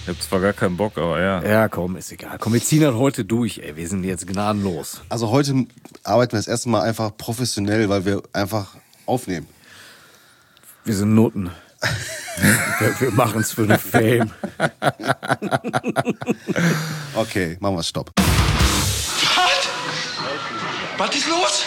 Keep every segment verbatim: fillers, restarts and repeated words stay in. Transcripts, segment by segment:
Ich hab zwar gar keinen Bock, aber ja. Ja, komm, ist egal. Komm, wir ziehen das heute durch, ey. Wir sind jetzt gnadenlos. Also heute arbeiten wir das erste Mal einfach professionell, weil wir einfach aufnehmen. Wir sind Nutten. wir wir machen es für den Fame. Okay, machen wir Stopp. Was? Was ist los?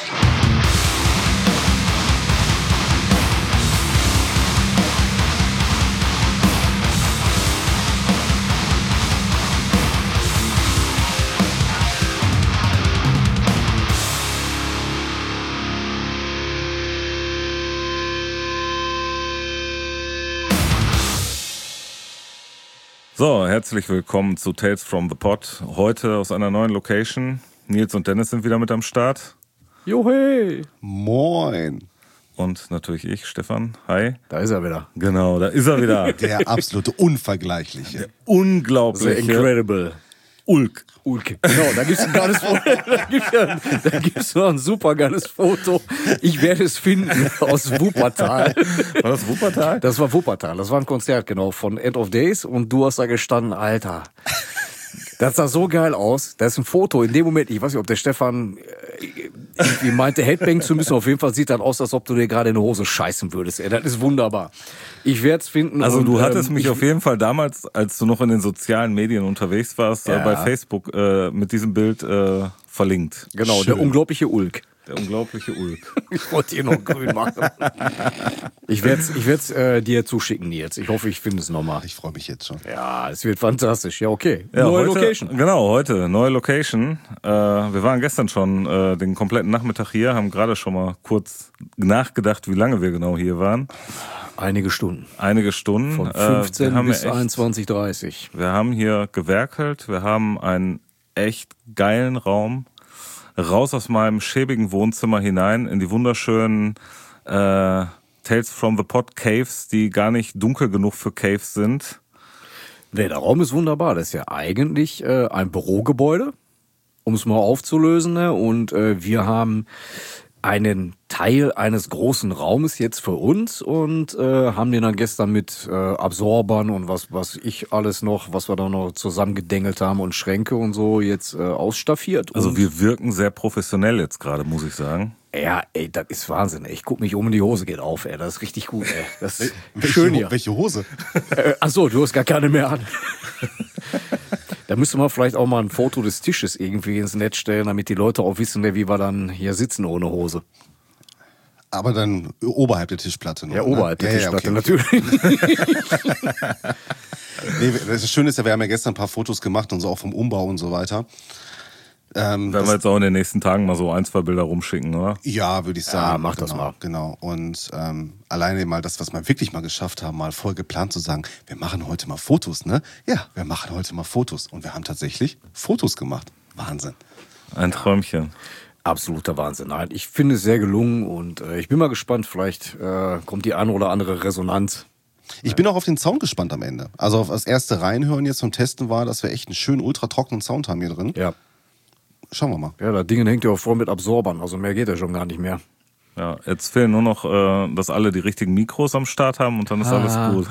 So, herzlich willkommen zu Tales from the Pod. Heute aus einer neuen Location. Nils und Dennis sind wieder mit am Start. Johey! Moin. Und natürlich ich, Stefan. Hi. Da ist er wieder. Genau, da ist er wieder. Der absolute Unvergleichliche. Der unglaubliche The Incredible. Ulk. Ulk. Genau, da gibt's ein geiles Foto. Da gibt's, ja, da gibt's noch ein super geiles Foto. Ich werde es finden aus Wuppertal. War das Wuppertal? Das war Wuppertal. Das war ein Konzert, genau, von End of Days. Und du hast da gestanden, Alter. Das sah so geil aus. Da ist ein Foto. In dem Moment, ich weiß nicht, ob der Stefan äh, irgendwie meinte, Headbang zu müssen. Auf jeden Fall sieht das aus, als ob du dir gerade in die Hose scheißen würdest. Ey, das ist wunderbar. Ich werde es finden. Also und, du hattest ähm, mich ich, auf jeden Fall damals, als du noch in den sozialen Medien unterwegs warst, Ja. äh, bei Facebook äh, mit diesem Bild äh, verlinkt. Genau, Schön. der unglaubliche Ulk. Der unglaubliche Ulk. Ich wollte ihn noch grün machen. Ich werde es ich werd's, äh, dir zuschicken, Nils. Ich hoffe, ich finde es nochmal. Ich freue mich jetzt schon. Ja, es wird fantastisch. Ja, okay. Ja, Neue heute, Location. Genau, heute, neue Location. Äh, wir waren gestern schon äh, den kompletten Nachmittag hier, haben gerade schon mal kurz nachgedacht, wie lange wir genau hier waren. Einige Stunden. Einige Stunden. Von Äh, fünfzehn wir haben bis ja echt, einundzwanzig Uhr dreißig. Wir haben hier gewerkelt, wir haben einen echt geilen Raum. Raus aus meinem schäbigen Wohnzimmer hinein in die wunderschönen äh, Tales from the Pod Caves, die gar nicht dunkel genug für Caves sind. Nee, der Raum ist wunderbar. Das ist ja eigentlich äh, ein Bürogebäude, um es mal aufzulösen. Ne? Und äh, wir haben einen Teil eines großen Raumes jetzt für uns und äh, haben den dann gestern mit äh, Absorbern und was was ich alles noch, was wir da noch zusammengedengelt haben und Schränke und so jetzt äh, ausstaffiert. Also und wir wirken sehr professionell jetzt gerade, muss ich sagen. ja, ey, das ist Wahnsinn. Ey. Ich guck mich um und die Hose geht auf, ey. Das ist richtig gut, ey. Das ist Welche, schön hier. welche Hose? Äh, ach so, du hast gar keine mehr an. Da müsste man vielleicht auch mal ein Foto des Tisches irgendwie ins Netz stellen, damit die Leute auch wissen, wie wir dann hier sitzen ohne Hose. Aber dann oberhalb der Tischplatte. Noch, Ja, oberhalb ne? der Ja, ja, Tischplatte okay, okay. natürlich. Nee, das Schöne ist ja, wir haben ja gestern ein paar Fotos gemacht und so auch vom Umbau und so weiter. Ähm, Werden das, wir jetzt auch in den nächsten Tagen mal so ein, zwei Bilder rumschicken, oder? ja, würde ich sagen. Ja, mach das genau, mal. Genau. Und ähm, alleine mal das, was wir wirklich mal geschafft haben, mal voll geplant zu sagen, wir machen heute mal Fotos, ne? Ja, wir machen heute mal Fotos. Und wir haben tatsächlich Fotos gemacht. Wahnsinn. Ein Träumchen. Absoluter Wahnsinn. Nein, ich finde es sehr gelungen und äh, ich bin mal gespannt, vielleicht äh, kommt die eine oder andere Resonanz. Ich bin auch auf den Sound gespannt am Ende. Also auf das erste Reinhören jetzt vom Testen war, dass wir echt einen schönen, ultra trockenen Sound haben hier drin. Ja. Schauen wir mal. Ja, das Ding hängt ja auch voll mit Absorbern, also mehr geht ja schon gar nicht mehr. Ja, jetzt fehlen nur noch, äh, dass alle die richtigen Mikros am Start haben und dann ist alles gut.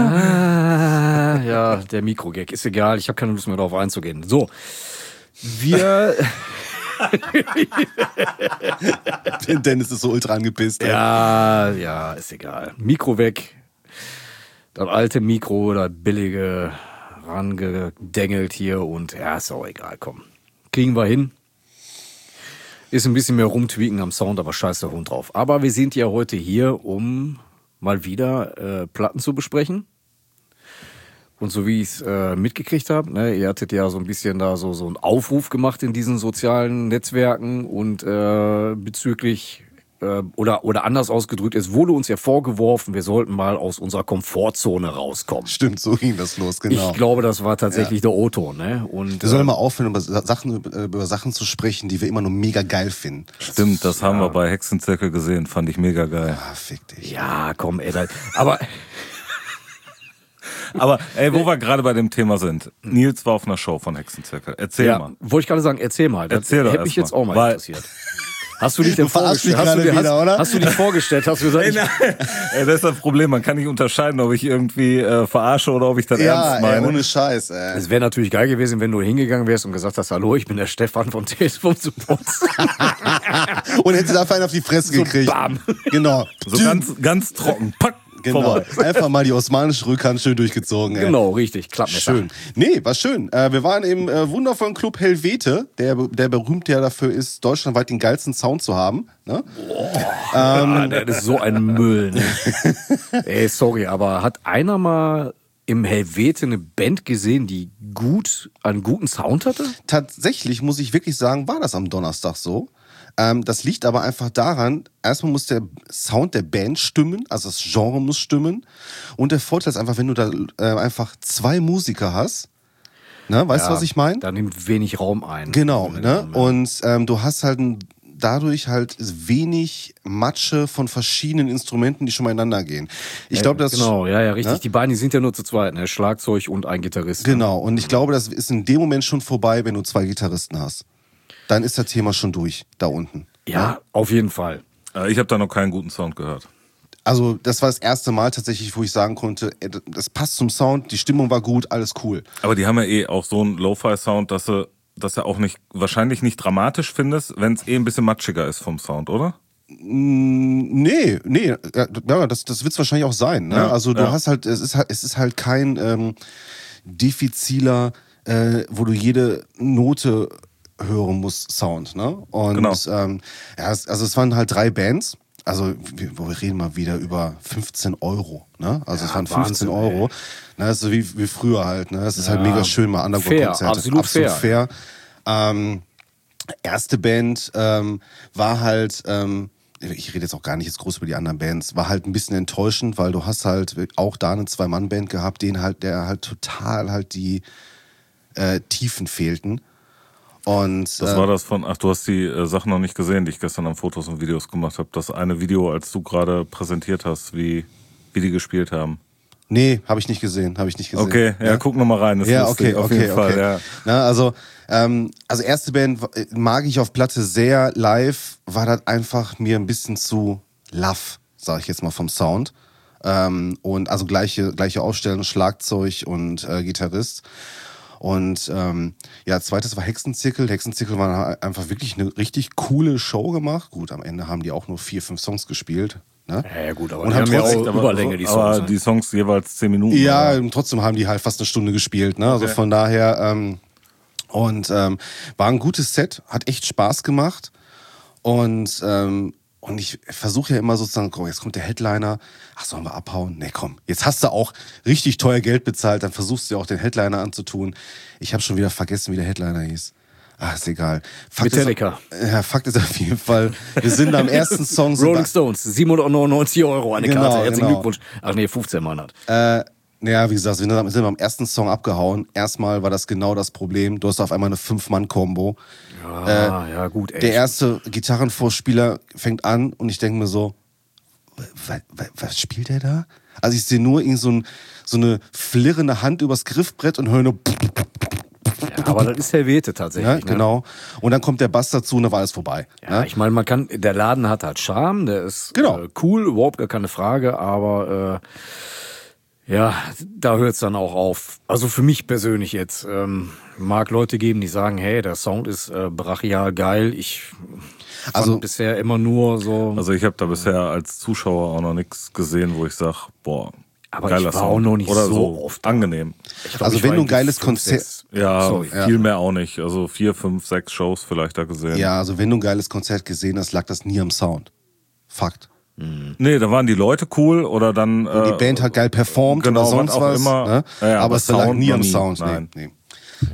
Ah, ja, der Mikrogag ist egal, ich habe keine Lust mehr darauf einzugehen. So, wir... Dennis ist so ultra angepisst. ey. Ja, ja, ist egal. Mikro weg. Das alte Mikro, das billige, rangedengelt hier und ja, ist auch egal, komm. Kriegen wir hin. Ist ein bisschen mehr rumtweaken am Sound, aber scheiß der Hund drauf. Aber wir sind ja heute hier, um mal wieder äh, Platten zu besprechen. Und so wie ich es äh, mitgekriegt habe, ne, ihr hattet ja so ein bisschen da so, so einen Aufruf gemacht in diesen sozialen Netzwerken und äh, bezüglich, äh, oder, oder anders ausgedrückt, es wurde uns ja vorgeworfen, wir sollten mal aus unserer Komfortzone rauskommen. Stimmt, so ging das los, genau. Ich glaube, das war tatsächlich der O-Ton. Ne? Und, Wir sollen mal aufhören, über Sachen, über Sachen zu sprechen, die wir immer nur mega geil finden. Stimmt, das haben wir bei Hexenzirkel gesehen, fand ich mega geil. Ah, fick dich. ja, komm, ey, das, aber... Aber ey, wo wir gerade bei dem Thema sind. Nils war auf einer Show von Hexenzirkel. Erzähl ja, mal. wollte ich gerade sagen, erzähl mal. Das Erzähl doch hätte mich erst jetzt mal. auch mal Weil- interessiert. Hast du dich denn Du verarschst mich vorgestellt? Hast du, gerade dir, wieder, hast, oder? hast du dich vorgestellt? Hast du gesagt, ich, Ey, das ist das Problem, man kann nicht unterscheiden, ob ich irgendwie äh, verarsche oder ob ich das Ja, ernst ey, meine. ohne Scheiß, ey. es wäre natürlich geil gewesen, wenn du hingegangen wärst und gesagt hast, hallo, ich bin der Stefan von Tales from Support. Und hätte dafür einen auf die Fresse gekriegt. bam. Genau. So ganz, ganz trocken. Pack, Genau. vorbei. Einfach mal die osmanische Rückhand schön durchgezogen, ey. Genau, richtig, Klappmesser. Schön. Nee, war schön. Äh, wir waren im äh, wundervollen Club Helvete, der, der berühmt ja dafür ist, deutschlandweit den geilsten Sound zu haben. Ne? Ah, das ist so ein Müll. Ne? Ey, sorry, aber hat einer mal im Helvete eine Band gesehen, die gut, einen guten Sound hatte? Tatsächlich muss ich wirklich sagen, war das am Donnerstag so. Ähm, das liegt aber einfach daran, erstmal muss der Sound der Band stimmen, also das Genre muss stimmen. Und der Vorteil ist einfach, wenn du da äh, einfach zwei Musiker hast, ne, weißt du, Ja, was ich meine? Da nimmt wenig Raum ein. Genau, ne? Und ähm, du hast halt ein, dadurch halt wenig Matsche von verschiedenen Instrumenten, die schon mal ineinander gehen. Ich glaube, das Genau, ja, ja, richtig. Ne? Die beiden, die sind ja nur zu zweit, ne? Schlagzeug und ein Gitarrist. ne? Genau, und ich glaube, das ist in dem Moment schon vorbei, wenn du zwei Gitarristen hast. Dann ist das Thema schon durch, da unten. Ja, auf jeden Fall. Äh, ich habe da noch keinen guten Sound gehört. Also das war das erste Mal tatsächlich, wo ich sagen konnte, ey, das passt zum Sound, die Stimmung war gut, alles cool. Aber die haben ja eh auch so einen Lo-Fi-Sound, dass du, dass du auch nicht, wahrscheinlich nicht dramatisch findest, wenn es eh ein bisschen matschiger ist vom Sound, oder? Nee, nee, ja, das, das wird es wahrscheinlich auch sein. Ne? Ja, also du ja. hast halt, es ist halt, es ist halt kein ähm, diffiziler, äh, wo du jede Note hören musst, Sound. Ne? Und Genau. ähm, ja, es, also es waren halt drei Bands. Also wir, wir reden mal wieder über fünfzehn Euro. Ne? Also es waren fünfzehn Wahnsinn, Euro. Ne? Das ist so wie, wie früher halt. Ne? Es ist halt Ja. mega schön, mal Underground-Konzerte. Fair, absolut absolut fair. fair. Ähm, erste Band ähm, war halt, ähm, ich rede jetzt auch gar nicht jetzt groß über die anderen Bands, war halt ein bisschen enttäuschend, weil du hast halt auch da eine Zwei-Mann-Band gehabt, den halt, der halt total halt die äh, Tiefen fehlten. Und Das äh, war das von, ach, du hast die äh, Sachen noch nicht gesehen, die ich gestern an Fotos und Videos gemacht habe. Das eine Video, als du gerade präsentiert hast, wie, wie die gespielt haben. nee, habe ich nicht gesehen, habe ich nicht gesehen. Okay, ja, guck noch mal rein. Ist Ja, lustig, okay, auf okay, jeden Fall. okay. Ja. Na, also, ähm, also erste Band mag ich auf Platte sehr, live war das einfach mir ein bisschen zu laff, sag ich jetzt mal vom Sound. Ähm, und also gleiche, gleiche Aufstellung, Schlagzeug und äh, Gitarrist. Und ähm, ja, zweites war Hexenzirkel. Hexenzirkel war einfach wirklich eine richtig coole Show gemacht. Gut, am Ende haben die auch nur vier, fünf Songs gespielt. Ne? Ja, ja gut, aber Und die haben haben ja trotzdem- auch Aber, Überlänge, die Songs. aber ne? die Songs jeweils zehn Minuten. Ja, oder? und trotzdem haben die halt fast eine Stunde gespielt. Ne? Also Okay. von daher, ähm, und ähm, war ein gutes Set, hat echt Spaß gemacht. Und, ähm, und ich versuche ja immer sozusagen, komm, jetzt kommt der Headliner, ach, sollen wir abhauen? Nee, komm, jetzt hast du auch richtig teuer Geld bezahlt, dann versuchst du ja auch den Headliner anzutun. Ich habe schon wieder vergessen, wie der Headliner hieß. Ah, ist egal. Fakt Metallica. Ist, ja, Fakt ist auf jeden Fall, wir sind am ersten Song so Rolling Stones, siebenhundertneunundneunzig Euro eine Genau, Karte. Herzlichen genau. Glückwunsch. Ach nee, fünfzehn Monat. Äh, naja, wie gesagt, wir sind sind beim ersten Song abgehauen. Erstmal war das genau das Problem. Du hast auf einmal eine Fünf-Mann-Kombo. Ah, ja gut, ey. Der erste Gitarrenvorspieler fängt an und ich denke mir so, was, was, was spielt der da? Also ich sehe nur irgend so, ein, so eine flirrende Hand übers Griffbrett und höre nur Ja, aber das ist Helvete ja, tatsächlich. Ne? genau. Und dann kommt der Bass dazu und dann war alles vorbei. Ja, ne? ich meine, man kann, der Laden hat halt Charme, der ist Genau. äh, cool, überhaupt gar keine Frage, aber äh, ja, da hört es dann auch auf. Also für mich persönlich jetzt, ähm, mag Leute geben, die sagen, hey, der Sound ist äh, brachial geil. Ich fand Also- bisher immer nur so. Also ich habe da bisher als Zuschauer auch noch nichts gesehen, wo ich sage, boah, Aber geiler ich war Sound. auch noch nicht Oder so so oft da. angenehm. ich glaub, also ich wenn war du ein irgendwie geiles fünf, Konzert- sechs- Ja, Sorry, ja. viel mehr auch nicht. Also vier, fünf, sechs Shows vielleicht da gesehen. Ja, also wenn du ein geiles Konzert gesehen hast, lag das nie am Sound. Fakt. Nee, da waren die Leute cool oder dann. Die äh, Band hat geil performt genau, oder sonst was auch was. immer. Ne? Ja, ja, aber, aber es lag Sound nie noch am nie. Sound. Nein. Nee, nee.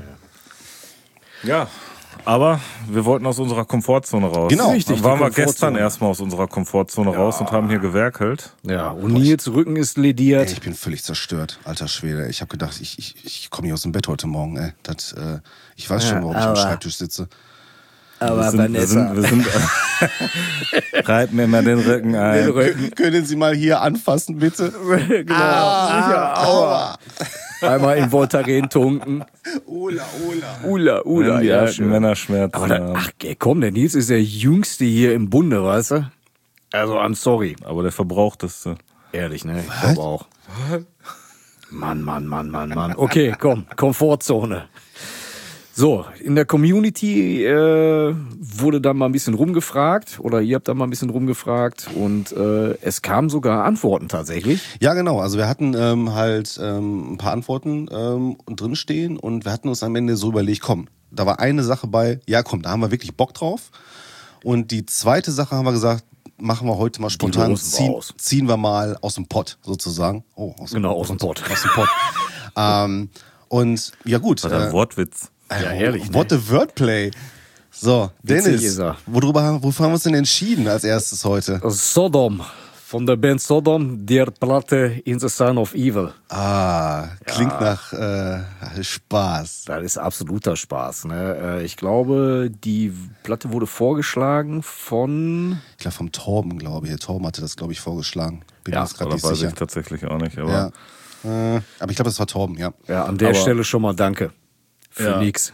Ja, aber wir wollten aus unserer Komfortzone raus. Genau. Richtig, Dann waren die wir Komfortzone. gestern erstmal aus unserer Komfortzone raus und haben hier gewerkelt. Ja, und Nils Rücken ist lediert. Ey, ich bin völlig zerstört, alter Schwede. Ich habe gedacht, ich, ich, ich komme nicht aus dem Bett heute Morgen. Ey. Das, äh, ich weiß schon, warum ich am aber- Schreibtisch sitze. aber wir sind, wir sind, wir sind reiten mir mal den Rücken ein. Können Sie mal hier anfassen, bitte? genau. Ja, aua. Einmal in Voltaren tunken. Ula, Ula. Ula, Ula, Wenn die ja, alten schön. Männerschmerzen Aber dann, haben. ach, ey, komm, der Nils ist der Jüngste hier im Bunde, weißt du? Also, I'm sorry. Aber der verbrauchteste. Ehrlich, ne? Ich glaube auch. Mann, Mann, Mann, Mann, Mann. Okay, komm, Komfortzone. So, in der Community äh, wurde dann mal ein bisschen rumgefragt oder ihr habt da mal ein bisschen rumgefragt und äh, es kamen sogar Antworten tatsächlich. Ja, genau. Also wir hatten ähm, halt ähm, ein paar Antworten ähm, drinstehen und wir hatten uns am Ende so überlegt, komm, da war eine Sache bei, ja komm, da haben wir wirklich Bock drauf. Und die zweite Sache haben wir gesagt, machen wir heute mal spontan, losen wir ziehen, aus. ziehen wir mal aus dem Pott sozusagen. Oh, aus dem Genau, aus dem Pott. Aus dem Pott. ähm, und ja gut. Das war ein äh, Wortwitz. Ja, ehrlich, What a Wordplay. So, Witzig Dennis, ist er. worüber, wofür haben wir uns denn entschieden als erstes heute? Sodom, von der Band Sodom, der Platte In the Son of Evil. Ah, klingt nach äh, Spaß. Das ist absoluter Spaß. Ne? Äh, Ich glaube, die Platte wurde vorgeschlagen von... Ich glaube vom Torben, glaube ich. Torben hatte das, glaube ich, vorgeschlagen. Bin Ja, mir jetzt gerade Oder nicht weiß sicher. ich tatsächlich auch nicht. Aber Ja. Äh, aber ich glaube, das war Torben, ja. Ja, an der Aber- Stelle schon mal danke. Für Ja. nix.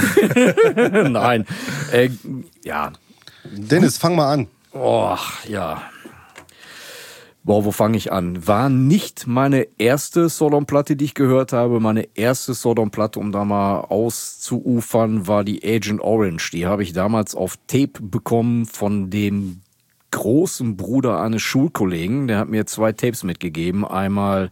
Nein. Äh, ja. Dennis, fang mal an. Oh, ja. Boah, wo fange ich an? War nicht meine erste Sodom-Platte, die ich gehört habe. Meine erste Sodom-Platte, um da mal auszuufern, war die Agent Orange. Die habe ich damals auf Tape bekommen von dem großen Bruder eines Schulkollegen. Der hat mir zwei Tapes mitgegeben. Einmal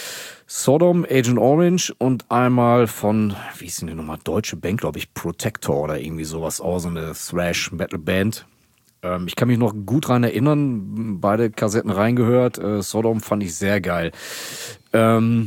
Sodom, Agent Orange und einmal von, wie ist denn die Nummer? Deutsche Band, glaube ich, Protector oder irgendwie sowas. Auch so eine Thrash-Metal-Band. Ähm, ich kann mich noch gut dran erinnern, beide Kassetten reingehört. Äh, Sodom fand ich sehr geil. Ähm,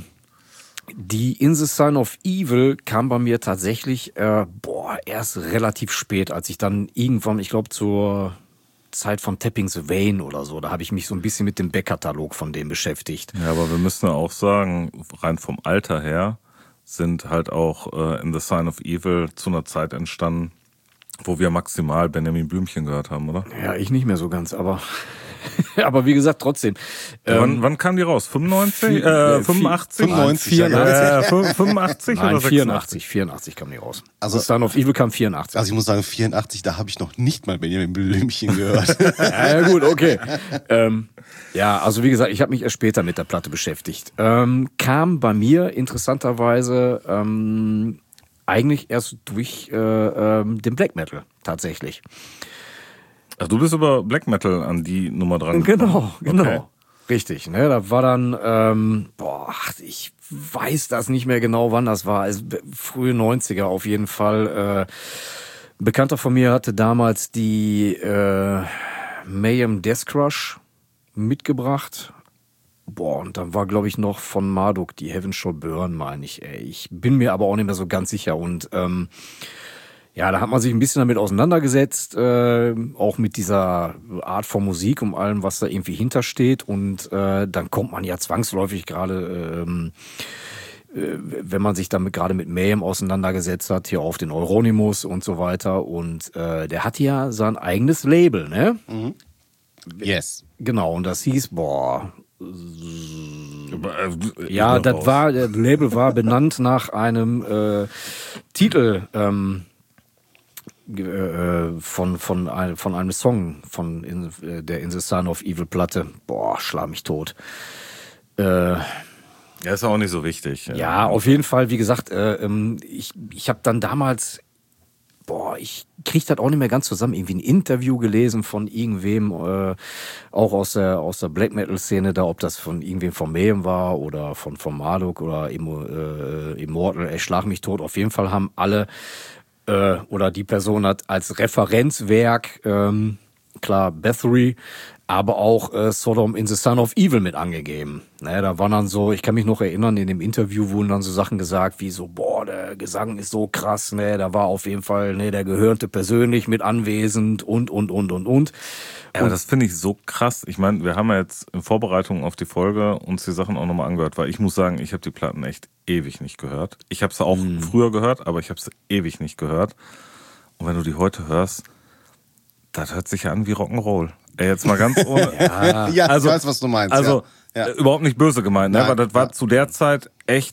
die In the Son of Evil kam bei mir tatsächlich, äh, boah, erst relativ spät, als ich dann irgendwann, ich glaube zur Zeit von Tapping the Vein oder so, da habe ich mich so ein bisschen mit dem Backkatalog von dem beschäftigt. Ja, aber wir müssen ja auch sagen, rein vom Alter her sind halt auch äh, In the Sign of Evil zu einer Zeit entstanden, wo wir maximal Benjamin Blümchen gehört haben, oder? Ja, ich nicht mehr so ganz, aber aber wie gesagt, trotzdem. Ja, wann, Ähm, wann kam die raus? fünfundneunzig? vier- Äh, fünfundachtzig? fünfundneunzig, ja, Äh, fün- fünfundachtzig Nein, oder vierundachtzig, vierundachtzig kam die raus. Also- Also Son of Evil kam vierundachtzig. Also ich muss sagen, vierundachtzig, da habe ich noch nicht mal Benjamin Blümchen gehört. Ja, ja gut, okay. ähm, ja, also wie gesagt, ich habe mich erst später mit der Platte beschäftigt. Ähm, kam bei mir interessanterweise ähm, eigentlich erst durch äh, ähm, den Black Metal tatsächlich. Ach, du bist über Black Metal an die Nummer dran Genau, genau. Okay. Richtig, ne? Da war dann, ähm, boah, ich weiß das nicht mehr genau, wann das war. Also, frühe neunziger auf jeden Fall. Äh, ein Bekannter von mir hatte damals die äh, Mayhem Death Crush mitgebracht. Boah, und dann war, glaube ich, noch von Marduk die Heaven Shall Burn, meine ich. Ey. Ich bin mir aber auch nicht mehr so ganz sicher. Und ähm, ja, da hat man sich ein bisschen damit auseinandergesetzt, äh, auch mit dieser Art von Musik, um allem, was da irgendwie hintersteht. Und äh, dann kommt man ja zwangsläufig gerade, ähm, äh, wenn man sich damit gerade mit Mayhem auseinandergesetzt hat, hier auf den Euronymous und so weiter. Und äh, der hat ja sein eigenes Label, ne? Yes. Genau, und das hieß, boah, Äh, ja, das raus. war, das Label war benannt nach einem äh, Titel ähm, äh, von, von, ein, von einem Song von in, äh, der In the Son of Evil Platte. Boah, schlag mich tot. Äh, Ja, ist auch nicht so wichtig. ja, auf jeden Fall, wie gesagt, äh, ähm, ich, ich habe dann damals, boah, ich krieg das auch nicht mehr ganz zusammen, irgendwie ein Interview gelesen von irgendwem, äh, auch aus der aus der Black Metal Szene da, ob das von irgendwem von Mayhem war oder von von Marduk oder Immo, äh, Immortal, ey, schlag mich tot. Auf jeden Fall haben alle äh, oder die Person hat als Referenzwerk ähm, klar Bathory, aber auch äh, Sodom in the Son of Evil mit angegeben. Naja, da waren dann so, ich kann mich noch erinnern, in dem Interview wurden dann so Sachen gesagt wie so, boah, der Gesang ist so krass, ne, da war auf jeden Fall, ne, der Gehörnte persönlich mit anwesend und, und, und, und, und. Ja, aber das finde ich so krass. Ich meine, wir haben ja jetzt in Vorbereitung auf die Folge uns die Sachen auch nochmal angehört, weil ich muss sagen, ich habe die Platten echt ewig nicht gehört. Ich habe sie auch Mhm. früher gehört, aber ich habe sie ewig nicht gehört. Und wenn du die heute hörst, das hört sich ja an wie Rock'n'Roll. Ey, jetzt mal ganz ohne... Ja, Also- ich weiß, was du meinst. Also ja. Ja. äh, überhaupt nicht böse gemeint, ne? Nein, Aber das war ja. zu der Zeit echt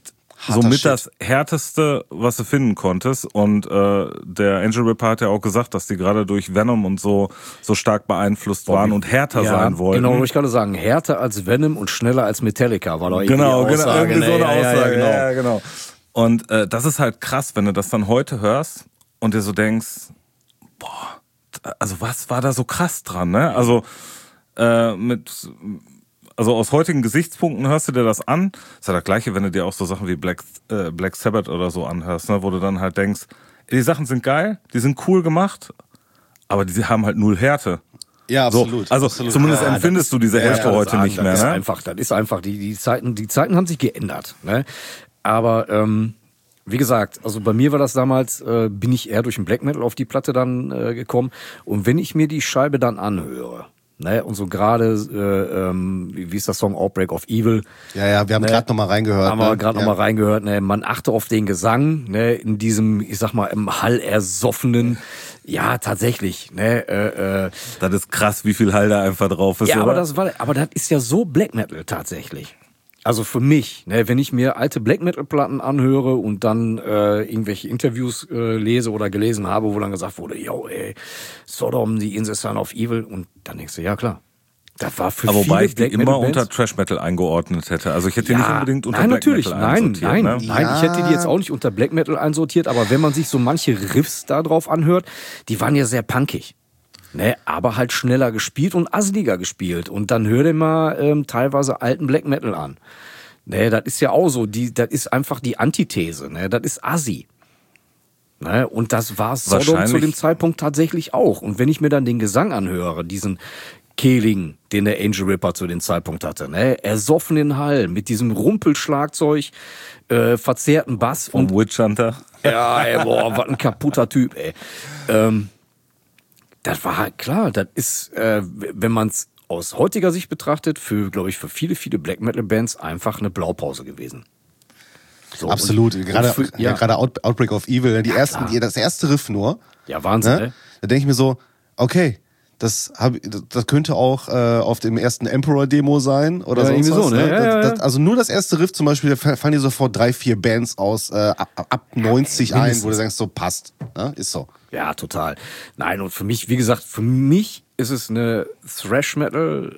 Harter somit Shit. das härteste, was du finden konntest. Und äh, der Angel Ripper hat ja auch gesagt, dass die gerade durch Venom und so so stark beeinflusst waren und härter ja, sein wollten. Genau, wollte ich gerade sagen, härter als Venom und schneller als Metallica war doch irgendwie Genau, die genau, Aussage. irgendwie so eine ne? Ja, Aussage. ja, genau. Ja, ja, genau. Und äh, das ist halt krass, wenn du das dann heute hörst und dir so denkst, boah, also was war da so krass dran, ne? Also äh, mit, also aus heutigen Gesichtspunkten hörst du dir das an. Ist ja das Gleiche, wenn du dir auch so Sachen wie Black, äh, Black Sabbath oder so anhörst, ne? Wo du dann halt denkst, die Sachen sind geil, die sind cool gemacht, aber die haben halt null Härte. Ja, So, absolut. also absolut. zumindest Ja, empfindest das du diese ist- Härte ja, heute sagen, nicht das mehr, ist ne? Einfach, das ist einfach, die, die Zeiten, die Zeiten haben sich geändert, ne? Aber, ähm, wie gesagt, also bei mir war das damals, äh, bin ich eher durch den Black Metal auf die Platte dann äh, gekommen. Und wenn ich mir die Scheibe dann anhöre, ne, und so gerade, äh, ähm, wie wie ist das Song Outbreak of Evil? Ja, ja, wir haben Ne, gerade noch mal reingehört. Haben wir ne? gerade ja. noch mal reingehört. Ne, man achte auf den Gesang, ne, in diesem, ich sag mal, im Hall ersoffenen. Ja, tatsächlich, ne, äh, äh, Das ist krass, wie viel Hall da einfach drauf ist, ja, oder? aber das war, aber das ist ja so Black Metal tatsächlich. Also für mich, ne, wenn ich mir alte Black Metal Platten anhöre und dann äh, irgendwelche Interviews äh, lese oder gelesen habe, wo dann gesagt wurde, yo, ey, Sodom, die Insel Son of Evil, und dann denkst du, ja klar, das war für Aber viele wobei ich die Black immer Metal unter Bands. Trash Metal eingeordnet hätte. Also ich hätte die Ja, nicht unbedingt unter nein, Black natürlich, Metal nein, einsortiert. nein, ne? nein, ich hätte die jetzt Ja. auch nicht unter Black Metal einsortiert, aber wenn man sich so manche Riffs da drauf anhört, die waren ja sehr punkig. Ne, aber halt schneller gespielt und asseliger gespielt. Und dann hör dir mal ähm, teilweise alten Black Metal an. Ne, das ist ja auch so, die, das ist einfach die Antithese, ne, das ist Assi. Ne, und das war Sodom zu Wahrscheinlich- dem Zeitpunkt tatsächlich auch. Und wenn ich mir dann den Gesang anhöre, diesen Kehling, den der Angel Ripper zu dem Zeitpunkt hatte, ne, ersoffenen Hall mit diesem Rumpelschlagzeug, äh, verzerrten Bass Vom und Witch Hunter. ja, ey, boah, was ein kaputter Typ, ey. Ähm, das war halt klar, das ist, äh, wenn man es aus heutiger Sicht betrachtet, für, glaube ich, für viele, viele Black Metal Bands einfach eine Blaupause gewesen. So, Absolut. und- gerade und für- ja. ja, gerade Out, Outbreak of Evil, ne? die Ja, ersten, klar. die, das erste Riff nur. ja, Wahnsinn, Ne? ey. Da denke ich mir so, okay, das, hab, das könnte auch äh, auf dem ersten Emperor-Demo sein oder Ja, sonst irgendwie was. so, ne? Ja, das, ja, das, ja. also nur das erste Riff zum Beispiel, da fallen dir sofort drei, vier Bands aus äh, ab, ab neunzig ein, mindestens. wo du denkst, so passt. Ne? Ist so. Ja, total. Nein, und für mich, wie gesagt, für mich ist es eine Thrash-Metal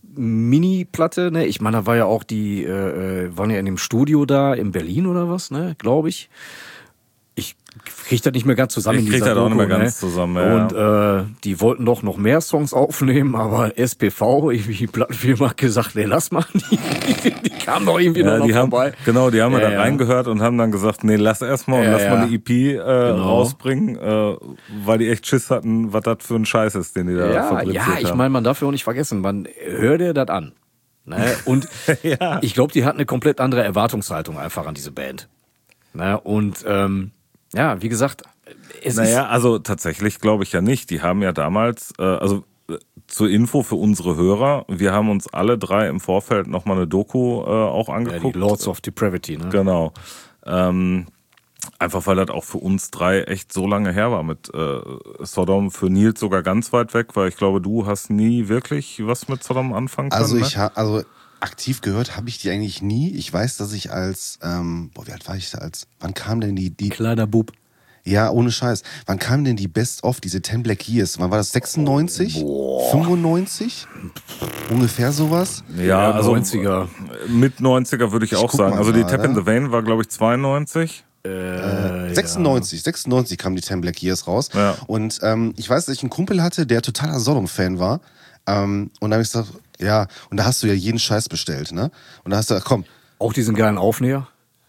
Mini-Platte, ne? Ich meine, da war ja auch die, äh, äh, waren ja in dem Studio da in Berlin oder was, ne? Glaube ich. Ich krieg das nicht mehr ganz zusammen. Ich in krieg dieser das auch nicht mehr Doku, ganz ne? zusammen, ja. Und äh, die wollten doch noch mehr Songs aufnehmen, aber S P V, irgendwie die Plattenfirma hat gesagt, nee, lass mal, die, die, die kamen doch irgendwie Ja, noch die haben, vorbei. genau, die haben Ja, ja, da ja. reingehört und haben dann gesagt, nee, lass erstmal und Ja, lass ja. mal eine E P äh, Genau. rausbringen, äh, weil die echt Schiss hatten, was das für ein Scheiß ist, den die da Ja, fabriziert ja, ich haben. meine, man darf ja auch nicht vergessen, man hört dir das an. Ne? Und Ja. ich glaube, die hat eine komplett andere Erwartungshaltung einfach an diese Band. Ne? Und ähm, ja, wie gesagt, es Naja, also tatsächlich glaube ich ja nicht. Die haben ja damals, äh, also äh, zur Info für unsere Hörer, wir haben uns alle drei im Vorfeld nochmal eine Doku äh, auch ist ja, angeguckt. die Lords of Depravity. Ne? Genau. Ähm, einfach weil das auch für uns drei echt so lange her war mit äh, Sodom. Für Nils sogar ganz weit weg, weil ich glaube, du hast nie wirklich was mit Sodom anfangen können. Also ne? ich ha, also aktiv gehört habe ich die eigentlich nie. Ich weiß, dass ich als, ähm, boah, wie alt war ich da als, wann kam denn die, die, Kleiner Bub. ja, ohne Scheiß, wann kam denn die Best of, diese Ten Black Years? Wann war das, sechsundneunzig? fünfundneunzig? Ungefähr sowas? Ja, also neunziger. mit neunziger würde ich, Ich auch guck sagen. mal Also die gerade. Tap in the Vein war, glaube ich, zweiundneunzig. Äh, sechsundneunzig, sechsundneunzig kamen die Ten Black Years raus. Ja. Und ähm, ich weiß, dass ich einen Kumpel hatte, der totaler Sodom-Fan war. Ähm, und da habe ich gesagt, ja, und da hast du ja jeden Scheiß bestellt, ne? Und da hast du gesagt, komm, Auch diesen geilen Aufnäher.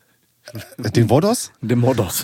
den Vodos? Den Moddos.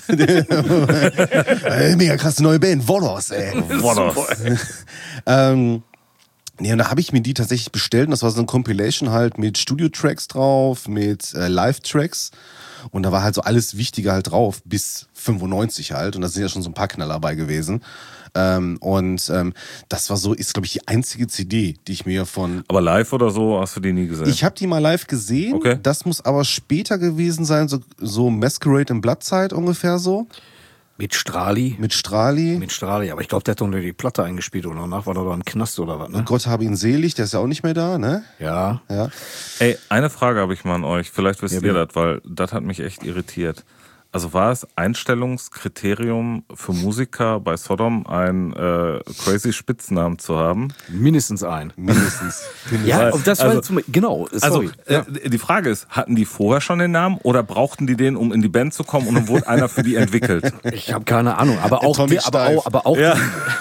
Ey, mega krasse neue Band, Vodos, ey. Vodos. ähm, nee, und da habe ich mir die tatsächlich bestellt und das war so eine Compilation halt mit Studio-Tracks drauf, mit äh, Live-Tracks und da war halt so alles Wichtige halt drauf, bis fünfundneunzig halt und da sind ja schon so ein paar Knaller dabei gewesen. Ähm, und ähm, das war so, ist glaube ich die einzige C D, die ich mir von... Aber live oder so hast du die nie gesehen? Ich habe die mal live gesehen, Okay. das muss aber später gewesen sein, so, so Masquerade in Blattzeit ungefähr so. Mit Strali? Mit Strali. Mit Strali, aber ich glaube, der hat doch nur die Platte eingespielt und danach war er da im Knast oder was, ne? Gott habe ihn selig, der ist ja auch nicht mehr da, ne? Ja. Ja. Ey, eine Frage habe ich mal an euch. Vielleicht wisst Ja, ihr bitte. das, weil das hat mich echt irritiert. Also war es Einstellungskriterium für Musiker bei Sodom, einen äh, crazy Spitznamen zu haben? Mindestens ein. Mindestens. Ja, Weil- und das war also- zum, genau, sorry. Also äh, die Frage ist, hatten die vorher schon den Namen oder brauchten die den, um in die Band zu kommen und dann wurde einer für die entwickelt? Ich habe keine Ahnung, aber auch, Atomic die, aber Steif. auch, aber auch Ja.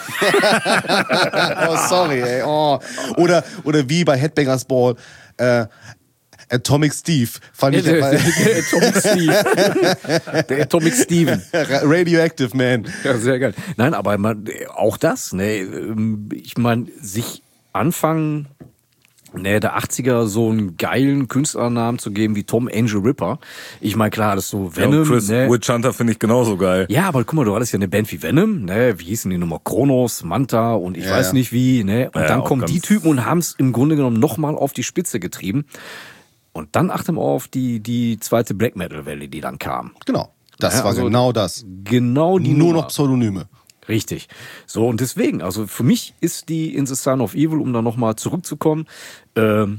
Oh, sorry, ey. Oh. Oder, oder wie bei Headbangers Ball, äh, Atomic Steve. Fand ich der, der, immer, der Atomic Steve. Der Atomic Steven. Radioactive Man. Ja, sehr geil. Nein, aber man, auch das, ne, ich meine, sich anfangen, ne, der achtziger so einen geilen Künstlernamen zu geben wie Tom Angel Ripper. Ich meine, klar, das ist so Ja, Venom, und Chris ne? Witch Hunter finde ich genauso geil. Ja, aber guck mal, du hattest ja eine Band wie Venom, ne? Wie hießen die nochmal? Kronos, Manta und ich Ja, weiß ja. nicht wie, ne? Und Ja, dann auch kommen ganz- die Typen und haben es im Grunde genommen nochmal auf die Spitze getrieben. Und dann achte mal auf die, die zweite Black Metal Welle, die dann kam. Genau. Das Ja, war also- genau das. Genau die Nur Nummer. noch Pseudonyme. Richtig. So, und deswegen, also für mich ist die In the Sign of Evil, um da nochmal zurückzukommen, ähm,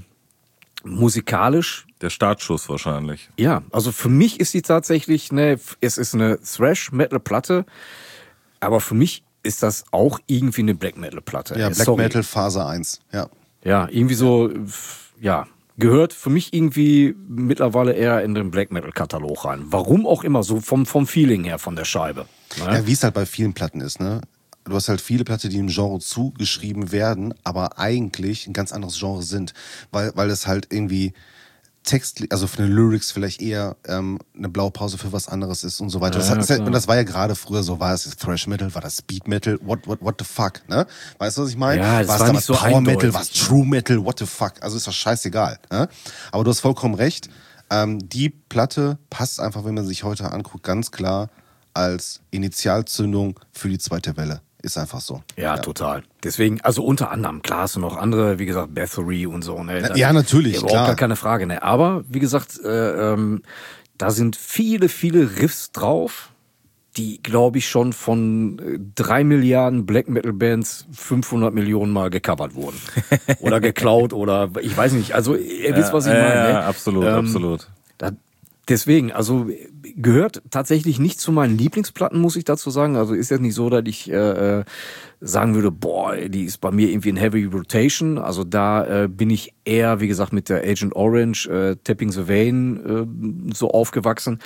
musikalisch, Der Startschuss wahrscheinlich. ja, also für mich ist die tatsächlich, ne, es ist eine Thrash-Metal-Platte, aber für mich ist das auch irgendwie eine Black-Metal-Platte. Ja, Äh, Black sorry. Metal Phase eins. Ja. Ja, irgendwie so, f- ja, gehört für mich irgendwie mittlerweile eher in den Black-Metal-Katalog rein. Warum auch immer, so vom, vom Feeling her von der Scheibe. Ne? Ja, wie es halt bei vielen Platten ist, ne? Du hast halt viele Platten, die dem Genre zugeschrieben werden, aber eigentlich ein ganz anderes Genre sind. Weil, weil es halt irgendwie Text, also von den Lyrics vielleicht eher ähm, eine Blaupause für was anderes ist und so weiter. Das Ja, hat, das, klar. und das war ja gerade früher so, war es Thrash Metal, war das Speed Metal, what, what, what the fuck, ne? Weißt du, was ich meine? Ja, das war es war damals nicht so Power Metal, eindeutig, war es ne? True Metal, what the fuck? Also ist das scheißegal, ne? Aber du hast vollkommen recht. Ähm, die Platte passt einfach, wenn man sich heute anguckt, ganz klar als Initialzündung für die zweite Welle. Ist einfach so. Ja, total. Deswegen, also unter anderem, klar hast du noch andere, wie gesagt, Bathory und so. Ne? Ja, natürlich, Überhaupt klar. gar keine Frage. Ne? Aber, wie gesagt, äh, ähm, da sind viele, viele Riffs drauf, die, glaube ich, schon von äh, drei Milliarden Black Metal Bands fünfhundert Millionen Mal gecovert wurden. Oder geklaut oder ich weiß nicht. Also, ihr wisst, was ich Ja, meine. ja, ne? absolut, Ähm, absolut. Da, deswegen, also gehört tatsächlich nicht zu meinen Lieblingsplatten, muss ich dazu sagen. Also ist jetzt nicht so, dass ich äh, äh, sagen würde, boah, die ist bei mir irgendwie in Heavy Rotation. Also da äh, bin ich eher, wie gesagt, mit der Agent Orange, äh, Tapping the Vein äh, so aufgewachsen.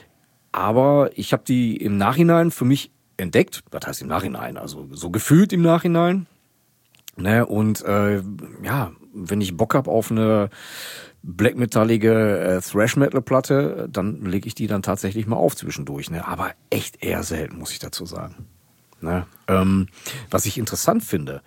Aber ich habe die im Nachhinein für mich entdeckt. Was heißt im Nachhinein? Also so gefühlt im Nachhinein. Ne, und äh, ja, wenn ich Bock hab auf eine black metallige äh, Thrash-Metal-Platte, dann lege ich die dann tatsächlich mal auf zwischendurch. Ne? Aber echt eher selten, muss ich dazu sagen. Ne? Ähm, was ich interessant finde,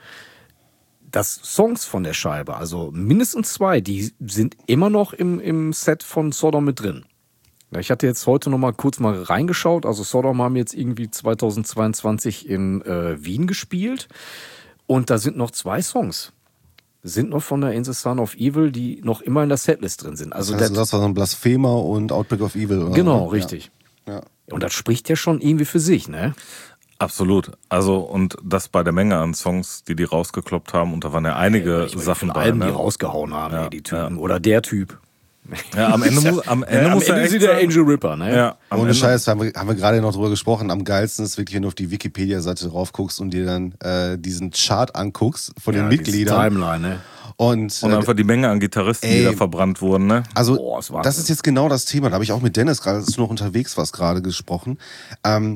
dass Songs von der Scheibe, also mindestens zwei, die sind immer noch im, im Set von Sodom mit drin. Ja, ich hatte jetzt heute noch mal kurz mal reingeschaut. Also Sodom haben jetzt irgendwie zweitausendzweiundzwanzig in äh, Wien gespielt. Und da sind noch zwei Songs. Sind noch von der In the Son of Evil, die noch immer in der Setlist drin sind. Also Also das, das war so ein Blasphemer und Outbreak of Evil. Oder? genau, Ja. richtig. Ja. Und das spricht ja schon irgendwie für sich, ne? Absolut. Also, und das bei der Menge an Songs, die die rausgekloppt haben, und da waren ja einige Ich meine, Sachen von bei. Alben, die Ne? rausgehauen haben, Ja, ey, die Typen. ja. Oder der Typ. Ja, am Ende muss, am Ende Am muss er Ende echt ist der sagen- Angel Ripper, ne? Ja, am Ohne Ende, Scheiß, haben wir, haben wir gerade noch drüber gesprochen. Am geilsten ist wirklich, wenn du auf die Wikipedia-Seite drauf guckst und dir dann äh, diesen Chart anguckst von den Ja, diese Mitgliedern. Timeline, ne? Und, Und äh, einfach die Menge an Gitarristen, die Ey. da verbrannt wurden, ne? also Boah, ist Wahnsinn. das ist jetzt genau das Thema. Da habe ich auch mit Dennis gerade, als du noch unterwegs warst, gerade gesprochen. Ähm,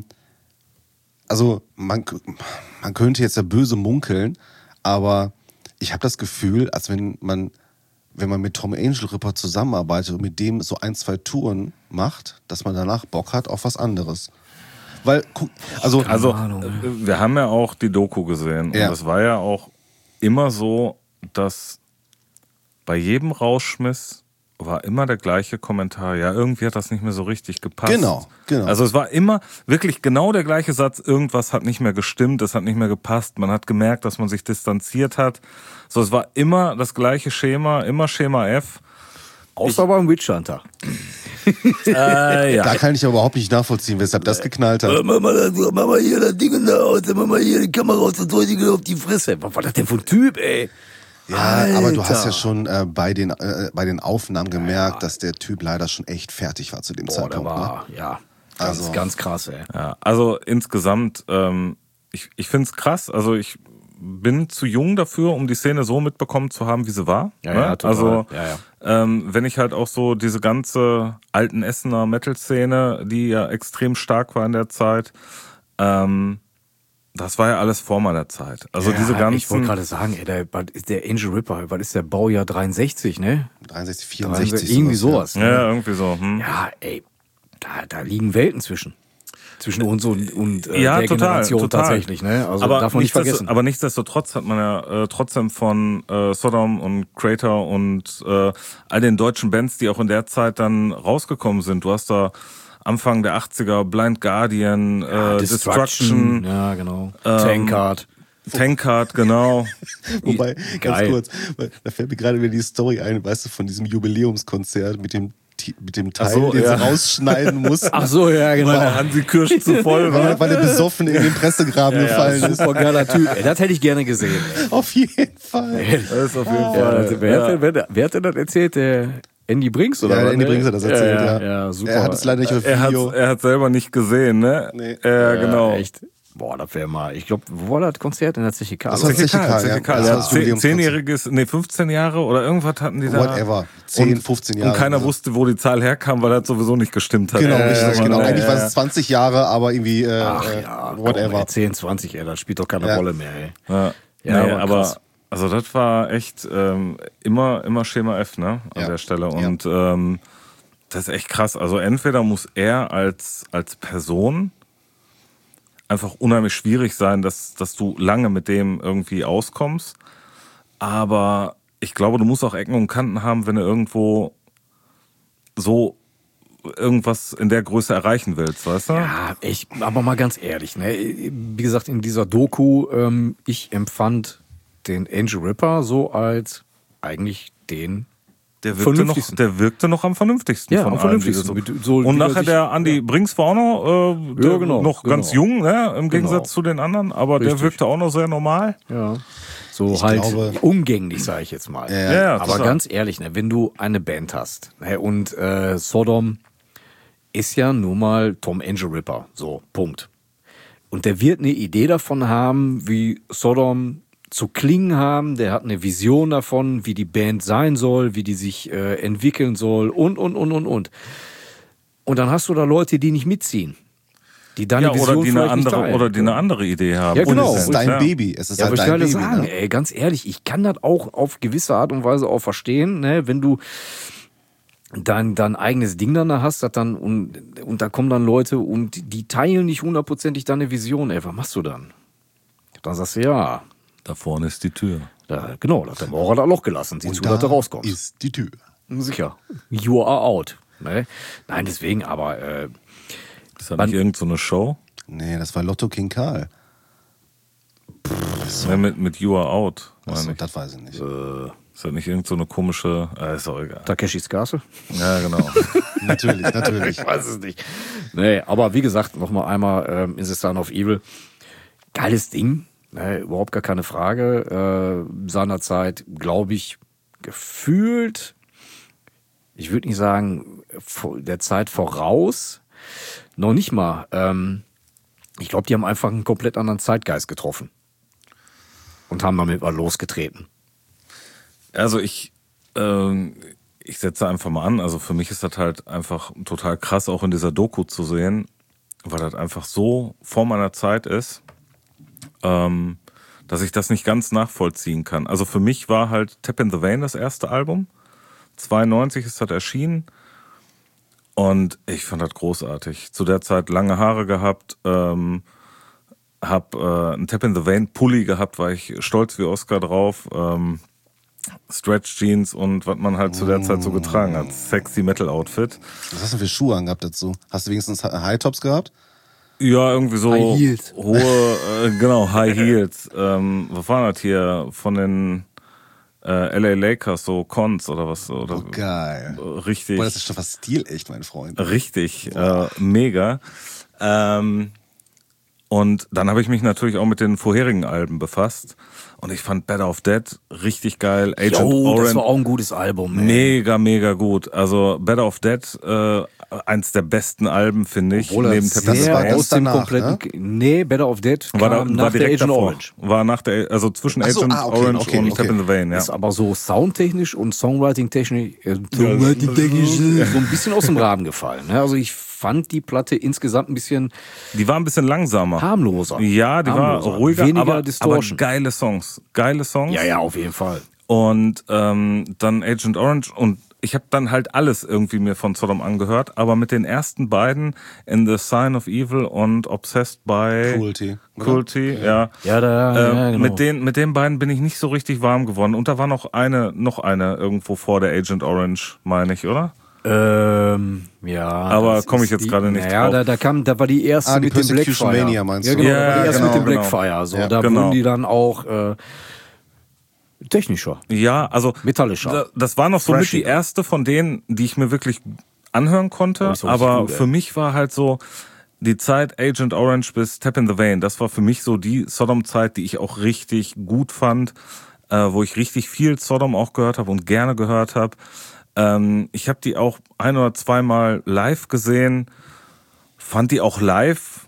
also man, man könnte jetzt ja böse munkeln, aber ich habe das Gefühl, als wenn man, wenn man mit Tom Angel Ripper zusammenarbeitet und mit dem so ein, zwei Touren macht, dass man danach Bock hat auf was anderes. Weil, guck, also, Also, Ahnung, äh, wir haben ja auch die Doku gesehen. Ja. Und es war ja auch immer so, dass bei jedem Rauschmiss war immer der gleiche Kommentar. Ja, irgendwie hat das nicht mehr so richtig gepasst. Genau, genau. Also es war immer wirklich genau der gleiche Satz. Irgendwas hat nicht mehr gestimmt, es hat nicht mehr gepasst. Man hat gemerkt, dass man sich distanziert hat. So, es war immer das gleiche Schema, immer Schema F. Außer beim Witch Hunter. äh, ja. Da kann ich aber überhaupt nicht nachvollziehen, weshalb das geknallt hat. Mach mal, mach mal hier das Ding da aus, mach mal hier die Kamera aus und so auf die Fresse. Was war das denn für ein Typ, ey? Ja, Alter. aber du hast ja schon äh, bei, den, äh, bei den Aufnahmen gemerkt, dass der Typ leider schon echt fertig war zu dem Boah, Zeitpunkt. der war, ne? ja, ganz, Also- ganz krass, ey. Ja, also insgesamt, ähm, ich, ich finde es krass. Also ich bin zu jung dafür, um die Szene so mitbekommen zu haben, wie sie war. Ja, ne? ja, total. Also Ja, ja. Ähm, wenn ich halt auch so diese ganze alten Essener Metal-Szene, die ja extrem stark war in der Zeit, ähm, das war ja alles vor meiner Zeit. Also ja, diese ganzen... Ich wollte gerade sagen, ey, der, was ist der Angel Ripper, was ist der Baujahr dreiundsechzig, ne? dreiundsechzig, vierundsechzig. Irgendwie sowas, sowas. ja, Ne? irgendwie so. Hm. Ja, ey, da, da liegen Welten zwischen. Zwischen uns und, und äh, Ja, der total, Generation total. tatsächlich, ne? Also aber darf man nicht nichtsdestot- vergessen. Aber nichtsdestotrotz hat man ja äh, trotzdem von äh, Sodom und Crater und äh, all den deutschen Bands, die auch in der Zeit dann rausgekommen sind. Du hast da Anfang der achtziger Blind Guardian, äh, Destruction, ja, genau. ähm, Tankard. Tankard, genau. Wobei, Geil. ganz kurz, weil da fällt mir gerade wieder die Story ein, weißt du, von diesem Jubiläumskonzert mit dem, mit dem Teil, Ach so, den ja. sie rausschneiden mussten. Ach so, ja, genau. Weil der Hansi Kirsch zu voll Weil, war. weil er besoffen in den Pressegraben gefallen ist. Super geiler Typ. Ey, das hätte ich gerne gesehen. Ey. Auf jeden Fall. Das ist auf jeden Ja, Fall. also, wer, Hat denn, wer, wer hat denn das erzählt? Der Andy Brinks oder Ja, was? der Andy ne? Brinks hat das erzählt, ja. Ja, ja, super. Er hat es leider nicht auf Er hat Video. er hat selber nicht gesehen, ne? Nee. Ja, Ja, genau. Echt. Boah, das wäre mal. Ich glaube, wo war das Konzert in der Zeche Karl? Das war C K, Zeche Karl, C K, ja. Karl. Das Ja, war das zehn- Jubiläumskonzert. Zehnjähriges, nee, fünfzehn Jahre oder irgendwas hatten die da. Whatever. zehn, Und- fünfzehn Jahre. Und keiner also. wusste, wo die Zahl herkam, weil das sowieso nicht gestimmt hat. Genau, Äh, richtig, aber, genau. äh, Eigentlich war es zwanzig Jahre, aber irgendwie, äh, Ach äh, ja, whatever. Komm, ey, zehn, zwanzig, ey, das spielt doch keine Ja. Rolle mehr, ey. Ja, Ja, nee, aber aber krass. also das war echt ähm, immer immer Schema F, ne, an Ja. der Stelle. Ja. Und ähm, das ist echt krass. Also entweder muss er als als Person einfach unheimlich schwierig sein, dass dass du lange mit dem irgendwie auskommst. Aber ich glaube, du musst auch Ecken und Kanten haben, wenn du irgendwo so irgendwas in der Größe erreichen willst, weißt du? Ja, ich, aber mal ganz ehrlich, ne? Wie gesagt, in dieser Doku, ähm, ich empfand den Angel Ripper so als eigentlich den Der wirkte, noch, vernünftigsten. der wirkte noch am vernünftigsten Ja, von am allen. vernünftigsten. die so- Mit so, wie Und er nachher sich- der Andi Brinks war auch noch, äh, der Ja, genau, noch ganz genau. jung, ne, im Gegensatz Genau. zu den anderen, aber der Richtig. wirkte auch noch sehr normal. Ja. So Ich halt glaube- umgänglich, sage ich jetzt mal. Ja, ja, Aber total. ganz ehrlich, ne, wenn du eine Band hast, ne, und äh, Sodom ist ja nun mal Tom Angel Ripper, so, Punkt. Und der wird eine Idee davon haben, wie Sodom zu klingen haben, der hat eine Vision davon, wie die Band sein soll, wie die sich äh, entwickeln soll und, und, und, und, und. Und dann hast du da Leute, die nicht mitziehen. Die deine Ja, Vision oder die eine vielleicht nicht andere, teilen. oder die eine andere Idee haben. Ja, genau. Und es ist dein Ja. Baby. Es ist Ja, halt was ich dein gerade Baby. sagen, ne? ey, ganz ehrlich, ich kann das auch auf gewisse Art und Weise auch verstehen, ne, wenn du dein, dein eigenes Ding dann da hast, das dann, und, und da kommen dann Leute und die teilen nicht hundertprozentig deine Vision, ey, was machst du dann? Dann sagst du, ja, Da vorne ist die Tür. da, genau, da hat der Maurer das Loch gelassen, sieh Und zu, dass du rauskommst. ist die Tür. Sicher. You are out. Ne? Nein, deswegen, aber äh, Ist das Wann- nicht irgend so eine Show? Nee, das war Lotto King Karl. Ne, mit, mit You Are Out, meine Achso, ich. das weiß ich nicht. Ist das nicht irgend so eine komische, äh, ist auch egal. Takeshis Castle? Ja, genau. Natürlich, natürlich. Ich weiß es nicht. Nee, aber wie gesagt, noch mal einmal ähm, ist es dann auf Evil. Geiles Ding, ne, überhaupt gar keine Frage. Äh, seinerzeit, glaube ich, gefühlt, ich würde nicht sagen, vor- der Zeit voraus, noch nicht mal. Ähm, ich glaube, die haben einfach einen komplett anderen Zeitgeist getroffen und haben damit mal losgetreten. Also ich, ähm, ich setze einfach mal an, also für mich ist das halt einfach total krass, auch in dieser Doku zu sehen, weil das einfach so vor meiner Zeit ist, ähm, dass ich das nicht ganz nachvollziehen kann. Also für mich war halt Tap in the Vein das erste Album, zweiundneunzig ist das erschienen und ich fand das großartig. Zu der Zeit lange Haare gehabt, ähm, hab äh, einen Tap in the Vein Pulli gehabt, war ich stolz wie Oscar drauf, ähm, Stretch Jeans und was man halt zu der Zeit so getragen hat. Sexy Metal Outfit. Was hast du für Schuhe angehabt dazu? Hast du wenigstens High Tops gehabt? Ja, irgendwie so High Heels. hohe, äh, genau, High Heels. Ähm, was war das hier? Von den äh, L A Lakers, so Cons oder was. Oder, Oh, geil. Richtig. Boah, das ist schon fast stilecht, mein Freund. Richtig, äh, mega. Ähm, und dann habe ich mich natürlich auch mit den vorherigen Alben befasst. Und ich fand Better of Dead richtig geil. Agent Jo, Orange. das war auch ein gutes Album. Ey. Mega, mega gut. Also Better of Dead, äh, eins der besten Alben, finde ich. Obwohl er neben sehr Tapestry. war ganz aus dem danach, kompletten... Nee, Better of Dead war, da, kam war nach der direkt Agent davor. Orange. War nach der, also zwischen Ach so, Agent ah, okay, Orange okay, und okay. Tap in the Vein, ja. Ist aber so soundtechnisch und Songwriting-technisch äh, Songwriting-technisch so ein bisschen aus dem Rahmen gefallen. Ne? Also ich fand die Platte insgesamt ein bisschen Die war ein bisschen langsamer. harmloser. Ja, die Harmloser. war ruhiger, Weniger aber, aber Distortion. geile Songs. Geile Songs. Ja, ja, auf jeden Fall. Und ähm, dann Agent Orange und ich habe dann halt alles irgendwie mir von Sodom angehört, aber mit den ersten beiden In the Sign of Evil und Obsessed by Cruelty. oder? Cruelty, ja. Ja, da, Ähm, ja, genau. mit, den, mit den beiden bin ich nicht so richtig warm geworden. Und da war noch eine, noch eine irgendwo vor der Agent Orange, meine ich, oder? Ähm, ja. Aber das komme ich ist jetzt die- gerade nicht naja, drauf. da, da kam, da war die erste Ah, die mit dem Persecution Blackfire. Mania meinst ja, du? genau, Ja, da war die erste genau, mit dem genau. Blackfire. So, Ja, da genau. wurden die dann auch äh, technischer, Ja, also metallischer. da- das war noch so mit die Freshiger. erste von denen, die ich mir wirklich anhören konnte. Oh, ist auch richtig Aber gut, ey. für mich war halt so die Zeit Agent Orange bis Tap in the Vein. Das war für mich so die Sodom-Zeit, die ich auch richtig gut fand, äh, wo ich richtig viel Sodom auch gehört habe und gerne gehört habe. Ähm, ich habe die auch ein oder zweimal live gesehen, fand die auch live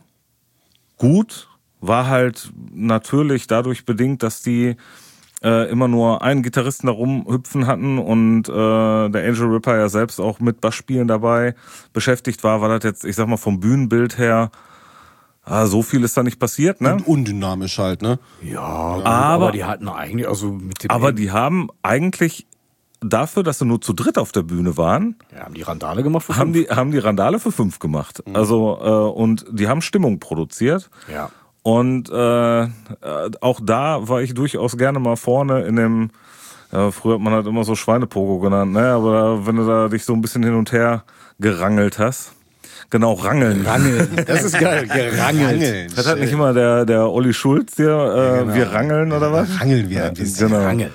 gut, war halt natürlich dadurch bedingt, dass die äh, immer nur einen Gitarristen da rumhüpfen hatten und äh, der Angel Ripper ja selbst auch mit Bassspielen dabei beschäftigt war, war das jetzt, ich sag mal, vom Bühnenbild her, ah, so viel ist da nicht passiert, ne? Und undynamisch halt, ne? Ja, gut, Aber- aber die hatten eigentlich, also mit dem Aber die haben eigentlich dafür, dass sie nur zu dritt auf der Bühne waren, ja, haben die Randale gemacht. für haben fünf. die, haben die Randale für fünf gemacht. Also, äh, und die haben Stimmung produziert. Ja. Und äh, äh, auch da war ich durchaus gerne mal vorne in dem, ja, früher hat man halt immer so Schweinepogo genannt, ne? Aber wenn du da dich so ein bisschen hin und her gerangelt hast. Genau, rangeln. Rangeln. Das ist geil, gerangelt. Rangeln. Das hat nicht immer der, der Olli Schulz dir, äh, genau. wir rangeln oder was? Rangeln wir ein bisschen. Genau. Rangeln.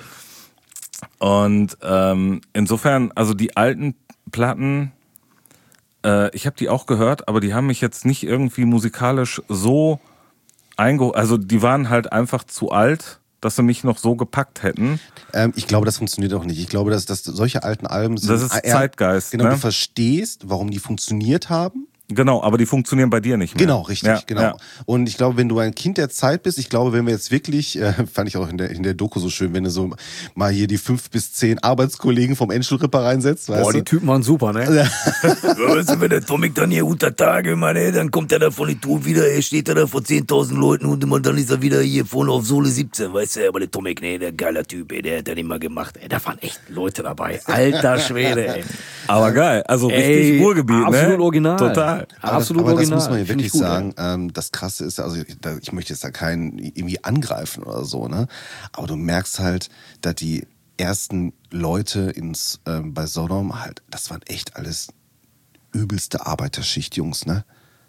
Und ähm, insofern, also die alten Platten, äh, ich habe die auch gehört, aber die haben mich jetzt nicht irgendwie musikalisch so eingeholt. Also die waren halt einfach zu alt, dass sie mich noch so gepackt hätten. Ähm, ich glaube, das funktioniert auch nicht. Ich glaube, dass, dass solche alten Alben sind. Das ist eher- Zeitgeist, Genau, ne? du verstehst, warum die funktioniert haben. Genau, aber die funktionieren bei dir nicht mehr. Genau, richtig, Ja, genau. ja. Und ich glaube, wenn du ein Kind der Zeit bist, ich glaube, wenn wir jetzt wirklich, äh, fand ich auch in der, in der Doku so schön, wenn du so mal hier die fünf bis zehn Arbeitskollegen vom Angel Ripper reinsetzt, weißt Boah, du? die Typen waren super, ne? Weißt du, wenn der Tomek dann hier unter Tage, Mann, ey, dann kommt er da von den Ton wieder, er steht da, da vor zehntausend Leuten und immer dann ist er wieder hier vorne auf Sohle siebzehn, weißt du, aber der Tomek, nee, der geiler Typ, ey, der hat das immer gemacht, ey, da waren echt Leute dabei, alter Schwede, ey. Aber geil, also richtig Ey, Ruhrgebiet, absolut ne? original. Total. Aber Absolut das, aber original. das muss man ja Find ich wirklich gut, sagen. Ähm, das Krasse ist, also ich, da, ich möchte jetzt da keinen irgendwie angreifen oder so, ne? Aber du merkst halt, dass die ersten Leute ins ähm, bei Sodom halt, das waren echt alles übelste Arbeiterschicht, Jungs, ne?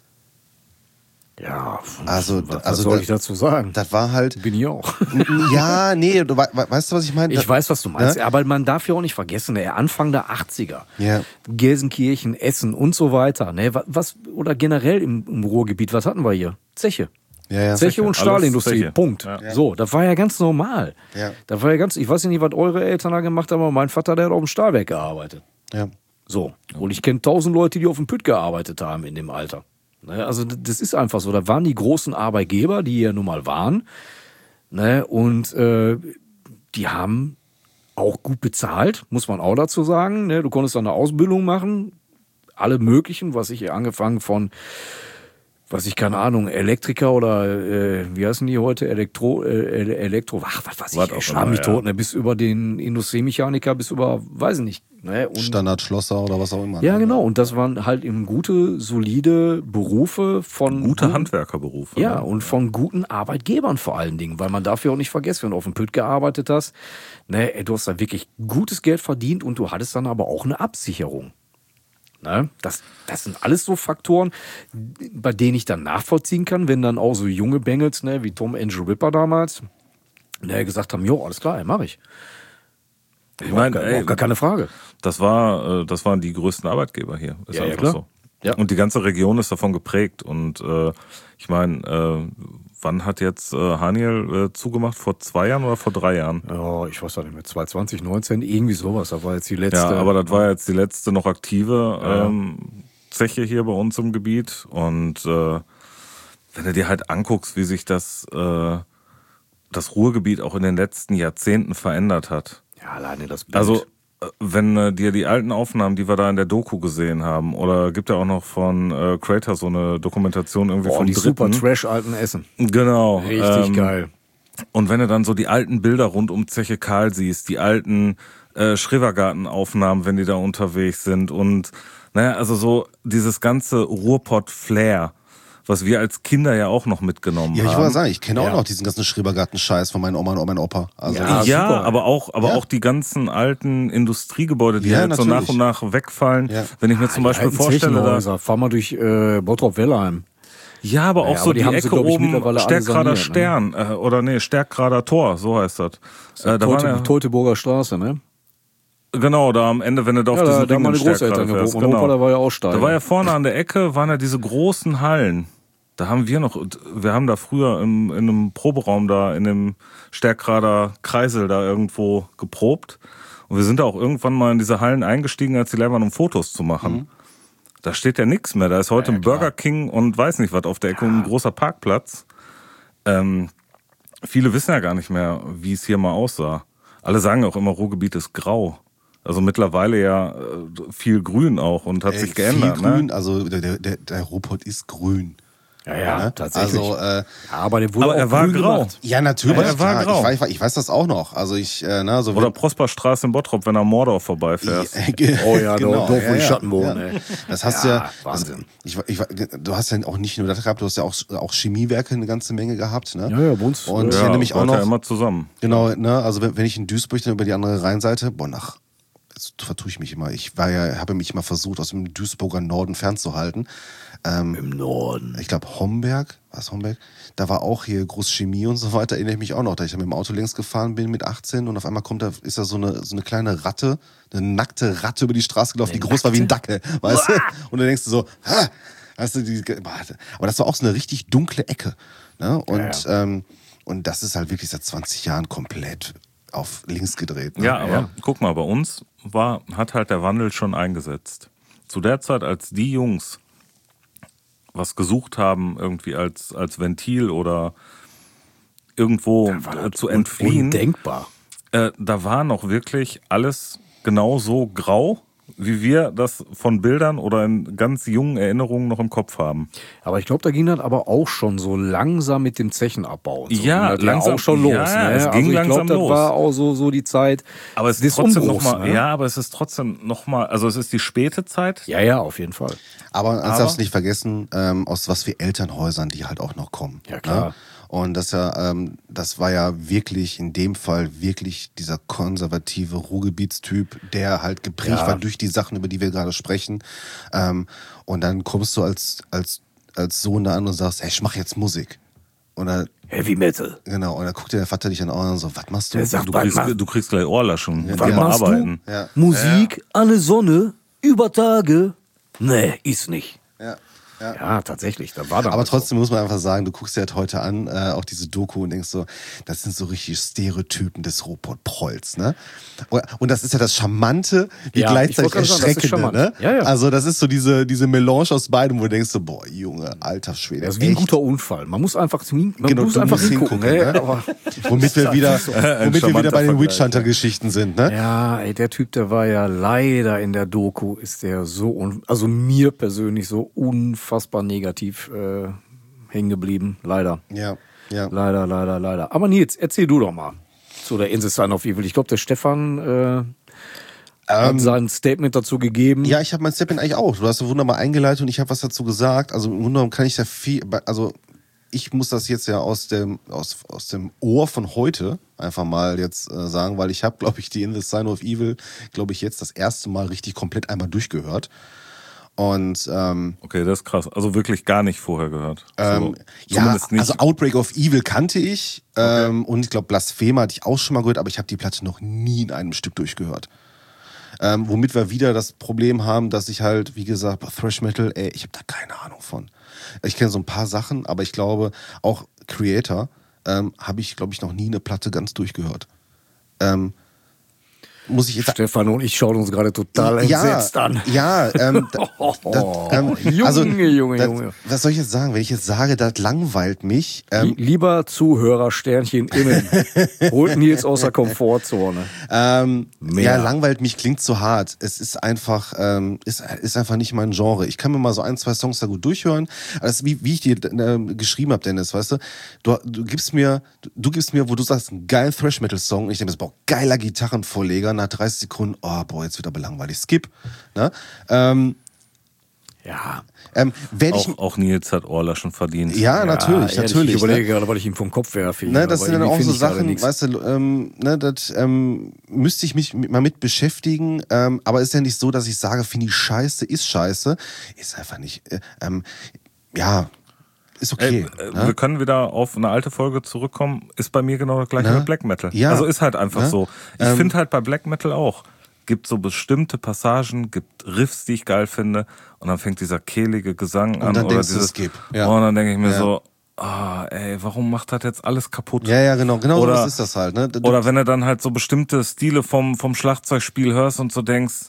Ja, Also, was, was also soll da- ich dazu sagen? Das war halt. Bin ich auch. Ja, nee, du we we- weißt du, was ich meine? Ich weiß, was du meinst, Ne? aber man darf ja auch nicht vergessen, der Anfang der achtziger, Ja. Gelsenkirchen, Essen und so weiter, ne, wa- was, oder generell im, im Ruhrgebiet, was hatten wir hier? Zeche. Ja, ja. Zeche und Alles Stahlindustrie, Zeche. Punkt. Ja. So, das war ja ganz normal. Ja. Das war ja ganz, ich weiß nicht, was eure Eltern da gemacht haben, aber mein Vater, der hat auf dem Stahlwerk gearbeitet. Ja. So. Und ich kenne tausend Leute, die auf dem Pütt gearbeitet haben in dem Alter. Ne, also d- das ist einfach so. Da waren die großen Arbeitgeber, die ja nun mal waren. Ne, und äh, die haben auch gut bezahlt, muss man auch dazu sagen. Ne, du konntest dann eine Ausbildung machen, alle möglichen, was ich angefangen von, was ich, keine Ahnung, Elektriker oder äh, wie heißen die heute? Elektro, äh, Elektro, ach, was weiß Was ich, auch ey, schlag immer, mich ja. tot, ne, bis über den Industriemechaniker, bis über, weiß ich nicht. Ne, und Standardschlosser oder was auch immer. ja, genau. Und das waren halt eben gute, solide Berufe von Gute guten- Handwerkerberufe. Ja, ne? und von guten Arbeitgebern vor allen Dingen, weil man darf ja auch nicht vergessen, wenn du auf dem Pütt gearbeitet hast, ne, ey, du hast da wirklich gutes Geld verdient und du hattest dann aber auch eine Absicherung. Ne? Das, das sind alles so Faktoren, bei denen ich dann nachvollziehen kann, wenn dann auch so junge Bengels, ne, wie Tom Angel Ripper damals, ne, gesagt haben, jo, alles klar, ey, mach ich. Ich meine, ey, gar keine Frage. Das war, äh, das waren die größten Arbeitgeber hier. Ist Ja, ja, einfach klar. so. Ja. Und die ganze Region ist davon geprägt. Und äh, ich meine, äh, wann hat jetzt äh, Haniel äh, zugemacht? Vor zwei Jahren oder vor drei Jahren? Ja, ich weiß auch nicht mehr, zwanzig neunzehn, irgendwie sowas. Da war jetzt die letzte. Ja, aber das war jetzt die letzte noch aktive Ja. ähm, Zeche hier bei uns im Gebiet. Und äh, wenn du dir halt anguckst, wie sich das, äh, das Ruhrgebiet auch in den letzten Jahrzehnten verändert hat. Ja, alleine das Bild. Also, äh, wenn äh, dir die alten Aufnahmen, die wir da in der Doku gesehen haben, oder gibt ja auch noch von äh, Creator so eine Dokumentation irgendwie Boah, vom die super Dritten. Trash-alten Essen. Genau. Richtig ähm, geil. Und wenn du dann so die alten Bilder rund um Zeche Karl siehst, die alten äh, Schrebergarten-Aufnahmen, wenn die da unterwegs sind und naja, also so dieses ganze Ruhrpott-Flair, was wir als Kinder ja auch noch mitgenommen Ja, ich haben. wollte sagen, ich kenne auch Ja. noch diesen ganzen Schrebergarten-Scheiß von meinen Oma und meinem Opa. Also Ja, Ja, super. aber auch, aber Ja. auch die ganzen alten Industriegebäude, die Ja, halt so nach natürlich. und nach wegfallen. Ja. Wenn ich mir zum Beispiel vorstelle, da, fahr mal durch äh, Bottrop-Wellheim. ja, aber auch Naja, so aber die die, haben sie, Ecke glaub ich, oben, mittlerweile alle Stärkrader saniert, Stern, äh, oder nee, Stärkrader Tor, so heißt das. Äh, da waren Teute, ja, Teutoburger Straße, ne? genau, da am Ende, wenn du da auf Ja, da, diesen da Ring haben meine in Stärkrader Großeltern fährst, gewohnt. Mein Opa, der war ja auch steil. Da war ja vorne an der Ecke, waren ja diese großen Hallen. Da haben wir noch, wir haben da früher im, in einem Proberaum da, in dem Stärkrader Kreisel da irgendwo geprobt. Und wir sind da auch irgendwann mal in diese Hallen eingestiegen, als die leer waren, um Fotos zu machen. Mhm. Da steht ja nichts mehr. Da ist heute Ja, ja, ein Burger King und weiß nicht was auf der Ecke und ein großer Parkplatz. Ähm, viele wissen ja gar nicht mehr, wie es hier mal aussah. Alle sagen auch immer, Ruhrgebiet ist grau. Also mittlerweile ja äh, viel grün auch und hat Ey, sich geändert. Viel grün, Ne? also der, der, der Ruhrpott ist grün. Ja, ja, Ne? tatsächlich. Also, äh, ja, aber der wurde Aber auch er war grün grau. gemacht. ja, natürlich, Aber er war klar. grau. Ich, weiß, ich weiß das auch noch. Also ich, äh, ne, so Oder Prosperstraße in Bottrop, wenn du am Mordorf vorbeifährst. Oh ja, genau, dort, wo die ja, Schatten ja, wohnen, ja. ey. Das hast Ja, ja, das, Wahnsinn. ich, ich, du hast ja auch nicht nur das gehabt, du hast ja auch, auch Chemiewerke eine ganze Menge gehabt. Ne? Ja, ja, bei uns, Und ja, ich erinnere mich auch gehört noch, ja immer zusammen. genau, ne, also wenn, wenn ich in Duisburg dann über die andere Rheinseite, boah, nach, jetzt vertue ich mich immer, ich war ja, habe mich immer versucht, aus dem Duisburger Norden fernzuhalten. Ähm, im Norden. ich glaube Homberg, was Homberg? Da war auch hier Großchemie und so weiter, erinnere ich mich auch noch, da ich da mit dem Auto längs gefahren bin mit achtzehn und auf einmal kommt da, ist da so eine, so eine kleine Ratte, eine nackte Ratte über die Straße gelaufen, die groß war wie ein Dackel, weißt du? Und dann denkst du so, ha! Weißt du, die, aber das war auch so eine richtig dunkle Ecke, ne? Und, Ja, ähm, und das ist halt wirklich seit zwanzig Jahren komplett auf links gedreht. Ne? Ja, aber guck mal, bei uns war, hat halt der Wandel schon eingesetzt. Zu der Zeit, als die Jungs was gesucht haben, irgendwie als, als Ventil oder irgendwo äh, zu entfliehen, Undenkbar. äh, da war noch wirklich alles genau so grau, wie wir das von Bildern oder in ganz jungen Erinnerungen noch im Kopf haben. Aber ich glaube, da ging das aber auch schon so langsam mit dem Zechenabbau. Und so. Ja, ging das langsam- auch schon los. ja, ne? es ging also ich langsam glaub, los. das war auch so, so die Zeit Aber es des ist trotzdem Umbruchs. noch mal, ne? ja, aber es ist trotzdem noch mal, also es ist die späte Zeit. ja, ja, auf jeden Fall. Aber das Aber- darfst du nicht vergessen, ähm, aus was für Elternhäusern die halt auch noch kommen. Ja, klar. Ne? Und das ja, ähm, das war ja wirklich in dem Fall wirklich dieser konservative Ruhrgebietstyp, der halt geprägt Ja. war durch die Sachen, über die wir gerade sprechen. Ähm, und dann kommst du als als als Sohn da an und sagst, hey, ich mach jetzt Musik. Und dann, Heavy Metal. genau, und dann guckt der Vater dich an und so, was machst du? Der sagt, Du was kriegst, machst- du kriegst gleich Ohrlaschen. Ja, was geh mal machst du? arbeiten. Ja. Musik, alle Sonne, über Tage. Nee, ist nicht. Ja. Ja. Ja, tatsächlich, da war da Aber trotzdem muss man einfach sagen, du guckst dir halt heute an, äh, auch diese Doku und denkst so, das sind so richtig Stereotypen des Ruhrpott-Prolls, ne? Und, und das ist ja das Charmante, wie Ja, ich gleichzeitig wollte gerade sagen, das ist Erschreckende, charmant. ne? Ja, ja. Also das ist so diese, diese Melange aus beidem, wo du denkst so, boah, Junge, alter Schwede. Das ist wie ein echt. guter Unfall. Man muss einfach, man Genau, muss du einfach musst hingucken. hingucken, ne? ne? Aber Womit wir wieder, Ein womit wir wieder charmanter bei den Vergleich, Witch Hunter-Geschichten sind, ne? ja, ey, der Typ, der war ja leider in der Doku, ist der so, un also mir persönlich so unfassbar negativ äh, hängen geblieben. Leider. Ja, ja. Leider, leider, leider. Aber Nils, erzähl du doch mal zu der Insel Sign of Evil. Ich glaube, der Stefan äh, hat sein Statement dazu gegeben. Ja, ich habe mein Statement eigentlich auch. Du hast so wunderbar eingeleitet und ich habe was dazu gesagt. Also im Grunde genommen kann ich da viel, also ich muss das jetzt ja aus dem, aus, aus dem Ohr von heute einfach mal jetzt äh, sagen, weil ich habe, glaube ich, die In the Sign of Evil, glaube ich, jetzt das erste Mal richtig komplett einmal durchgehört. Und ähm, Okay, das ist krass. Also wirklich gar nicht vorher gehört. ähm, So, ja, zumindest nicht. also Outbreak of Evil kannte ich ähm, und ich glaube Blasphema hatte ich auch schon mal gehört, aber ich habe die Platte noch nie in einem Stück durchgehört. Ähm, womit wir wieder das Problem haben, dass ich halt, wie gesagt, Thrash Metal, ey, ich habe da keine Ahnung von. Ich kenne so ein paar Sachen, aber ich glaube, auch Creator ähm, habe ich, glaube ich, noch nie eine Platte ganz durchgehört. Ähm, muss ich jetzt Stefan und ich schauen uns gerade total ja, entsetzt an. Ja, ähm, da, das, ähm, Junge, also, Junge, das, Junge. was soll ich jetzt sagen? Wenn ich jetzt sage, das langweilt mich. Ähm, Lieber Zuhörer, Sternchen innen, holt Nils aus der Komfortzone. ähm, Mehr. ja, langweilt mich klingt zu hart. Es ist einfach, ähm, ist, ist einfach nicht mein Genre. Ich kann mir mal so ein, zwei Songs da gut durchhören. Also wie, wie ich dir äh, geschrieben habe, Dennis, weißt du, du, du gibst mir, du, du gibst mir, wo du sagst, einen geilen Thrash-Metal-Song. Und ich denke, das boah, geiler Gitarrenvorleger. Nach dreißig Sekunden, oh boah, jetzt wird aber langweilig. Skip. Ne? Ähm, Ja. ähm, werd ich, auch, auch Nils hat Ohrlaschen verdient. ja, natürlich, ja, natürlich. Ich überlege ne? gerade, weil ich ihn vom Kopf werfe. Ne, das aber sind dann irgendwie auch so finde ich gerade Sachen, nichts. weißt du, ähm, ne, das ähm, müsste ich mich mit, mal mit beschäftigen, ähm, aber ist ja nicht so, dass ich sage, finde ich scheiße, ist scheiße. Ist einfach nicht, äh, ähm, ja, ist okay. Ey, äh, ne? wir können wieder auf eine alte Folge zurückkommen. Ist bei mir genau das gleiche Ne? mit Black Metal. Ja. Also ist halt einfach Ne? so. Ich Ähm, finde halt bei Black Metal auch, gibt so bestimmte Passagen, gibt Riffs, die ich geil finde, und dann fängt dieser kehlige Gesang an. dann oder denkst du, dieses, Skip. Ja. Und dann denke ich mir Ja. so, ah, ey, warum macht das jetzt alles kaputt? Ja, ja, genau, genau Oder- so ist das halt. Ne? Du- Oder wenn du dann halt so bestimmte Stile vom, vom Schlagzeugspiel hörst und so denkst,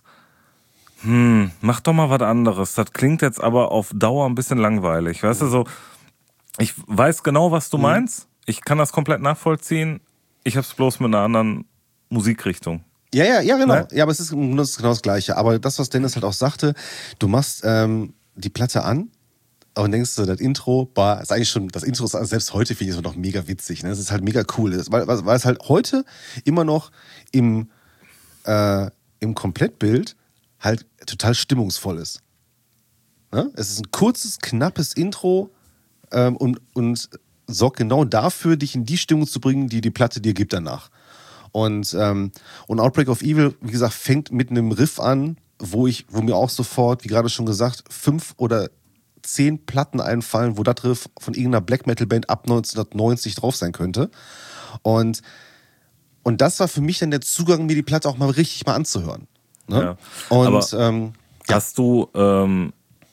hm, mach doch mal was anderes. Das klingt jetzt aber auf Dauer ein bisschen langweilig. Weißt du, so, ich weiß genau, was du meinst. Ich kann das komplett nachvollziehen. Ich hab's bloß mit einer anderen Musikrichtung. Ja, ja, ja, genau. Ne? Ja, aber es ist, das ist genau das Gleiche. Aber das, was Dennis halt auch sagte, du machst ähm, die Platte an und denkst du, das Intro, bah, ist eigentlich schon, das Intro ist selbst heute finde ich es noch mega witzig. Ne? Das ist halt mega cool. Das, weil, weil es halt heute immer noch im, äh, im Komplettbild halt total stimmungsvoll ist. Ne? Es ist ein kurzes, knappes Intro ähm, und, und sorgt genau dafür, dich in die Stimmung zu bringen, die die Platte dir gibt danach. Und, ähm, und Outbreak of Evil, wie gesagt, fängt mit einem Riff an, wo ich, wo mir auch sofort, wie gerade schon gesagt, fünf oder zehn Platten einfallen, wo das Riff von irgendeiner Black Metal Band ab neunzehnhundertneunzig drauf sein könnte. Und, und das war für mich dann der Zugang, mir die Platte auch mal richtig mal anzuhören. Ne? Ja. Und Aber ähm, ja. Hast du, ähm,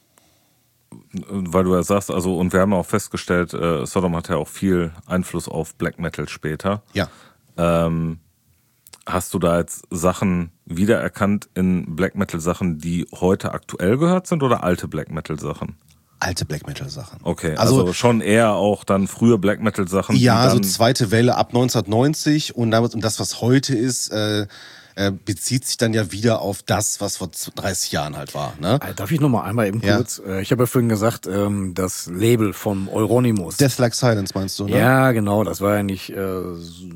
weil du ja sagst, also, und wir haben auch festgestellt, äh, Sodom hat ja auch viel Einfluss auf Black Metal später. ja. Ähm, hast du da jetzt Sachen wiedererkannt in Black Metal Sachen, die heute aktuell gehört sind, oder alte Black Metal Sachen? Alte Black Metal Sachen. Okay, also, Also, schon eher auch dann frühe Black Metal Sachen. ja, die so dann, zweite Welle ab neunzehnhundertneunzig und damit, und das, was heute ist, äh, äh, bezieht sich dann ja wieder auf das, was vor dreißig Jahren halt war. Ne? Äh, Darf ich noch mal einmal eben Ja. kurz? äh, Ich habe ja vorhin gesagt, ähm, das Label vom Euronymous. Death Like Silence meinst du, ne? Ja, genau, das war ja nicht, äh,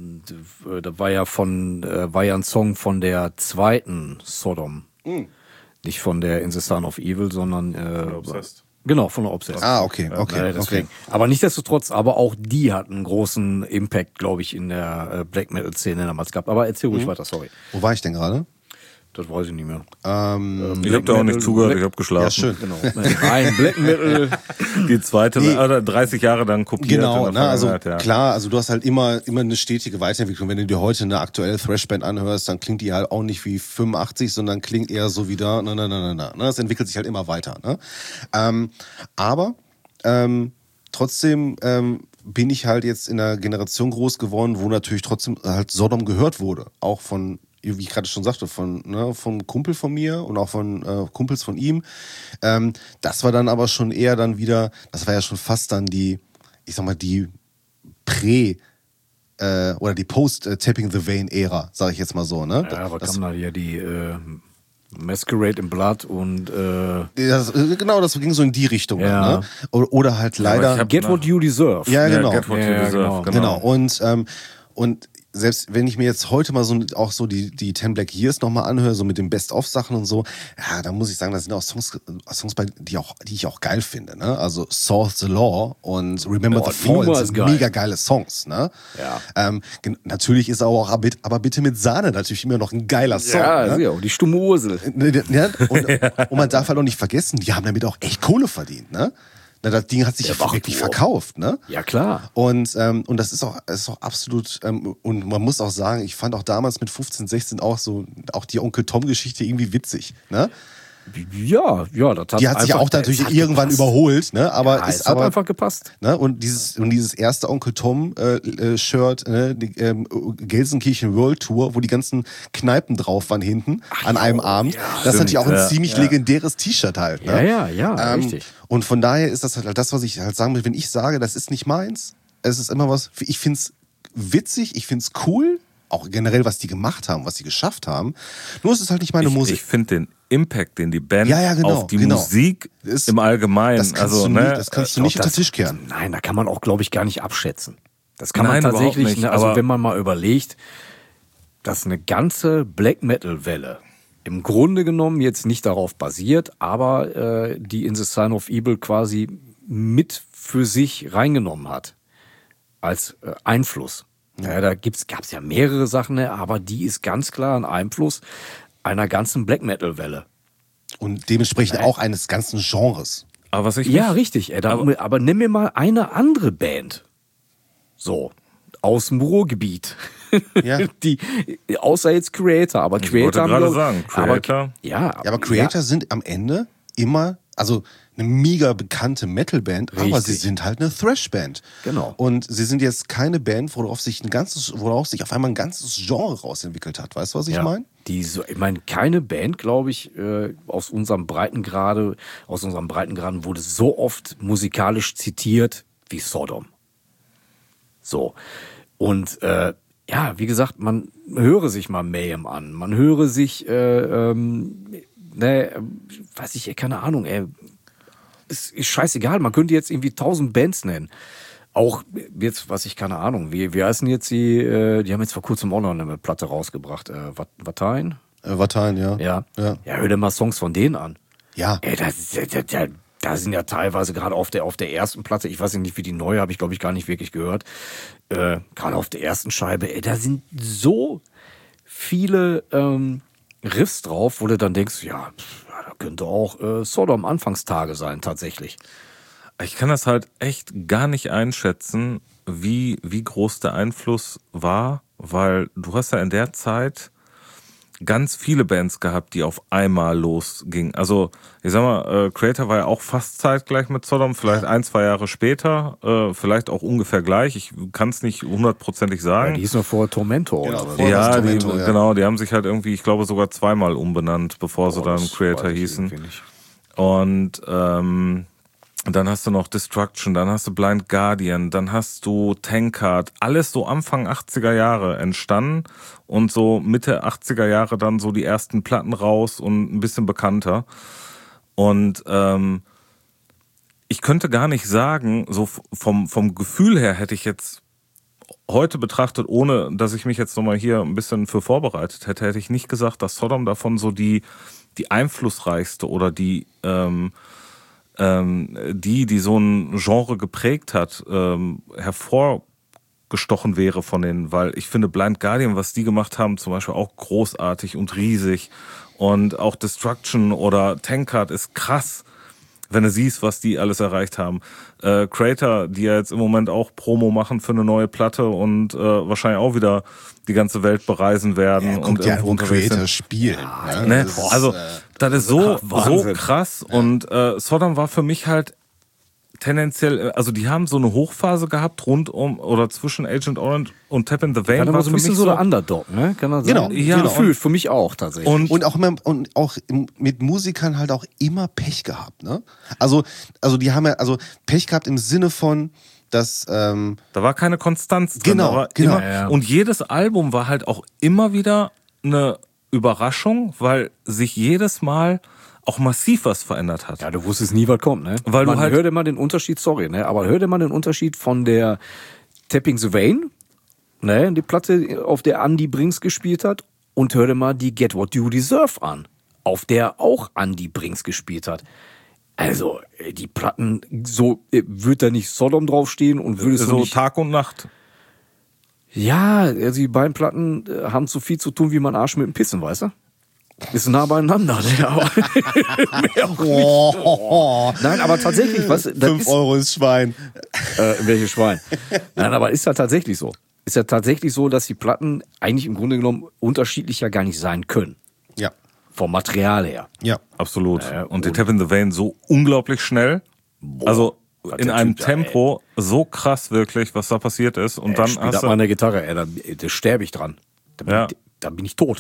da war ja von, äh, war ja ein Song von der zweiten Sodom. Mhm. Nicht von der In the Son of Evil, sondern äh, Obsessed. genau, von der Obsessed. Ah, okay, okay, Äh, deswegen. okay. Aber nichtsdestotrotz, aber auch die hatten einen großen Impact, glaube ich, in der äh, Black Metal Szene damals gehabt. Aber erzähl Mhm. ruhig weiter, sorry. Wo war ich denn gerade? Das weiß ich nicht mehr. Ähm, Ich habe da auch nicht zugehört, ich habe geschlafen. ja, schön. Genau. Nein, Black Metal. Die zweite, Nee. oder dreißig Jahre dann kopiert. Genau, in der ne, also Vergangenheit, ja. klar, also du hast halt immer, immer eine stetige Weiterentwicklung. Wenn du dir heute eine aktuelle Thrashband anhörst, dann klingt die halt auch nicht wie fünfundachtzig, sondern klingt eher so wie da, na, na, na, na, na. Ne? Das entwickelt sich halt immer weiter. Ne? Ähm, aber ähm, trotzdem ähm, bin ich halt jetzt in einer Generation groß geworden, wo natürlich trotzdem halt Sodom gehört wurde. Auch von, wie ich gerade schon sagte, von, ne, von Kumpel von mir und auch von äh, Kumpels von ihm. Ähm, das war dann aber schon eher dann wieder, das war ja schon fast dann die, ich sag mal, die Prä- äh, oder die Post-Tapping the Vein-Ära, sage ich jetzt mal so. Ne? Ja, aber das, kam da ja die äh, Masquerade in Blood und äh, das, genau, das ging so in die Richtung. Ja. Dann, ne? Oder, oder halt leider... ich hab- Get What You Deserve. ja, genau. Get What You Ja, Deserve, genau. genau. Genau, und, ähm, und selbst wenn ich mir jetzt heute mal so auch so die, die Ten Black Years nochmal anhöre, so mit den Best-of-Sachen und so, ja, da muss ich sagen, da sind auch Songs, Songs bei, die, auch, die ich auch geil finde. Ne? Also South the Law und Remember Oh, the Fallen Numa sind ist geil. mega geile Songs. Ne? Ja. Ähm, gen- natürlich ist auch, aber bitte, aber bitte mit Sahne natürlich immer noch ein geiler Song. Ja, ne? ja, die stumme Ursel. Ja, und, und man darf halt auch nicht vergessen, die haben damit auch echt Kohle verdient. Ne? Na, das Ding hat sich Der ja wirklich Wachturm. verkauft. Ne? Ja, klar. Und, ähm, und das ist auch, das ist auch absolut, ähm, und man muss auch sagen, ich fand auch damals mit fünfzehn, sechzehn auch so, auch die Onkel Tom-Geschichte irgendwie witzig. Ne? Ja, ja, das hat Die hat sich ja einfach- auch natürlich es hat irgendwann gepasst. überholt, ne? Aber Ja, ist es hat aber einfach gepasst. Ne? Und dieses und dieses erste Onkel Tom äh, äh, Shirt, ne? die, ähm, Gelsenkirchen World Tour, wo die ganzen Kneipen drauf waren hinten an einem Abend. ja, das ist natürlich auch ein ja, ziemlich ja. legendäres T-Shirt halt. Ne? Ja, ja, ja, Ähm, richtig. Und von daher ist das halt das, was ich halt sagen will, wenn ich sage, das ist nicht meins, es ist immer was, ich find's witzig, ich find's cool, auch generell, was die gemacht haben, was sie geschafft haben. Nur ist es halt nicht meine Ich, Musik. ich finde den Impact, den die Band Ja, ja, genau, auf die genau. Musik Ist- im Allgemeinen, das kannst also du, ne, nie, das kannst du nicht Auch unter das- den Tisch kehren. Nein, da kann man auch, glaube ich, gar nicht abschätzen. Das kann Nein, man überhaupt tatsächlich, nicht, ne, also aber- wenn man mal überlegt, dass eine ganze Black Metal Welle im Grunde genommen jetzt nicht darauf basiert, aber äh, die In the Sign of Evil quasi mit für sich reingenommen hat als äh, Einfluss. Ja, da gibt's, gab's ja mehrere Sachen, ne, aber die ist ganz klar ein Einfluss einer ganzen Black Metal Welle. Und dementsprechend auch eines ganzen Genres. aber was ich Ja, nicht, richtig. Ey, da, aber, aber nimm mir mal eine andere Band. So, aus dem Ruhrgebiet. Ja. Die, außer jetzt Creator, aber wollte Creator haben gerade glaub- sagen, Creator. Aber, ja, Ja, aber Creator sind am Ende immer, also eine mega bekannte Metal-Band, aber Richtig. sie sind halt eine Thrash-Band. Genau. Und sie sind jetzt keine Band, worauf sich ein ganzes, worauf sich auf einmal ein ganzes Genre rausentwickelt hat. Weißt du, was ich ja, meine? Die so, ich meine, keine Band, glaube ich, äh, aus unserem Breitengrade, aus unserem Breitengraden wurde so oft musikalisch zitiert wie Sodom. So. Und äh, ja, wie gesagt, man höre sich mal Mayhem an. Man höre sich, äh, ähm, ne, äh, weiß ich, keine Ahnung, ey. Es ist scheißegal, man könnte jetzt irgendwie tausend Bands nennen. Auch jetzt, was ich, keine Ahnung, wie, wie heißen jetzt die, äh, die haben jetzt vor kurzem auch noch eine Platte rausgebracht, äh, Wat- Watain? Äh, Vatain, ja. Ja. Ja. Ja, hör dir mal Songs von denen an. Ja. Ey, das, das, das, das, da sind ja teilweise gerade auf der, auf der ersten Platte, ich weiß nicht, wie die neue, habe ich glaube ich gar nicht wirklich gehört, äh, gerade auf der ersten Scheibe, ey, da sind so viele ähm, Riffs drauf, wo du dann denkst, ja, pff, ja, da könnte auch äh, Sodom Anfangstage sein, tatsächlich. ich kann das halt echt gar nicht einschätzen, wie, wie groß der Einfluss war, weil du hast ja in der Zeit ganz viele Bands gehabt, die auf einmal losgingen. Also, ich sag mal, äh, Creator war ja auch fast zeitgleich mit Sodom, vielleicht ein, zwei Jahre später, äh, vielleicht auch ungefähr gleich. Ich kann es nicht hundertprozentig Ja, sagen. die hieß noch vorher Tormentor Genau, oder so. vorher- Ja, die, Tormentor, ja. genau, die haben sich halt irgendwie, ich glaube, sogar zweimal umbenannt, bevor sie Boah, dann das Creator weiß ich hießen. irgendwie nicht. Und ähm, dann hast du noch Destruction, dann hast du Blind Guardian, dann hast du Tankard, alles so Anfang achtziger Jahre entstanden und so Mitte achtziger Jahre dann so die ersten Platten raus und ein bisschen bekannter. Und ähm, ich könnte gar nicht sagen, so f- vom, vom Gefühl her hätte ich jetzt heute betrachtet, ohne dass ich mich jetzt nochmal hier ein bisschen für vorbereitet hätte, hätte ich nicht gesagt, dass Sodom davon so die, die einflussreichste oder die, ähm, ähm, die, die so ein Genre geprägt hat, ähm, hervorgestochen wäre von denen, weil ich finde Blind Guardian, was die gemacht haben, zum Beispiel auch großartig und riesig und auch Destruction oder Tankard ist krass, wenn du siehst, was die alles erreicht haben. Äh, Creator, die ja jetzt im Moment auch Promo machen für eine neue Platte und äh, wahrscheinlich auch wieder die ganze Welt bereisen werden. Ja, und guck dir an, irgendwo wo unterwegs sind. Creator spielen. ne? Ne? Das ist, Also, äh, das ist so, so Wahnsinn. krass. Und äh, Sodom war für mich halt tendenziell, also die haben so eine Hochphase gehabt rund um oder zwischen Agent Orange und Tap in the Vein. War war immer so ein für bisschen mich so der Underdog, ne? Kann man sagen? Genau, ja, Gefühlt, für mich auch tatsächlich. und, Und auch immer, und auch im- mit Musikern halt auch immer Pech gehabt, ne? Also, also die haben ja, also Pech gehabt im Sinne von, dass, ähm, da war keine Konstanz drin. Genau, da war genau. Immer, Ja, ja. Und jedes Album war halt auch immer wieder eine Überraschung, weil sich jedes Mal auch massiv was verändert hat. Ja, du wusstest nie, was kommt, ne? Weil du Man halt- hör dir mal den Unterschied, sorry, ne? Aber hör dir mal den Unterschied von der Tapping the Vein Ne, die Platte, auf der Andy Brinks gespielt hat. Und hör dir mal die Get What You Deserve an, auf der auch Andy Brinks gespielt hat. Also, die Platten, so wird da nicht Sodom draufstehen und würdest so du nicht... Tag und Nacht. Ja, also die beiden Platten haben so viel zu tun wie mein Arsch mit dem Pissen, weißt du? Ist nah beieinander, ne? Aber mehr auch nicht. Oh, Nein, aber tatsächlich, was? Das fünf ist, Euro ist Schwein. Äh, welches Schwein? Nein, aber ist ja tatsächlich so. Ist ja tatsächlich so, dass die Platten eigentlich im Grunde genommen unterschiedlicher gar nicht sein können. Ja, Vom Material her. ja. Absolut. Äh, und die und- Tap in the Vein so unglaublich schnell. Also hat in der einem Typ da, ey. Tempo so krass wirklich, was da passiert ist. Und Ey, dann spielt hast ab du... meine Gitarre, ey, da, da sterbe ich dran. Da bin, Ja. ich, da bin ich tot.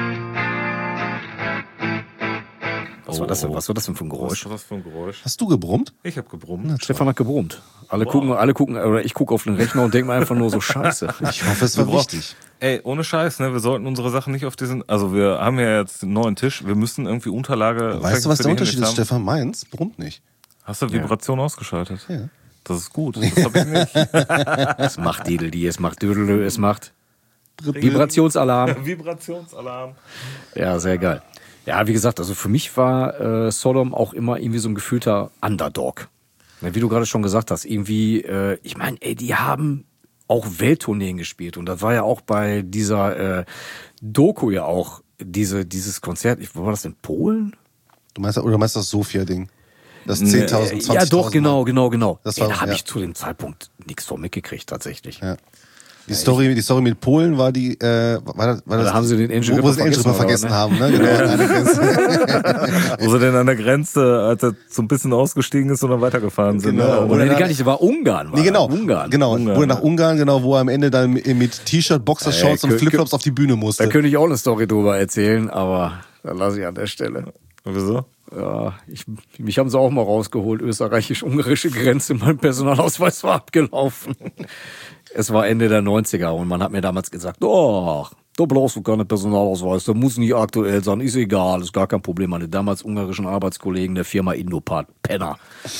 Was war das denn? Was war das denn für ein Was Geräusch? war das für ein Geräusch? Hast du gebrummt? Ich habe gebrummt. Stefan hat gebrummt. Alle gucken, alle gucken, oder ich gucke auf den Rechner und denke mir einfach nur so Scheiße. Ich hoffe, es war brauchen- wichtig. Ey, ohne Scheiß, ne? Wir sollten unsere Sachen nicht auf diesen... Also wir haben ja jetzt einen neuen Tisch. Wir müssen irgendwie Unterlage... Weißt du, was für der die Unterschied Handys ist, haben. Stefan? Meins brummt nicht. Hast du Vibration ausgeschaltet? Ja. Das ist gut. Das hab ich nicht. Es macht Diddle-Die, es macht Dödelö, es macht Vibrationsalarm. Vibrationsalarm. Ja, sehr geil. Ja, wie gesagt, also für mich war äh, Sodom auch immer irgendwie so ein gefühlter Underdog. Ja, wie du gerade schon gesagt hast, irgendwie, äh, ich meine, ey, die haben auch Welttourneen gespielt. Und das war ja auch bei dieser äh, Doku ja auch diese, dieses Konzert, ich- wo war das in Polen? Du meinst, oder meinst das Sofia-Ding? Das Nee, zehntausend, Äh, zwanzigtausend. ja, doch, genau, genau, genau. Das Ey, war- da habe ja. ich zu dem Zeitpunkt nichts von mitgekriegt, tatsächlich. Ja. Die Story, die Story mit Polen war die, äh, war das, war das Da haben sie den Angel wo, wo Ripper sie den Angel Ripper vergessen, vergessen haben, ne? Genau, an einer Grenze. Wo sie denn an der Grenze, als er so ein bisschen ausgestiegen ist und dann weitergefahren sind. Genau. Ne? Oder Oder nee, nach- gar nicht, das war Ungarn. War Nee, genau. das. Ungarn. Genau. Ungarn, Wo er nach ja. Ungarn, genau, wo er am Ende dann mit, mit T-Shirt, Boxershorts Ey, und kö- Flipflops auf die Bühne musste. Da könnte ich auch eine Story drüber erzählen, aber da lasse ich an der Stelle. Wieso? Ja, ich, mich haben sie auch mal rausgeholt, österreichisch-ungarische Grenze, mein Personalausweis war abgelaufen. Es war Ende der neunziger und man hat mir damals gesagt, doch, da brauchst du keinen Personalausweis, der muss nicht aktuell sein, ist egal, ist gar kein Problem. Meine damals ungarischen Arbeitskollegen der Firma Indopart, Penner.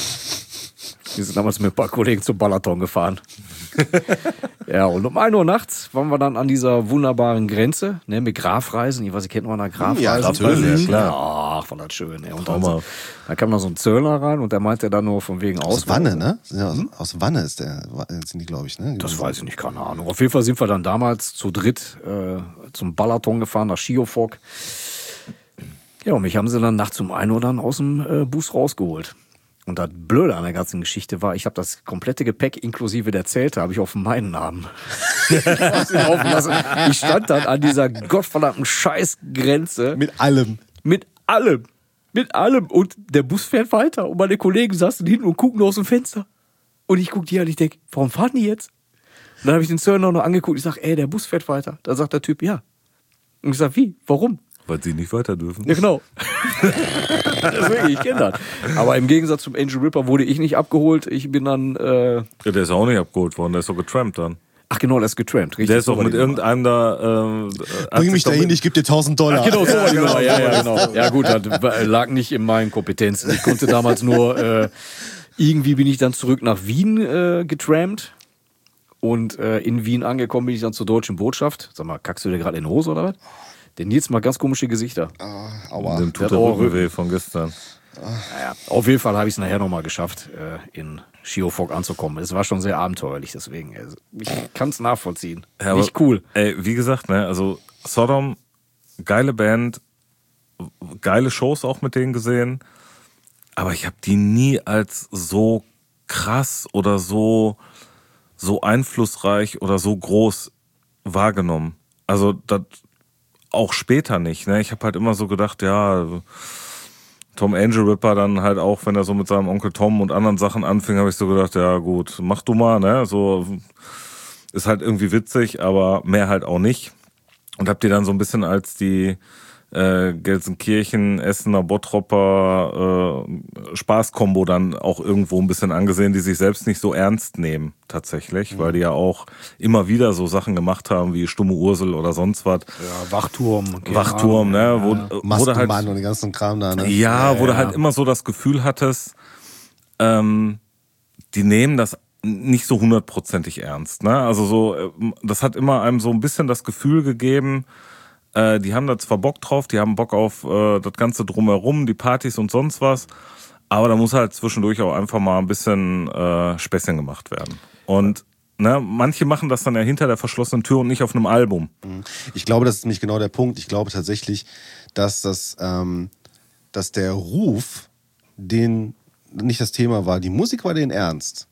Wir sind damals mit ein paar Kollegen zum Balaton gefahren. Ja, und um ein Uhr nachts waren wir dann an dieser wunderbaren Grenze, ne, mit Grafreisen. Ich weiß, ihr kennt noch eine Grafreisen. Ja, natürlich, ja, klar. Ach, war das schön. Ey. Und dann, Traumhaft. dann kam noch so ein Zöllner rein und der meinte dann nur von wegen aus aus. Wanne, ne? Ja, aus, aus Wanne ist der, sind die, glaube ich, ne? Das weiß ich nicht, keine Ahnung. Auf jeden Fall sind wir dann damals zu dritt äh, zum Balaton gefahren, nach Schiofok. Ja, und mich haben sie dann nachts um ein Uhr dann aus dem äh, Bus rausgeholt. Und das Blöde an der ganzen Geschichte war, ich habe das komplette Gepäck inklusive der Zelte habe ich auf meinen Namen laufen lassen. Ich stand dann an dieser gottverdammten Scheißgrenze Mit allem. mit allem. Mit allem. Und der Bus fährt weiter. Und meine Kollegen saßen hinten und gucken aus dem Fenster. Und ich guck die an und ich denk, warum fahren die jetzt? Und dann habe ich den Zöllner noch angeguckt. Ich sag, ey, der Bus fährt weiter. Da sagt der Typ, ja. Und ich sag, wie? Warum? Weil sie nicht weiter dürfen. Ja, genau. Deswegen, ich kenne das. Aber im Gegensatz zum Angel Ripper wurde ich nicht abgeholt. Ich bin dann, äh, Ja, der ist auch nicht abgeholt worden, der ist so getrampt dann. ach genau, der ist getrampt. Richtig, Der ist so auch war mit die Nummer. irgendeinem da. Äh, hat Bring sich mich doch dahin, mit- ich gebe dir tausend Dollar. Genau, so war die Nummer. Ja, ja, genau. Ja gut, das lag nicht in meinen Kompetenzen. Ich konnte damals nur, äh, irgendwie bin ich dann zurück nach Wien äh, getrampt. Und äh, in Wien angekommen bin ich dann zur Deutschen Botschaft. Sag mal, kackst du dir gerade in die Hose oder was? Der Nils macht ganz komische Gesichter. Aua. Dem tut Der der hat auch Rücken weh von gestern. Naja, auf jeden Fall habe ich es nachher nochmal geschafft, äh, in Schiofok anzukommen. Es war schon sehr abenteuerlich, deswegen. Also, ich kann es nachvollziehen. Ja, aber, Nicht cool. Ey, wie gesagt, ne, also Sodom, geile Band, geile Shows auch mit denen gesehen, aber ich habe die nie als so krass oder so so einflussreich oder so groß wahrgenommen. Also das auch später nicht. Ne? Ich habe halt immer so gedacht, ja, Tom Angel Ripper dann halt auch, wenn er so mit seinem Onkel Tom und anderen Sachen anfing, habe ich so gedacht, ja gut, mach du mal, ne? So ist halt irgendwie witzig, aber mehr halt auch nicht. Und hab die dann so ein bisschen als die äh, Gelsenkirchen, Essener, Bottropper äh, Spaßkombo dann auch irgendwo ein bisschen angesehen, die sich selbst nicht so ernst nehmen tatsächlich, mhm. weil die ja auch immer wieder so Sachen gemacht haben wie Stumme Ursel oder sonst was. Ja, Wachturm. Wachturm, ne? Wo, Ja. wo du halt, Maskenmann und den ganzen Kram da, ne? ja, Ja, wo du ja. halt immer so das Gefühl hattest, ähm, die nehmen das nicht so hundertprozentig ernst. Ne? Also so, das hat immer einem so ein bisschen das Gefühl gegeben, äh, die haben da zwar Bock drauf, die haben Bock auf äh, das Ganze drumherum, die Partys und sonst was, aber da muss halt zwischendurch auch einfach mal ein bisschen äh, Späßchen gemacht werden. Und ne, manche machen das dann ja hinter der verschlossenen Tür und nicht auf einem Album. Ich glaube, das ist nämlich genau der Punkt. Ich glaube tatsächlich, dass das, ähm, dass der Ruf, den nicht das Thema war, die Musik war denen ernst,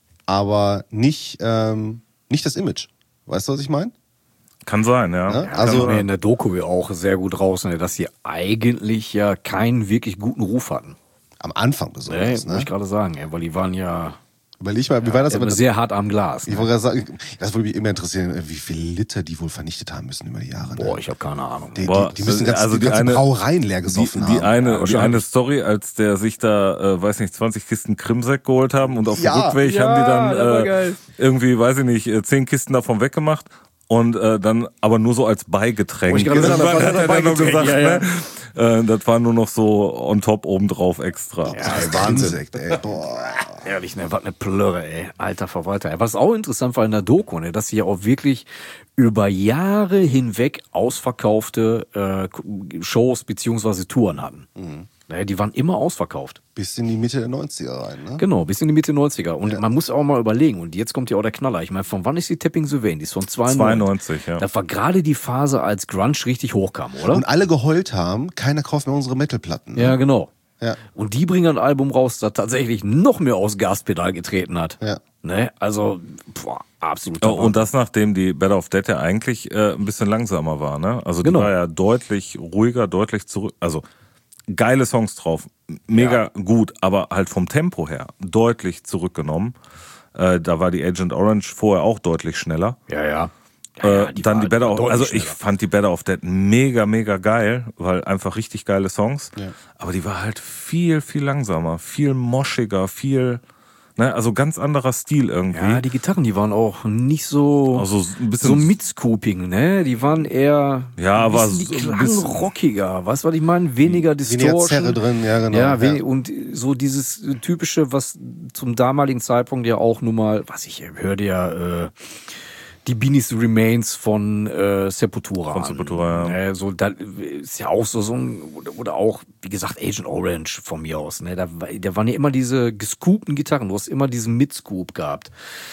aber nicht, ähm, nicht das Image. Weißt du, was ich meine? Kann sein, ja. Ja, Also also in der Doku auch sehr gut raus, ne, dass sie eigentlich ja keinen wirklich guten Ruf hatten. am Anfang Nee, besonders. muss Ne? ich gerade sagen, ey, weil die waren ja Überleg mal, wie war das? ja, Aber das sehr hart am Glas. ich Ne? wollte gerade sagen, das würde mich immer interessieren, wie viele Liter die wohl vernichtet haben müssen über die Jahre. Ne? Boah, ich habe keine Ahnung. Die, Boah, die, die müssen ganz, also die die ganzen eine- Brauereien leer gesoffen Die, die, haben. eine, Ja, die wahrscheinlich. eine Story, als der sich da, äh, weiß nicht, zwanzig Kisten Krimsek geholt haben und auf Ja. dem Rückweg Ja, haben die das war dann äh, geil. irgendwie, weiß ich nicht, äh, zehn Kisten davon weggemacht und äh, dann aber nur so als Beigetränk. Wollte ich gerade sagen, das war hat das er dann noch Beigetränk, gesagt, ja, ja. ne? Äh, das war nur noch so on top obendrauf extra. Ja, Das ey, Wahnsinn. Krimsekt, ey. Boah. Ehrlich, ne, was eine Plörre, ey. Alter Verwalter. Ey. Was auch interessant war in der Doku, ne, dass sie ja auch wirklich über Jahre hinweg ausverkaufte äh, Shows beziehungsweise Touren hatten. Mhm. Ne, die waren immer ausverkauft. Bis in die Mitte der neunziger rein, ne? Genau, bis in die Mitte neunziger. Und man muss auch mal überlegen, und jetzt kommt ja auch der Knaller. Ich meine, von wann ist die Tapping Sylvain? Die ist von zweiundneunzig. zweiundneunzig, ja. Das war gerade die Phase, als Grunge richtig hochkam, oder? Und alle geheult haben, keiner kauft mehr unsere Metalplatten. Ne? Ja, genau. Ja. Und die bringen ein Album raus, das tatsächlich noch mehr aus Gaspedal getreten hat. Ja. Ne? Also, boah, absolut. Oh, und das nachdem die Better of Dead ja eigentlich äh, ein bisschen langsamer war, ne? Also die Genau. war ja deutlich ruhiger, deutlich zurück, also geile Songs drauf, mega gut, aber halt vom Tempo her deutlich zurückgenommen. Äh, da war die Agent Orange vorher auch deutlich schneller. Ja, ja. Äh, Ja, ja, die dann war- die Better war of, deutlich also ich schneller. fand die Better of Dead mega, mega geil, weil einfach richtig geile Songs. Ja. Aber die war halt viel, viel langsamer, viel moschiger, viel, ne, also ganz anderer Stil irgendwie. Ja, die Gitarren, die waren auch nicht so, Also ein bisschen- so mitscooping, ne? Die waren eher Ja, ein aber bisschen, die so ein klangen bisschen- rockiger. Weißt du, was ich meine? Weniger Distortion. Zerre drin, ja, genau. Ja, Ja. wenig, und so dieses typische, was zum damaligen Zeitpunkt ja auch nun mal, was ich höre ja, äh, die Beanies Remains von äh, Sepultura. Von an. Sepultura, ja. Ne, so, da ist ja auch so, so ein, oder, oder auch, wie gesagt, Agent Orange von mir aus. Ne, da, war- da waren ja immer diese gescoopten Gitarren, du hast immer diesen Mid-Scoop gehabt.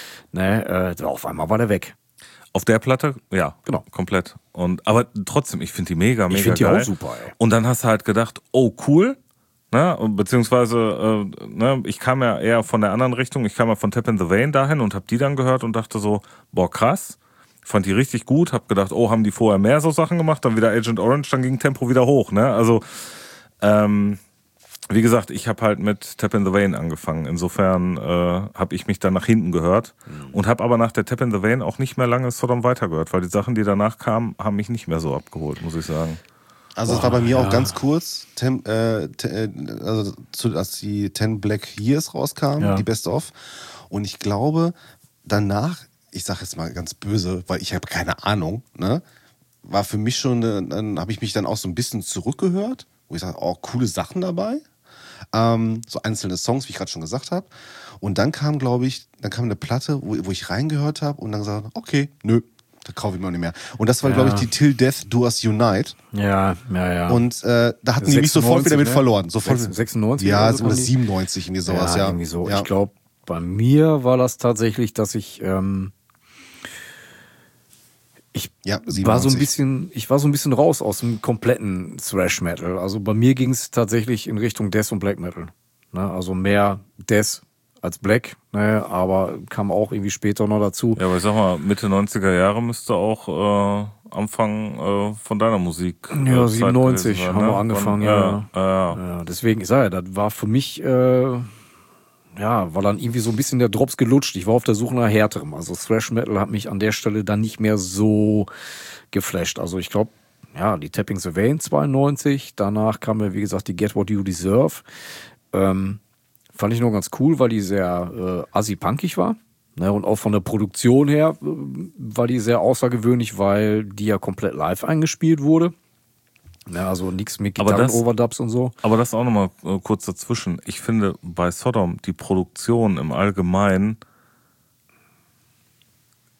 Ne, äh, auf einmal war der weg. Auf der Platte, ja, Genau. komplett. Und aber trotzdem, ich finde die mega, mega Ich find die geil. auch super, ey. Und dann hast du halt gedacht, oh cool, ne? Und beziehungsweise, äh, ne, ich kam ja eher von der anderen Richtung. Ich kam ja von Tap in the Vein dahin und habe die dann gehört und dachte so, boah krass. Fand die richtig gut. Hab gedacht, oh, haben die vorher mehr so Sachen gemacht? Dann wieder Agent Orange, dann ging Tempo wieder hoch, ne? Also ähm, wie gesagt, ich habe halt mit Tap in the Vein angefangen. Insofern äh, habe ich mich dann nach hinten gehört und habe aber nach der Tap in the Vein auch nicht mehr lange Sodom weitergehört, weil die Sachen, die danach kamen, haben mich nicht mehr so abgeholt, muss ich sagen. Also es war bei mir auch ganz kurz, Tem, äh, te, äh, also zu, als die Ten Black Years rauskamen, Ja. die Best of. Und ich glaube, danach, ich sage jetzt mal ganz böse, weil ich habe keine Ahnung, ne, war für mich schon, eine- dann habe ich mich dann auch so ein bisschen zurückgehört, wo ich sage, oh, coole Sachen dabei. Ähm, so einzelne Songs, wie ich gerade schon gesagt habe. Und dann kam, glaube ich, dann kam eine Platte, wo, wo ich reingehört habe und dann gesagt, okay, nö, da kaufe ich mir auch nicht mehr. Und das war, Ja. glaube ich, die Till Death Do Us Unite. Ja, ja, ja. Und äh, da hatten die mich sofort wieder mit ne? verloren. Sofort. Sechs- sechsundneunzig Ja, oder so oder kam die? siebenundneunzig, irgendwie sowas, ja. irgendwie so. Ja. Ich glaube, bei mir war das tatsächlich, dass ich ähm, ich Ja, war so ein siebenundneunzig. bisschen, ich war so ein bisschen raus aus dem kompletten Thrash Metal. Also bei mir ging es tatsächlich in Richtung Death und Black Metal. Ne? Also mehr Death als Black, ne? Aber kam auch irgendwie später noch dazu. Ja, aber ich sag mal, Mitte neunziger Jahre müsste auch äh, Anfang äh, von deiner Musik. äh, Ja, Zeit siebenundneunzig gewesen sein, haben ne? wir angefangen, Wann- ja. ja, ja. Ja, deswegen, ich sage ja, das war für mich, äh, ja, war dann irgendwie so ein bisschen der Drops gelutscht. Ich war auf der Suche nach härterem. Also Thrash Metal hat mich an der Stelle dann nicht mehr so geflasht. Also ich glaube, ja, die Tapping the Vein zweiundneunzig, danach kam ja, wie gesagt, die Get What You Deserve. Ähm, fand ich noch ganz cool, weil die sehr äh, assi-punkig war. Ne, und auch von der Produktion her äh, war die sehr außergewöhnlich, weil die ja komplett live eingespielt wurde. Ja, also nichts mit Aber das- Gitarren-Overdubs und so. Aber das auch nochmal äh, kurz dazwischen. Ich finde bei Sodom die Produktion im Allgemeinen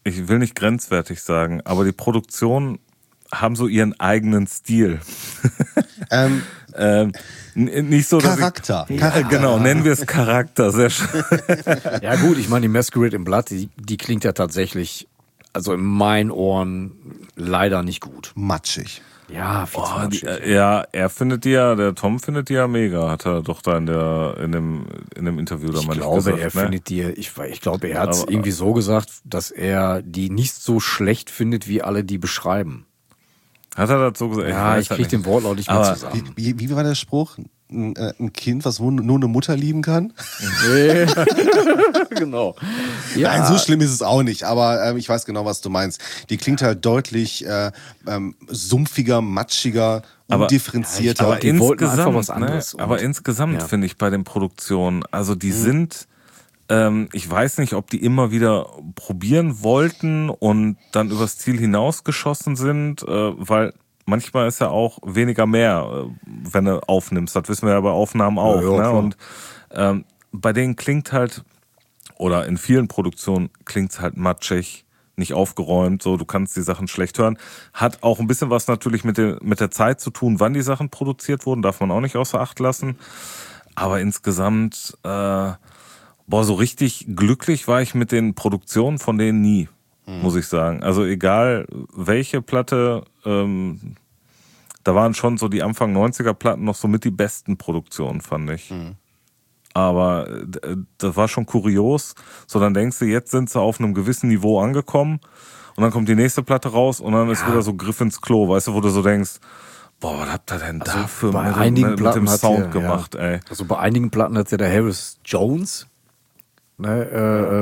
ich will nicht grenzwertig sagen, aber die Produktionen haben so ihren eigenen Stil. Ähm, ähm, n- nicht so, dass Charakter. Ich, Charakter. Genau, nennen wir es Charakter. Sehr schön. Ja gut, ich meine, die Masquerade in Blood, die, die klingt ja tatsächlich, also in meinen Ohren leider nicht gut. Matschig. Ja, viel zu Oh, die, matschig. äh, ja, er findet die ja, der Tom findet die ja mega, hat er doch da in der in dem in dem Interview da Ich mal glaube, gesagt, er ne? findet die, ich, ich glaube, er hat es Aber- irgendwie so gesagt, dass er die nicht so schlecht findet, wie alle die beschreiben. Hat er dazu gesagt? Ja, weiß ich halt krieg nicht. den Wortlaut nicht mehr Aber- zusammen. Wie, wie war der Spruch? Ein, äh, ein Kind, was nur nur eine Mutter lieben kann? Genau. Ja, Nein, so schlimm ist es auch nicht, aber ähm, ich weiß genau, was du meinst. Die klingt halt deutlich äh, ähm, sumpfiger, matschiger, Aber- undifferenzierter. Ja, ich glaub, die wollten einfach insgesamt, was anderes. Ne, aber Und- insgesamt ja. finde ich bei den Produktionen, also die sind, ähm, ich weiß nicht, ob die immer wieder probieren wollten und dann übers Ziel hinausgeschossen sind, äh, weil manchmal ist ja auch weniger mehr, äh, wenn du aufnimmst. Das wissen wir ja bei Aufnahmen auch. ja, ne? klar. Und ähm, bei denen klingt halt, oder in vielen Produktionen klingt's halt matschig, nicht aufgeräumt, so, du kannst die Sachen schlecht hören. Hat auch ein bisschen was natürlich mit der, mit der Zeit zu tun, wann die Sachen produziert wurden, darf man auch nicht außer Acht lassen. Aber insgesamt, äh, boah, so richtig glücklich war ich mit den Produktionen von denen nie, muss ich sagen. Also egal welche Platte, ähm, da waren schon so die Anfang neunziger Platten noch so mit die besten Produktionen, fand ich. Aber äh, das war schon kurios. So, dann denkst du, jetzt sind sie auf einem gewissen Niveau angekommen und dann kommt die nächste Platte raus und dann ist wieder so Griff ins Klo, weißt du, wo du so denkst, boah, was habt ihr denn dafür bei mit, einigen mit, mit Platten dem hat Sound der, gemacht, ja. ey. Also bei einigen Platten hat ja der Harris Jones, ne, äh,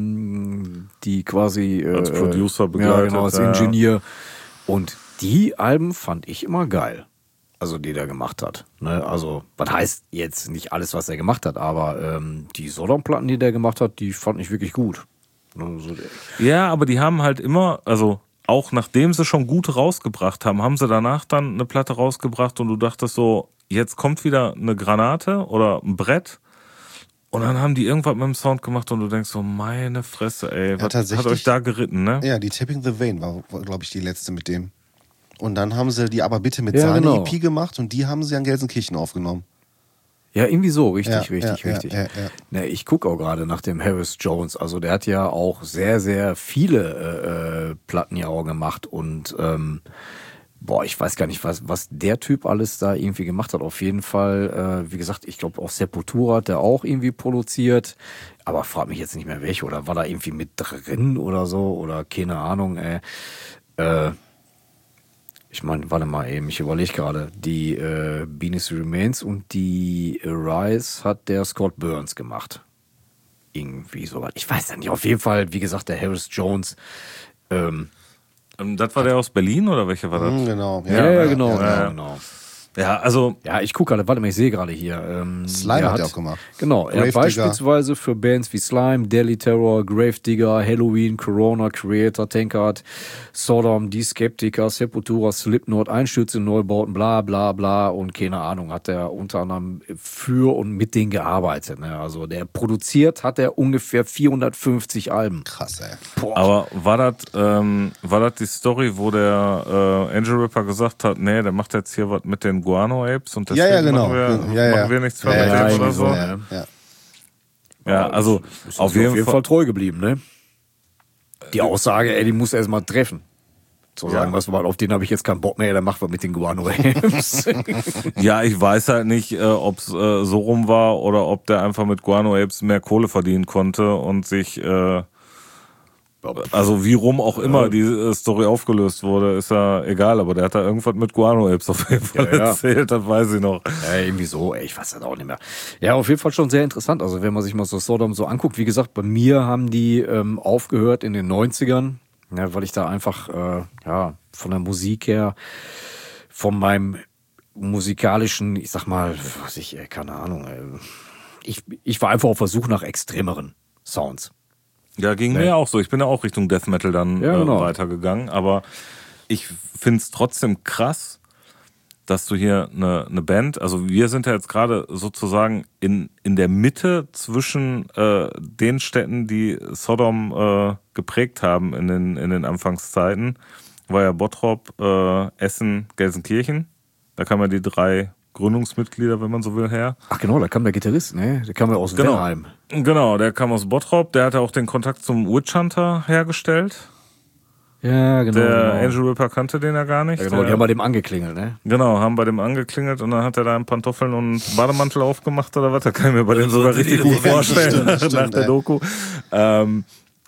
ähm, die quasi äh, Als Producer ja, begleitet, genau, als ja. Ingenieur. Und die Alben fand ich immer geil. Also die der gemacht hat. Ne? Also, was heißt jetzt nicht alles, was er gemacht hat, aber ähm, die Sodom-Platten, die der gemacht hat, die fand ich wirklich gut. Ne, so, Ja, aber die haben halt immer, also auch nachdem sie schon gut rausgebracht haben, haben sie danach dann eine Platte rausgebracht und du dachtest so, jetzt kommt wieder eine Granate oder ein Brett. Und dann haben die irgendwas mit dem Sound gemacht und du denkst so, meine Fresse, ey, was hat tatsächlich. euch da geritten, ne? Ja, die Tapping the Vein war, war glaube ich, die letzte mit dem. Und dann haben sie die aber bitte mit Ja, Sahne genau. E P gemacht und die haben sie an Gelsenkirchen aufgenommen. Ja, irgendwie so, richtig, Ja, richtig, ja, richtig. ja, ja, ja. Ne, ich gucke auch gerade nach dem Harris Jones. Also der hat ja auch sehr, sehr viele äh, äh, Platten ja auch gemacht und ähm, boah, ich weiß gar nicht, was, was der Typ alles da irgendwie gemacht hat. Auf jeden Fall, äh, wie gesagt, ich glaube auch Sepultura hat der auch irgendwie produziert. Aber frag mich jetzt nicht mehr welche. Oder war da irgendwie mit drin oder so? Oder keine Ahnung, ey. Äh, ich meine, warte mal eben, ich überlege gerade. Die äh, Beneath Remains und die Rise hat der Scott Burns gemacht. Irgendwie sowas. Ich weiß ja nicht. Auf jeden Fall, wie gesagt, der Harris Jones. Ähm, Ähm, Das war der aus Berlin oder welcher war das? Hm, genau. ja, ja, genau, ja, genau, ja. genau. Ja, also Ja, ich gucke gerade, warte mal, ich sehe gerade hier. Ähm, Slime er hat er auch gemacht. Genau, er hat Gravedigger. beispielsweise für Bands wie Slime, Deadly Terror, Gravedigger, Halloween, Corona, Creator, Tankard, Sodom, Die Skeptiker, Sepultura, Slipknot, Einstürze in Neubauten, bla bla bla und keine Ahnung, hat er unter anderem für und mit denen gearbeitet. Ne? Also der produziert hat er ungefähr vierhundertfünfzig Alben. Krass, ey. Boah. Aber war das ähm, war das die Story, wo der äh, Angel Ripper gesagt hat, nee, der macht jetzt hier was mit den Guano Apes und Ja, deswegen ja, genau. machen, wir, ja, ja. machen wir nichts mehr ja, mit ja, dem irgendwie oder so, so? Ja, ne? ja. Ja, also Ist auf uns jeden, Fall. treu geblieben, ne? Die Aussage, ey, die muss erst mal treffen. Zu sagen, was war, auf den habe ich jetzt keinen Bock mehr, dann machen wir mit den Guano Apes. Ja, ich weiß halt nicht, äh, ob es äh, so rum war oder ob der einfach mit Guano Apes mehr Kohle verdienen konnte und sich, äh, also wie rum auch immer die äh, Story aufgelöst wurde, ist ja egal, aber der hat da irgendwas mit Guano Apes auf jeden Fall Ja, ja. erzählt, das weiß ich noch. Ja, irgendwie so, ey, ich weiß das auch nicht mehr. Ja, auf jeden Fall schon sehr interessant. Also wenn man sich mal so Sodom so anguckt, wie gesagt, bei mir haben die ähm, aufgehört in den neunzigern, ja, weil ich da einfach, äh, ja, von der Musik her, von meinem musikalischen, ich sag mal, was ich, ey, keine Ahnung, ey, ich, ich war einfach auf der Suche nach extremeren Sounds. Ja, ging Nee. mir ja auch so. Ich bin ja auch Richtung Death Metal dann Ja, genau. äh, weitergegangen, aber ich find's trotzdem krass, dass du hier eine, eine Band, also wir sind ja jetzt gerade sozusagen in, in der Mitte zwischen äh, den Städten, die Sodom äh, geprägt haben in den, in den Anfangszeiten, war ja Bottrop, äh, Essen, Gelsenkirchen. Da kamen ja die drei Gründungsmitglieder, wenn man so will, her. Ach genau, da kam der Gitarrist, ne? Der kam ja aus Genau. Wellheim. Genau, der kam aus Bottrop, der hatte auch den Kontakt zum Witch Hunter hergestellt. Ja, genau. Der genau. Angel Ripper kannte den ja gar nicht. Ja, genau, der, die haben bei dem angeklingelt, ne? Genau, haben bei dem angeklingelt und dann hat er da ein Pantoffeln und Bademantel aufgemacht oder was. Da kann ich mir bei dem sogar richtig gut vorstellen Stimmt, stimmt, nach der ey. Doku. Ähm,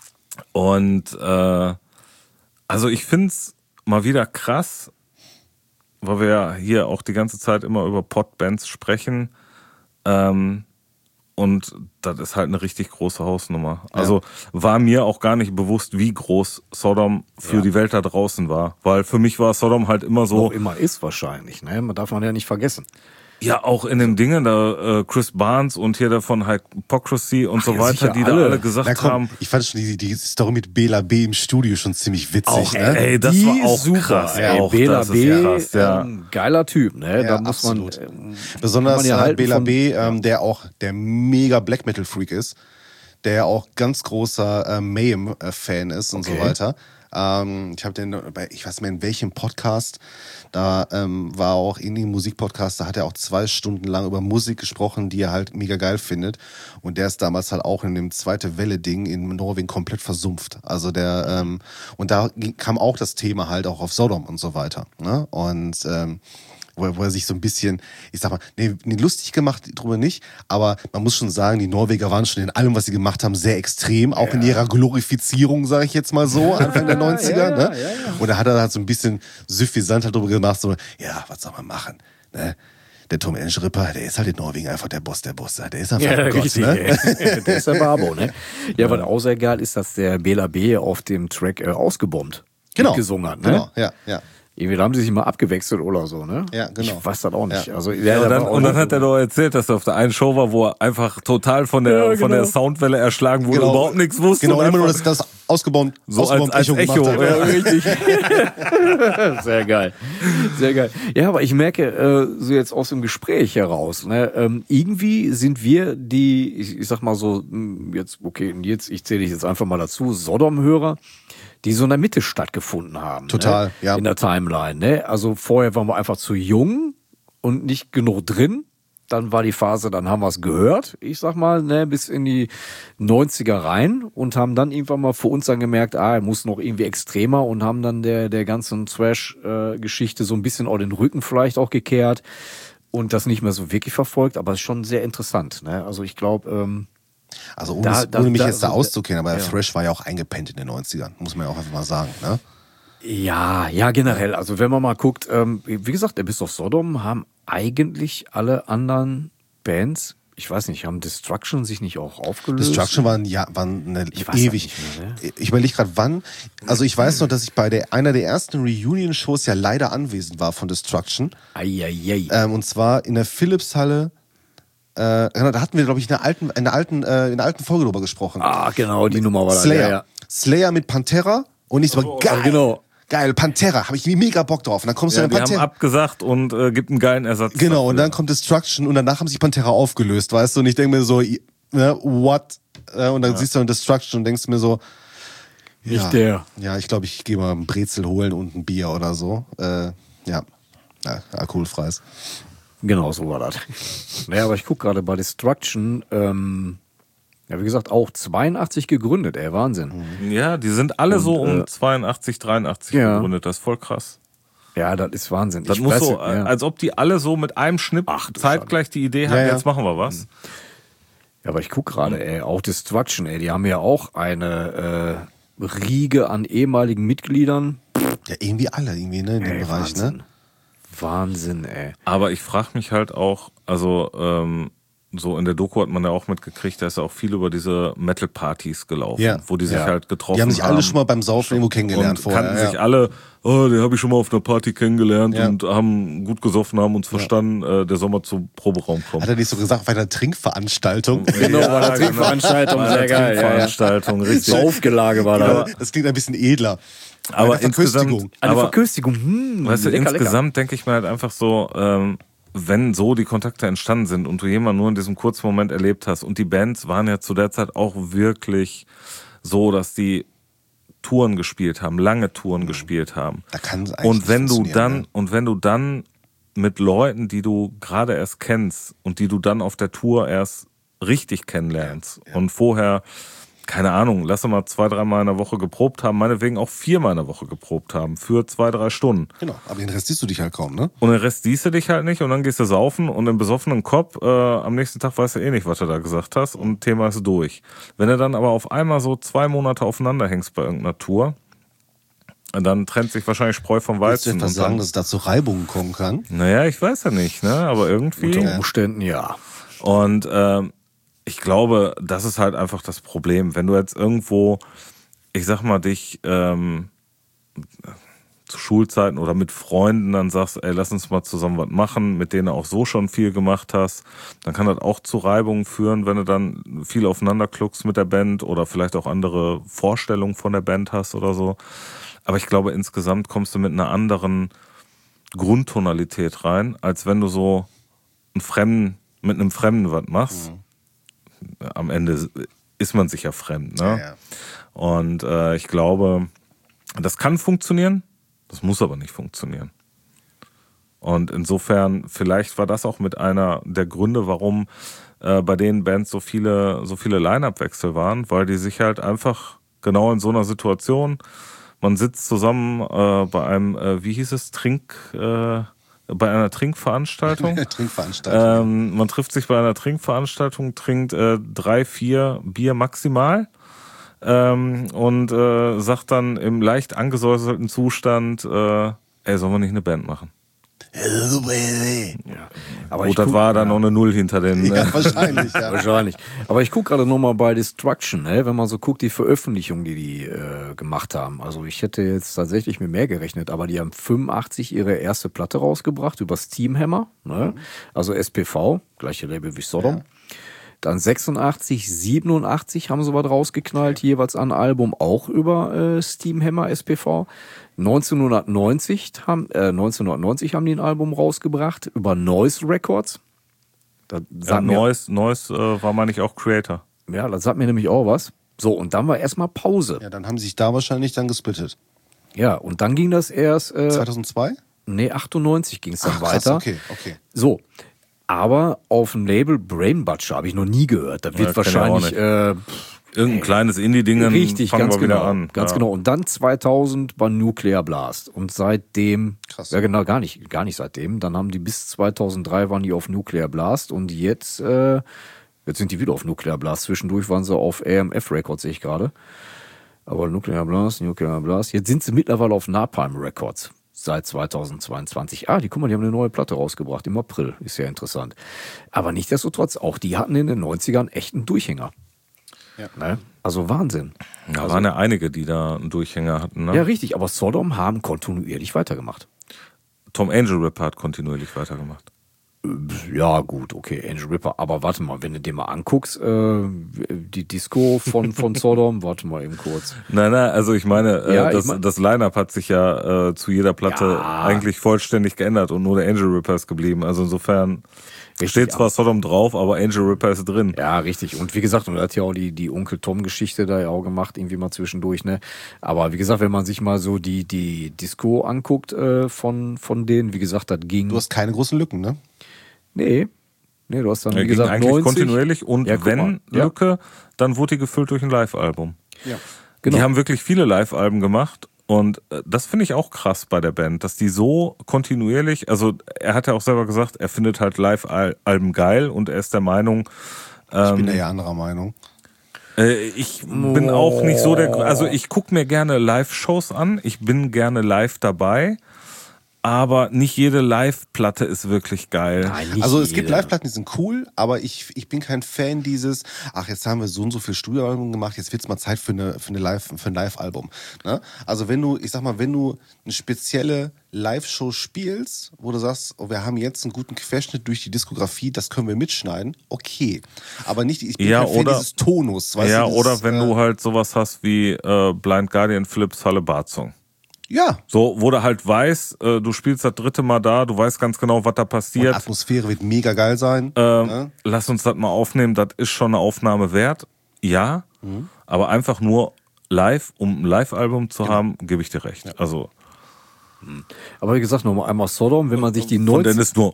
und äh, also ich find's mal wieder krass, weil wir ja hier auch die ganze Zeit immer über Podbands sprechen. Ähm, Und das ist halt eine richtig große Hausnummer. Also war mir auch gar nicht bewusst, wie groß Sodom für Ja. die Welt da draußen war. Weil für mich war Sodom halt immer so, Noch immer ist wahrscheinlich, ne? Man darf man ja nicht vergessen. ja auch in den Dingen, da äh, Chris Barnes und hier der von Hypocrisy und so ja, weiter, sicher die da alle. alle gesagt Na komm, haben, ich fand schon die, die Story mit Bela B im Studio schon ziemlich witzig. auch, ne? ey, das Die war auch super, krass. ey. Auch Bela das ist B, krass, ja. ähm, geiler Typ, ne? Ja, da muss absolut. man, ähm, Besonders kann man ja äh, halten Bela von- B, ähm, der auch der mega Black Metal Freak ist, der ja auch ganz großer äh, Mayhem-Fan ist und Okay. so weiter. Ähm, ich habe den bei, ich weiß nicht mehr in welchem Podcast, da ähm, war auch in dem Musikpodcast, da hat er auch zwei Stunden lang über Musik gesprochen, die er halt mega geil findet. Und der ist damals halt auch in dem Zweite Welle-Ding in Norwegen komplett versumpft. Also der, ähm, und da ging, kam auch das Thema halt auch auf Sodom und so weiter. Ne? Und ähm, wo er, wo er sich so ein bisschen, ich sag mal, nee, nee, lustig gemacht drüber nicht, aber man muss schon sagen, die Norweger waren schon in allem, was sie gemacht haben, sehr extrem, auch in ihrer Glorifizierung, sage ich jetzt mal so, Anfang der neunziger. ja, ne? ja, ja. Und da hat er halt so ein bisschen suffisant halt drüber gemacht, so, ja, was soll man machen? Ne? Der Tom Angel Ripper, der ist halt in Norwegen einfach der Boss der Bosse. Der ist einfach Ja, ein Gott, richtig. ne? ey. Der ist der Babo, ne? Ja, was auch sehr geil ist, dass der Bela B auf dem Track äh, ausgebombt Genau. gesungen hat, ne? Genau, ja, ja. Irgendwie, da haben sie sich mal abgewechselt oder so, ne? Ja, genau. Ich weiß das auch nicht. Ja. Also, ja, Ja, und, da dann, war auch und dann noch- hat er doch erzählt, dass er auf der einen Show war, wo er einfach total von der, Ja, von der genau. Soundwelle erschlagen wurde, überhaupt nichts wusste. Genau, und immer nur einfach- das, das ausgebombt, So ausgebombt als- als Echo, gemacht hat. ja. richtig. Sehr geil. Sehr geil. Ja, aber ich merke, äh, so jetzt aus dem Gespräch heraus, ne, ähm, irgendwie sind wir die, ich, ich sag mal so, mh, jetzt, okay, jetzt, ich zähle dich jetzt einfach mal dazu, Sodom-Hörer, die so in der Mitte stattgefunden haben. Total, ne? ja. In der Timeline, ne? Also vorher waren wir einfach zu jung und nicht genug drin. Dann war die Phase, dann haben wir es gehört, ich sag mal, ne, bis in die neunziger rein und haben dann irgendwann mal für uns dann gemerkt, ah, er muss noch irgendwie extremer und haben dann der, der ganzen Thrash-Geschichte so ein bisschen auch den Rücken vielleicht auch gekehrt und das nicht mehr so wirklich verfolgt, aber es ist schon sehr interessant, ne? Also ich glaube, ähm, Also ohne, Da- da- ohne mich da- jetzt da so- auszukennen, aber der ja. Thrash war ja auch eingepennt in den neunzigern, muss man ja auch einfach mal sagen. Ne? ja, ja, generell. Also wenn man mal guckt, ähm, wie gesagt, der Bis auf Sodom haben eigentlich alle anderen Bands, ich weiß nicht, haben Destruction sich nicht auch aufgelöst? Destruction waren ja waren eine, Ich weiß ewig. das nicht mehr, ne? Ich überlege gerade wann. Also ich weiß noch, dass ich bei der einer der ersten Reunion-Shows ja leider anwesend war von Destruction. Eieiei. Ähm, und zwar in der Philipshalle. Äh, genau, da hatten wir, glaube ich, in der alten, in der alten, äh, in der alten Folge drüber gesprochen. Ah, genau, die Nummer war da. Slayer. Ja, ja. Slayer mit Pantera. Und ich so, So, geil. genau. Geil, Pantera, habe ich mega Bock drauf. Und dann kommst du Ja, in die haben Pantera. abgesagt und äh, gibt einen geilen Ersatz. Genau, und dafür. dann kommt Destruction und danach haben sich Pantera aufgelöst, weißt du? Und ich denke mir so, i- ne, what? Äh, Und dann siehst du dann Destruction und denkst mir so, Nicht ja, der. Ja, ich glaube, ich gehe mal ein Brezel holen und ein Bier oder so. Äh, ja. ja, alkoholfreies. Genau, so war das. Naja, aber ich gucke gerade bei Destruction, ähm, ja, wie gesagt, auch zweiundachtzig gegründet, ey, Wahnsinn. Ja, die sind alle so Und, um äh, zweiundachtzig, dreiundachtzig ja. gegründet. Das ist voll krass. Ja, das ist Wahnsinn. Das Ich muss weiß so, nicht, ja. als ob die alle so mit einem Schnipp Ach, du zeitgleich die Idee hatten, Ja, ja. jetzt machen wir was. Ja, aber ich guck gerade, ey, auch Destruction, ey, die haben ja auch eine äh, Riege an ehemaligen Mitgliedern. Ja, irgendwie alle, irgendwie, ne, in dem Ey, Bereich, Wahnsinn. ne? Wahnsinn, ey. Aber ich frage mich halt auch, also ähm, so in der Doku hat man ja auch mitgekriegt, da ist ja auch viel über diese Metal-Partys gelaufen, Ja. wo die sich Ja. halt getroffen haben. Die haben sich alle schon mal beim Saufen irgendwo kennengelernt und vorher. kannten ja. sich alle, oh, den habe ich schon mal auf einer Party kennengelernt Ja. und haben gut gesoffen, haben uns verstanden, äh, der soll mal zum Proberaum kommen. Hat er nicht so gesagt, bei einer Trinkveranstaltung? Genau, bei der Trinkveranstaltung, Bei sehr einer geil. Ja, ja. Trinkveranstaltung, richtig. Saufgelage war da. Das klingt ein bisschen edler. Aber Eine Verköstigung. insgesamt, Eine aber, Verköstigung. Hm, weißt du, lecker, insgesamt denke ich mir halt einfach so, ähm, wenn so die Kontakte entstanden sind und du jemanden nur in diesem kurzen Moment erlebt hast und die Bands waren ja zu der Zeit auch wirklich so, dass die Touren gespielt haben, lange Touren gespielt haben. Da kann es eigentlich Und wenn nicht du funktionieren, dann ne? und wenn du dann mit Leuten, die du gerade erst kennst und die du dann auf der Tour erst richtig kennenlernst Ja, ja. und vorher, keine Ahnung, lass mal zwei, dreimal in der Woche geprobt haben, meinetwegen auch viermal in der Woche geprobt haben für zwei, drei Stunden. Genau, aber den Rest siehst du dich halt kaum, ne? Und den Rest siehst du dich halt nicht und dann gehst du saufen und im besoffenen Kopf äh, am nächsten Tag weißt du eh nicht, was du da gesagt hast und Thema ist durch. Wenn du dann aber auf einmal so zwei Monate aufeinander hängst bei irgendeiner Tour, dann trennt sich wahrscheinlich Spreu vom Willst du Weizen. etwas Und sagen, dann, dass es da zu Reibungen kommen kann? naja, ich weiß ja nicht, ne? Aber irgendwie. Unter Umständen, ja. Und ähm, ich glaube, das ist halt einfach das Problem. Wenn du jetzt irgendwo, ich sag mal, dich ähm, zu Schulzeiten oder mit Freunden dann sagst, ey, lass uns mal zusammen was machen, mit denen du auch so schon viel gemacht hast, dann kann das auch zu Reibungen führen, wenn du dann viel aufeinander kluckst mit der Band oder vielleicht auch andere Vorstellungen von der Band hast oder so. Aber ich glaube, insgesamt kommst du mit einer anderen Grundtonalität rein, als wenn du so einen Fremden, mit einem Fremden was machst. Mhm. Am Ende ist man sich ja fremd, ne? Ja, ja. Und äh, ich glaube, das kann funktionieren, das muss aber nicht funktionieren. Und insofern, vielleicht war das auch mit einer der Gründe, warum äh, bei den Bands so viele, so viele Line-Up-Wechsel waren, weil die sich halt einfach genau in so einer Situation, man sitzt zusammen äh, bei einem, äh, wie hieß es, Trink, äh, bei einer Trinkveranstaltung. Trinkveranstaltung. Ähm, man trifft sich bei einer Trinkveranstaltung, trinkt äh, drei, vier Bier maximal ähm, und äh, sagt dann im leicht angesäuselten Zustand, äh, ey, sollen wir nicht eine Band machen? Ja. Aber Gut, das guck- war dann ja. noch eine Null hinter den... Ja, Äh, wahrscheinlich, ja. Wahrscheinlich. Aber ich gucke gerade nochmal bei Destruction, ne? Wenn man so guckt, die Veröffentlichungen, die die äh, gemacht haben. Also ich hätte jetzt tatsächlich mit mehr gerechnet, aber die haben fünfundachtzig ihre erste Platte rausgebracht über Steamhammer, ne? Also S P V, gleiche Label wie Sodom. Ja. Dann sechsundachtzig, siebenundachtzig haben sie was rausgeknallt, jeweils ein Album auch über äh, Steamhammer S P V. neunzehnhundertneunzig haben, äh, neunzehnhundertneunzig haben die ein Album rausgebracht über Noise Records. Das ja, sagt mir, Noise, Noise äh, war, meine ich, auch Creator. ja, das sagt mir nämlich auch was. So, und dann war erstmal Pause. Ja, dann haben sie sich da wahrscheinlich dann gesplittet. Ja, und dann ging das erst, äh, zweitausendzwei? nee, achtundneunzig ging es dann Ach, krass, weiter. okay, okay. So, aber auf dem Label Brain Butcher habe ich noch nie gehört. Da wird Ja, kenn ich auch wahrscheinlich nicht. äh, Irgendein kleines Indie-Ding, dann richtig, fangen ganz wir wieder genau, an. ganz ja. genau. Und dann zweitausend war Nuclear Blast und seitdem, Krass. ja genau, gar nicht, gar nicht seitdem. Dann haben die bis zweitausenddrei waren die auf Nuclear Blast und jetzt, äh, jetzt sind die wieder auf Nuclear Blast. Zwischendurch waren sie auf A M F Records, sehe ich gerade. Aber Nuclear Blast, Nuclear Blast. Jetzt sind sie mittlerweile auf Napalm Records. Seit zweitausendzweiundzwanzig. Ah, die, guck mal, die haben eine neue Platte rausgebracht im April. Ist ja interessant. Aber nichtsdestotrotz, auch die hatten in den neunzigern echt einen Durchhänger. Ja. Ne? Also Wahnsinn. Da also, waren ja einige, die da einen Durchhänger hatten. Ne? ja, richtig. Aber Sodom haben kontinuierlich weitergemacht. Tom Angel Ripper hat kontinuierlich weitergemacht. Ja, gut, okay, Angel Ripper. Aber warte mal, wenn du dir mal anguckst, äh, die Disco von, von Sodom, warte mal eben kurz. Nein, nein, also ich meine, äh, Ja, ich das, mein- das Line-Up hat sich ja äh, zu jeder Platte Ja. eigentlich vollständig geändert und nur der Angel Ripper ist geblieben. Also insofern Richtig, steht zwar aber- Sodom drauf, aber Angel Ripper ist drin. Ja, richtig. Und wie gesagt, und er hat ja auch die, die Onkel Tom-Geschichte da ja auch gemacht, irgendwie mal zwischendurch, ne? Aber wie gesagt, wenn man sich mal so die, die Disco anguckt äh, von, von denen, wie gesagt, das ging. Du hast keine großen Lücken, ne? Nee. Nee, du hast dann, Er wie ging gesagt, eigentlich neunzig. kontinuierlich und Ja, guck wenn mal. Ja. Lücke, dann wurde die gefüllt durch ein Live-Album. Ja. Genau. Die haben wirklich viele Live-Alben gemacht und äh, das finde ich auch krass bei der Band, dass die so kontinuierlich, also er hat ja auch selber gesagt, er findet halt Live-Alben geil und er ist der Meinung, Ich bin da ja anderer Meinung. Äh, ich bin auch nicht so der, also ich gucke mir gerne Live-Shows an, ich bin gerne live dabei, aber nicht jede Live-Platte ist wirklich geil. Nein, nicht Also es gibt jede. Live-Platten, die sind cool, aber ich, ich bin kein Fan dieses, ach, jetzt haben wir so und so viel Studioalbum gemacht, jetzt wird's mal Zeit für, eine, für, eine Live, für ein Live-Album. Ne? Also wenn du, ich sag mal, wenn du eine spezielle Live-Show spielst, wo du sagst, oh, wir haben jetzt einen guten Querschnitt durch die Diskografie, das können wir mitschneiden, okay. Aber nicht, ich bin Ja, kein Fan oder- dieses Tonus. Weißt Ja, du, dieses, oder wenn äh, du halt sowas hast wie äh, Blind Guardian Philips Halle Bart Song. Ja. So, wo du halt weißt, äh, du spielst das dritte Mal da, du weißt ganz genau, was da Die passiert. Atmosphäre wird mega geil sein. Ähm, ne? Lass uns das mal aufnehmen, das ist schon eine Aufnahme wert. Ja, Mhm. aber einfach nur live, um ein Live-Album zu haben, gebe ich dir recht. Also Aber wie gesagt, nochmal einmal Sodom, wenn man sich die von neunzig Dennis nur.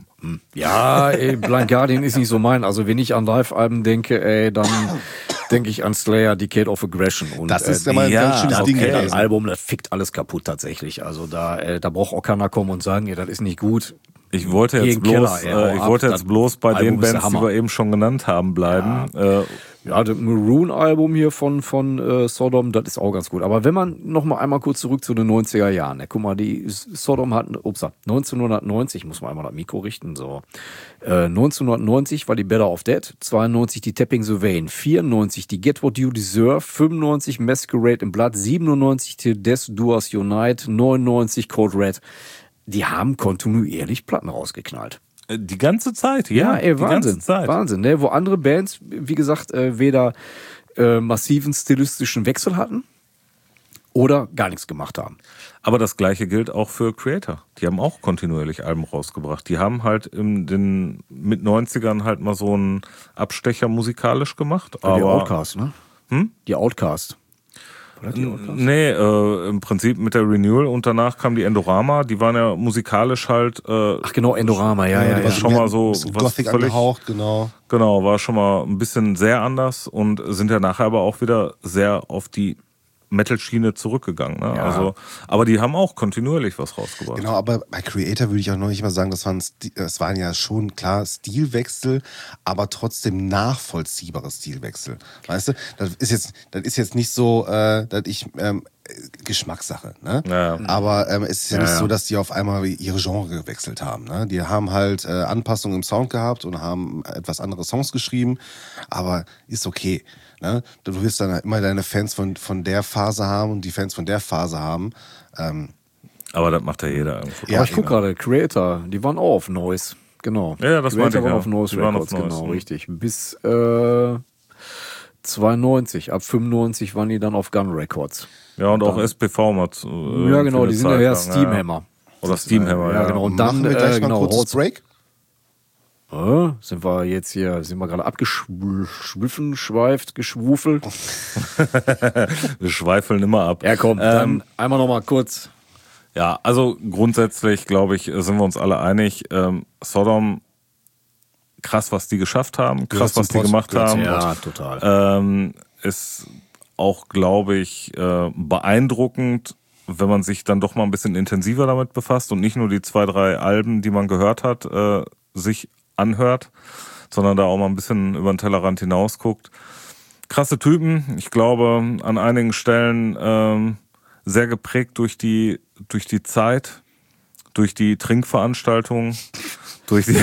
Ja, ey, Blind Guardian ist nicht so mein. Also wenn ich an Live-Alben denke, ey, dann denke ich an Slayer, Decade of Aggression. Und, Das ist äh, ja mal ein ja, ganz schönes okay. Ding das gewesen. Album, das fickt alles kaputt tatsächlich. Also da, äh, da braucht auch keiner kommen und sagen, ja, das ist nicht gut. Ich wollte jetzt Gegen bloß, Keller, ey, hau äh, ich ab, wollte das jetzt bloß bei Album den ist der Bands, die Hammer. wir eben schon genannt haben, bleiben. Äh, Ja, das Maroon-Album hier von, von äh, Sodom, das ist auch ganz gut. Aber wenn man noch mal einmal kurz zurück zu den neunziger Jahren, ne, guck mal, die Sodom hatten, ups, neunzehnhundertneunzig, muss man einmal das Mikro richten, so. Äh, neunzehnhundertneunzig war die Better of Dead, zweiundneunzig die Tapping the Vein, vierundneunzig die Get What You Deserve, fünfundneunzig Masquerade in Blood, siebenundneunzig Till Death Do Us Unite, neunundneunzig Code Red. Die haben kontinuierlich Platten rausgeknallt. die ganze Zeit, ja, Ja, ey, die Wahnsinn. ganze Zeit. Wahnsinn, ne? Wo andere Bands, wie gesagt, äh, weder äh, massiven stilistischen Wechsel hatten oder gar nichts gemacht haben. Aber das gleiche gilt auch für Creator. Die haben auch kontinuierlich Alben rausgebracht. Die haben halt in den mit neunzigern halt mal so einen Abstecher musikalisch gemacht. die Aber Outcast, ne? Hm? Die Outcast. Oder die Outcast? nee, äh, im Prinzip mit der Renewal und danach kam die Endorama. Die waren ja musikalisch halt äh, Ach genau, Endorama, ja, ja, das ja. schon mal so Ein bisschen was Gothic völlig- angehaucht, genau. Genau, war schon mal ein bisschen sehr anders und sind ja nachher aber auch wieder sehr auf die Metal-Schiene zurückgegangen. Ne? Ja. Also, aber die haben auch kontinuierlich was rausgebracht. Genau, aber bei Creator würde ich auch noch nicht mal sagen, das waren, Sti- das waren ja schon klar Stilwechsel, aber trotzdem nachvollziehbare Stilwechsel. Weißt du, das ist jetzt, das ist jetzt nicht so, äh, dass ich ähm, Geschmackssache, ne? Ja. Aber ähm, es ist ja, Ja, nicht ja. so, dass die auf einmal ihre Genre gewechselt haben. Ne? Die haben halt äh, Anpassungen im Sound gehabt und haben etwas andere Songs geschrieben, aber ist okay. Ne? Du wirst dann halt immer deine Fans von, von der Phase haben und die Fans von der Phase haben. Ähm, Aber das macht ja jeder irgendwo. Ja, Aber ich guck genau. gerade, Creator, die waren auch auf Noise. Genau. Ja, ja, das meinte Creator ich, waren ja. auf Noise Die waren Records, auf Noise, genau, mhm. richtig. Bis äh, zweiundneunzig, ab fünfundneunzig waren die dann auf Gun Records. Ja, und auch S P V mal zu, äh, Ja, genau, für eine die sind ja Zeit eher lang, Steamhammer. Oder Steamhammer, Ja, ja. genau. Und dann, machen wir gleich äh, mal genau, ein kurzes Holz- Break. Äh, sind wir jetzt hier, sind wir gerade abgeschwiffen, schweift, geschwufelt. Wir schweifeln immer ab. Ja, komm, Ähm, dann einmal noch mal kurz. Ja, also grundsätzlich, glaube ich, sind wir uns alle einig. Ähm, Sodom, krass, was die geschafft haben, krass, Gehört zum was die Pott, gemacht gehört zum haben. Ja, total. Ähm, ist auch, glaube ich, äh, beeindruckend, wenn man sich dann doch mal ein bisschen intensiver damit befasst und nicht nur die zwei, drei Alben, die man gehört hat, äh, sich anhört, sondern da auch mal ein bisschen über den Tellerrand hinausguckt. Krasse Typen, ich glaube, an einigen Stellen ähm, sehr geprägt durch die, durch die Zeit, durch die Trinkveranstaltungen, durch die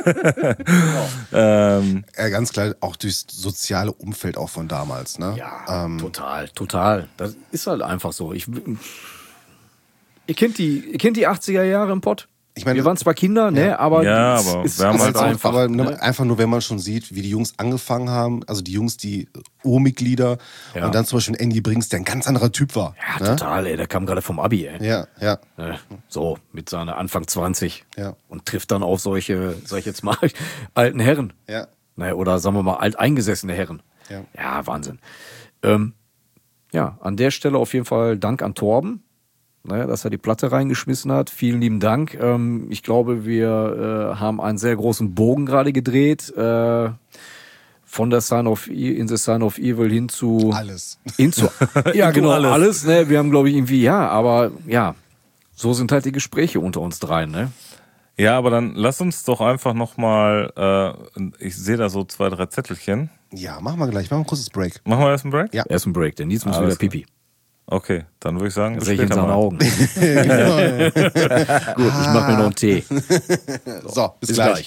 ähm, Ja, ganz klar, auch durchs soziale Umfeld auch von damals. Ne? Ja, Ähm, total, total. Das ist halt einfach so. Ich, ihr, kennt die, ihr kennt die achtziger Jahre im Pott? Ich meine, wir waren zwar Kinder, ne, aber, Ja, es aber ist, wir haben ist halt auch- einfach. aber nur, ne? einfach nur, wenn man schon sieht, wie die Jungs angefangen haben, also die Jungs, die Urmitglieder Ja. und dann zum Beispiel Andy Brinks, der ein ganz anderer Typ war. Ja, ne? total, ey. Der kam gerade vom Abi, ey. Ja, ja, Ne? So, mit seiner Anfang zwanzig. Ja. Und trifft dann auf solche, sag ich jetzt mal, alten Herren. ja. Ne, oder sagen wir mal, alteingesessene Herren. Ja. Ja, Wahnsinn. Ähm, ja, an der Stelle auf jeden Fall Dank an Torben, ne, dass er die Platte reingeschmissen hat. Vielen lieben Dank. Ähm, ich glaube, wir äh, haben einen sehr großen Bogen gerade gedreht. Äh, von der Sign of E- in the Sign of Evil hin zu Alles. hin zu ja genau alles. alles. Ne, wir haben glaube ich irgendwie ja, aber ja, so sind halt die Gespräche unter uns dreien. Ne? ja, aber dann lass uns doch einfach nochmal, äh, ich sehe da so zwei, drei Zettelchen. Ja, machen wir gleich. Machen wir ein kurzes Break. Machen wir erst einen Break? Ja. Erst ein Break, denn Nils muss Alles wieder klar. Pipi. Okay, dann würde ich sagen, Das bis sehe ich in später seinen mal. Augen. Gut, ich mache mir noch einen Tee. So, bis, Bis gleich. gleich.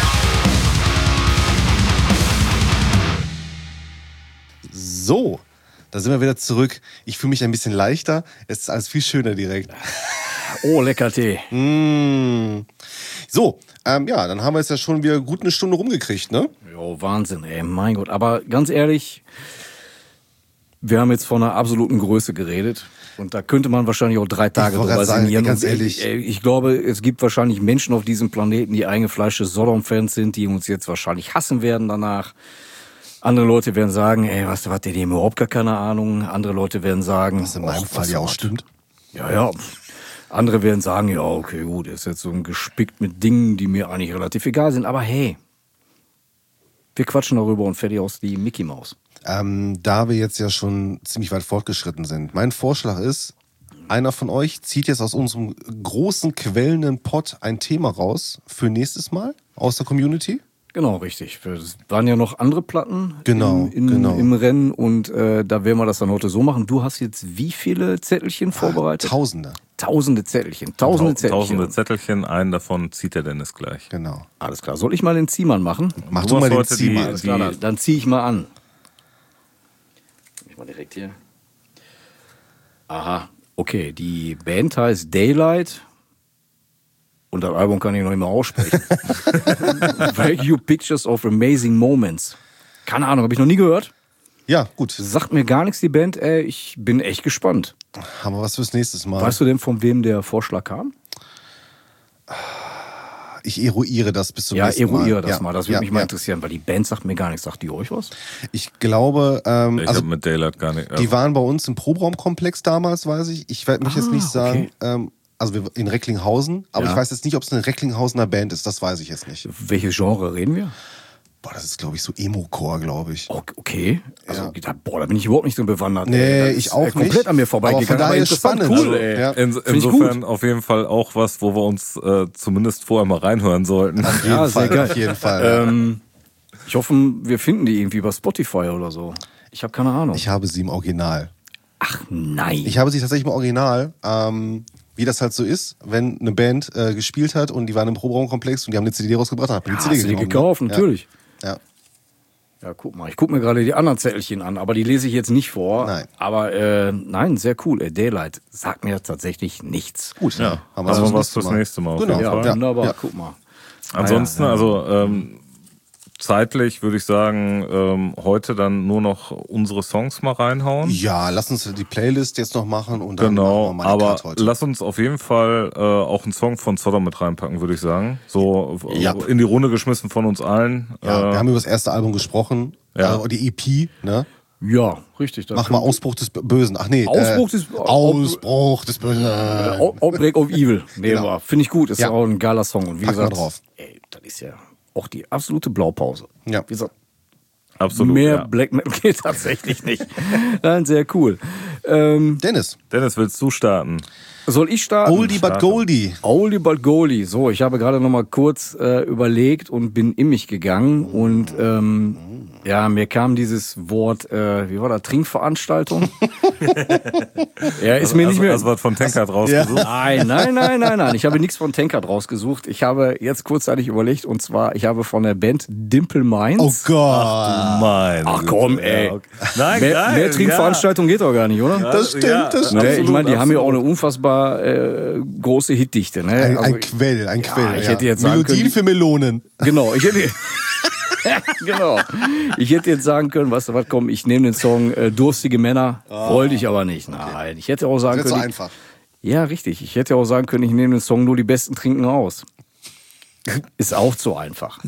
So, da sind wir wieder zurück. Ich fühle mich ein bisschen leichter. Es ist alles viel schöner direkt. Oh, lecker Tee. Mm. So, ähm, ja, dann haben wir jetzt ja schon wieder gut eine Stunde rumgekriegt, ne? Jo, Wahnsinn, ey, mein Gott. Aber ganz ehrlich, wir haben jetzt von einer absoluten Größe geredet. Und da könnte man wahrscheinlich auch drei Tage wollte drüber gerade sagen, sinnieren. ganz Und ehrlich. Ich, ich glaube, es gibt wahrscheinlich Menschen auf diesem Planeten, die eingefleischte Sodom-Fans sind, die uns jetzt wahrscheinlich hassen werden danach. Andere Leute werden sagen, ey, was, was, die haben überhaupt gar keine Ahnung. Andere Leute werden sagen, Was in meinem och, Fall was ja auch was. stimmt. Ja, ja. Andere werden sagen, ja, okay, gut, ist jetzt so ein gespickt mit Dingen, die mir eigentlich relativ egal sind. Aber hey, wir quatschen darüber und fertig aus die Mickey Maus. Ähm, da wir jetzt ja schon ziemlich weit fortgeschritten sind, mein Vorschlag ist, einer von euch zieht jetzt aus unserem großen quellenden Pot ein Thema raus für nächstes Mal aus der Community. Genau, richtig. Es waren ja noch andere Platten Genau, im, in, genau. im Rennen und äh, da werden wir das dann heute so machen. Du hast jetzt wie viele Zettelchen vorbereitet? Tausende. Tausende Zettelchen. Tausende Tau- Zettelchen. Tausende Zettelchen, einen davon zieht der Dennis gleich. Genau. Alles klar. Soll ich mal den Ziehmann machen? Mach Du du, mal machst den heute die- Zieh mal. Alles klar, dann, dann ziehe ich mal an. Ich mal direkt hier. Aha, okay. Die Band heißt Daylight. Und das Album kann ich noch nicht mal aussprechen. Value Pictures of Amazing Moments. Keine Ahnung, habe ich noch nie gehört. Ja, gut. Sagt mir gar nichts, die Band. Ey, ich bin echt gespannt. Haben wir was fürs nächste Mal? Weißt du denn, von wem der Vorschlag kam? Ich eruiere das bis zum Ja, nächsten Mal. eruiere das Ja, mal. Das würde ja, mich mal ja. interessieren, weil die Band sagt mir gar nichts. Sagt die euch was? Ich glaube, ähm, Ich also habe mit Daylight gar nicht. die waren bei uns im Proberaumkomplex damals, weiß ich. Ich werde mich Ah, jetzt nicht sagen, okay. ähm, also wir, in Recklinghausen, aber Ja. ich weiß jetzt nicht, ob es eine Recklinghausener Band ist. Das weiß ich jetzt nicht. Welches Genre reden wir? Boah, das ist, glaube ich, so Emo-Core, glaube ich. Okay, okay. Also, Ja. da, boah, da bin ich überhaupt nicht so bewandert. Nee, ey. Das ich ist, auch äh, komplett nicht. an mir Aber vorbeigegangen. von daher ist interessant, spannend. cool, Also, ey. ja. In, Find ich insofern gut. auf jeden Fall auch was, wo wir uns äh, zumindest vorher mal reinhören sollten. Auf jeden Ja, sehr Fall, geil. auf jeden Fall. ja. Ähm, ich hoffe, wir finden die irgendwie bei Spotify oder so. Ich habe keine Ahnung. Ich habe sie im Original. Ach nein. Ich habe sie tatsächlich im Original, ähm, wie das halt so ist, wenn eine Band äh, gespielt hat und die waren im Proberaumkomplex und die haben eine C D rausgebracht, dann hab ich ja, die C D hast du die genommen, gekauft, ne? natürlich. Ja. Ja, guck mal. Ich guck mir gerade die anderen Zettelchen an, aber die lese ich jetzt nicht vor. Nein. Aber äh, nein, sehr cool. Ey, Daylight sagt mir tatsächlich nichts. Gut, Ja, haben also das was fürs nächste Mal auf Genau. jeden Ja, Fall. Ja. wunderbar. Ja. Guck mal. Ansonsten, Ah, ja, ja. also ähm, zeitlich würde ich sagen, ähm, heute dann nur noch unsere Songs mal reinhauen. Ja, lass uns die Playlist jetzt noch machen und dann Genau, machen wir mal die aber Cut heute. lass uns auf jeden Fall äh, auch einen Song von Sodom mit reinpacken, würde ich sagen. So Ja. äh, in die Runde geschmissen von uns allen. Ja, äh, wir haben über das erste Album gesprochen, Ja. äh, die E P, ne? Ja, richtig. das Mach mal können- Ausbruch des Bösen. Ach nee. Ausbruch äh, des- Ausbruch des Bösen. Out- Outbreak of Evil. Nee, Genau. war- finde ich gut. Ist Ja. auch ein geiler Song. Und wie Pack mal gesagt, drauf. ey, das ist ja auch die absolute Blaupause. Ja. Wie gesagt, absolut. mehr ja. Black Metal geht tatsächlich nicht. Nein, sehr cool. Ähm, Dennis, Dennis, willst du starten? soll ich starten? Oldie but Goldie. Oldie but Goldie. So, ich habe gerade noch mal kurz äh, überlegt und bin in mich gegangen und ähm, ja, mir kam dieses Wort, äh, wie war das, Trinkveranstaltung? ja, ist mir nicht also, mehr. also was von Tankard rausgesucht? Nein, nein, nein, nein, nein. Ich habe nichts von Tankard rausgesucht. Ich habe jetzt kurzzeitig überlegt und zwar, ich habe von der Band Dimple Minds. Oh Gott. Mein. Ach komm, ey. Nein, mehr, geil, mehr Trinkveranstaltung geht doch gar nicht, oder? Das stimmt, ja, das Ne, stimmt. ich meine, die haben ja auch absolut. eine unfassbar äh, große Hitdichte. Ne? Ein, Also, ein Quell, ein Quell. ich hätte jetzt sagen Melodien können- für Melonen. Genau, ich hätte, genau. Ich hätte jetzt sagen können, weißt du was, komm, ich nehme den Song äh, Durstige Männer, wollte ich aber nicht. Nein, ich hätte auch sagen Das ist so können, einfach. ich, ja richtig, ich hätte auch sagen können, ich nehme den Song Nur die Besten trinken aus. Ist auch zu einfach.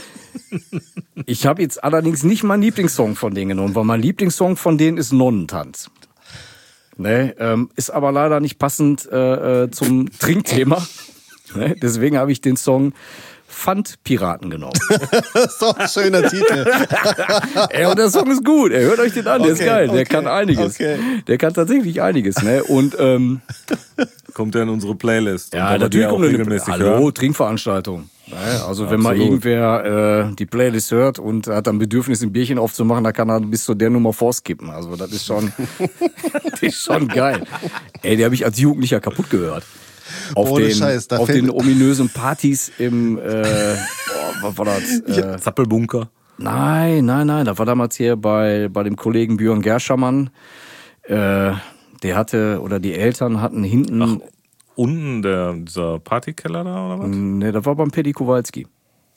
Ich habe jetzt allerdings nicht meinen Lieblingssong von denen genommen, weil mein Lieblingssong von denen ist Nonnentanz. Ne, ähm, ist aber leider nicht passend äh, äh, zum Trinkthema. Ne, deswegen habe ich den Song Pfandpiraten genommen. Das ist doch ein schöner Titel. Ey, und der Song ist gut. Ey, hört euch den an, der ist Okay, geil. Der okay, kann einiges. okay. Der kann tatsächlich einiges. Ne? Und ähm, Kommt ja in unsere Playlist. ja, Und weil wir die natürlich auch kommt eine regelmäßig Hallo, hören. Trinkveranstaltung. Ne? Also wenn mal Absolut. irgendwer äh, die Playlist hört und hat dann Bedürfnis, ein Bierchen aufzumachen, da kann er bis zu der Nummer vorskippen. Also das ist schon, das ist schon geil. Ey, die habe ich als Jugendlicher kaputt gehört. Auf Ohne den, Scheiß, da auf fällt den mir- ominösen Partys im, äh, boah, was war das? Äh, Zappelbunker. Nein, nein, nein. Das war damals hier bei, bei dem Kollegen Björn Gerschermann. Äh, der hatte, oder die Eltern hatten hinten. Unten der, dieser Partykeller da oder was? Ne, das war beim Paddy Kowalski.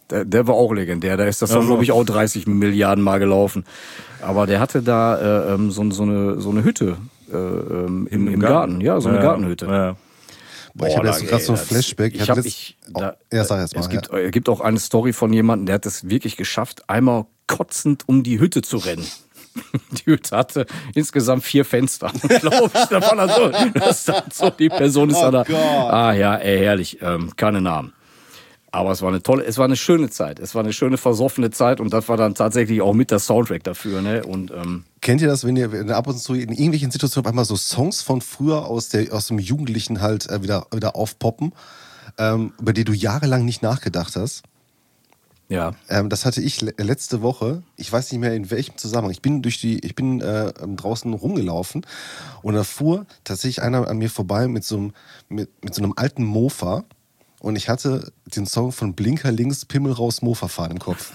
Der, der war auch legendär. Da ist das dann, glaube ich, auch dreißig Milliarden Mal gelaufen. Aber der hatte da äh, so, so, eine, so eine Hütte äh, im, im, im Garten. Garten. Ja, so eine ja, Gartenhütte. Ja. Boah, ich habe jetzt gerade so ein Flashback. Ich hab, letzt- ich, oh, da, ja, sag erst mal. es gibt, ja. äh, gibt auch eine Story von jemandem, der hat es wirklich geschafft, einmal kotzend um die Hütte zu rennen. Die Hütte hatte insgesamt vier Fenster, glaube ich. Da war das so, das dann so, die Person ist Oh da. Gott. Ah ja, ey, herrlich. Ähm, keine Namen. Aber es war eine tolle, es war eine schöne Zeit. Es war eine schöne, versoffene Zeit und das war dann tatsächlich auch mit der Soundtrack dafür. Ne? Und, ähm, Kennt ihr das, wenn ihr wenn ihr ab und zu in irgendwelchen Situationen auf einmal so Songs von früher aus, der, aus dem Jugendlichen halt äh, wieder, wieder aufpoppen, ähm, über die du jahrelang nicht nachgedacht hast? ja. Ähm, das hatte ich le- letzte Woche, ich weiß nicht mehr in welchem Zusammenhang. Ich bin durch die, ich bin äh, draußen rumgelaufen und da fuhr tatsächlich einer an mir vorbei mit so einem, mit, mit so einem alten Mofa. Und ich hatte den Song von Blinker links, Pimmel raus, Mofa fahren im Kopf.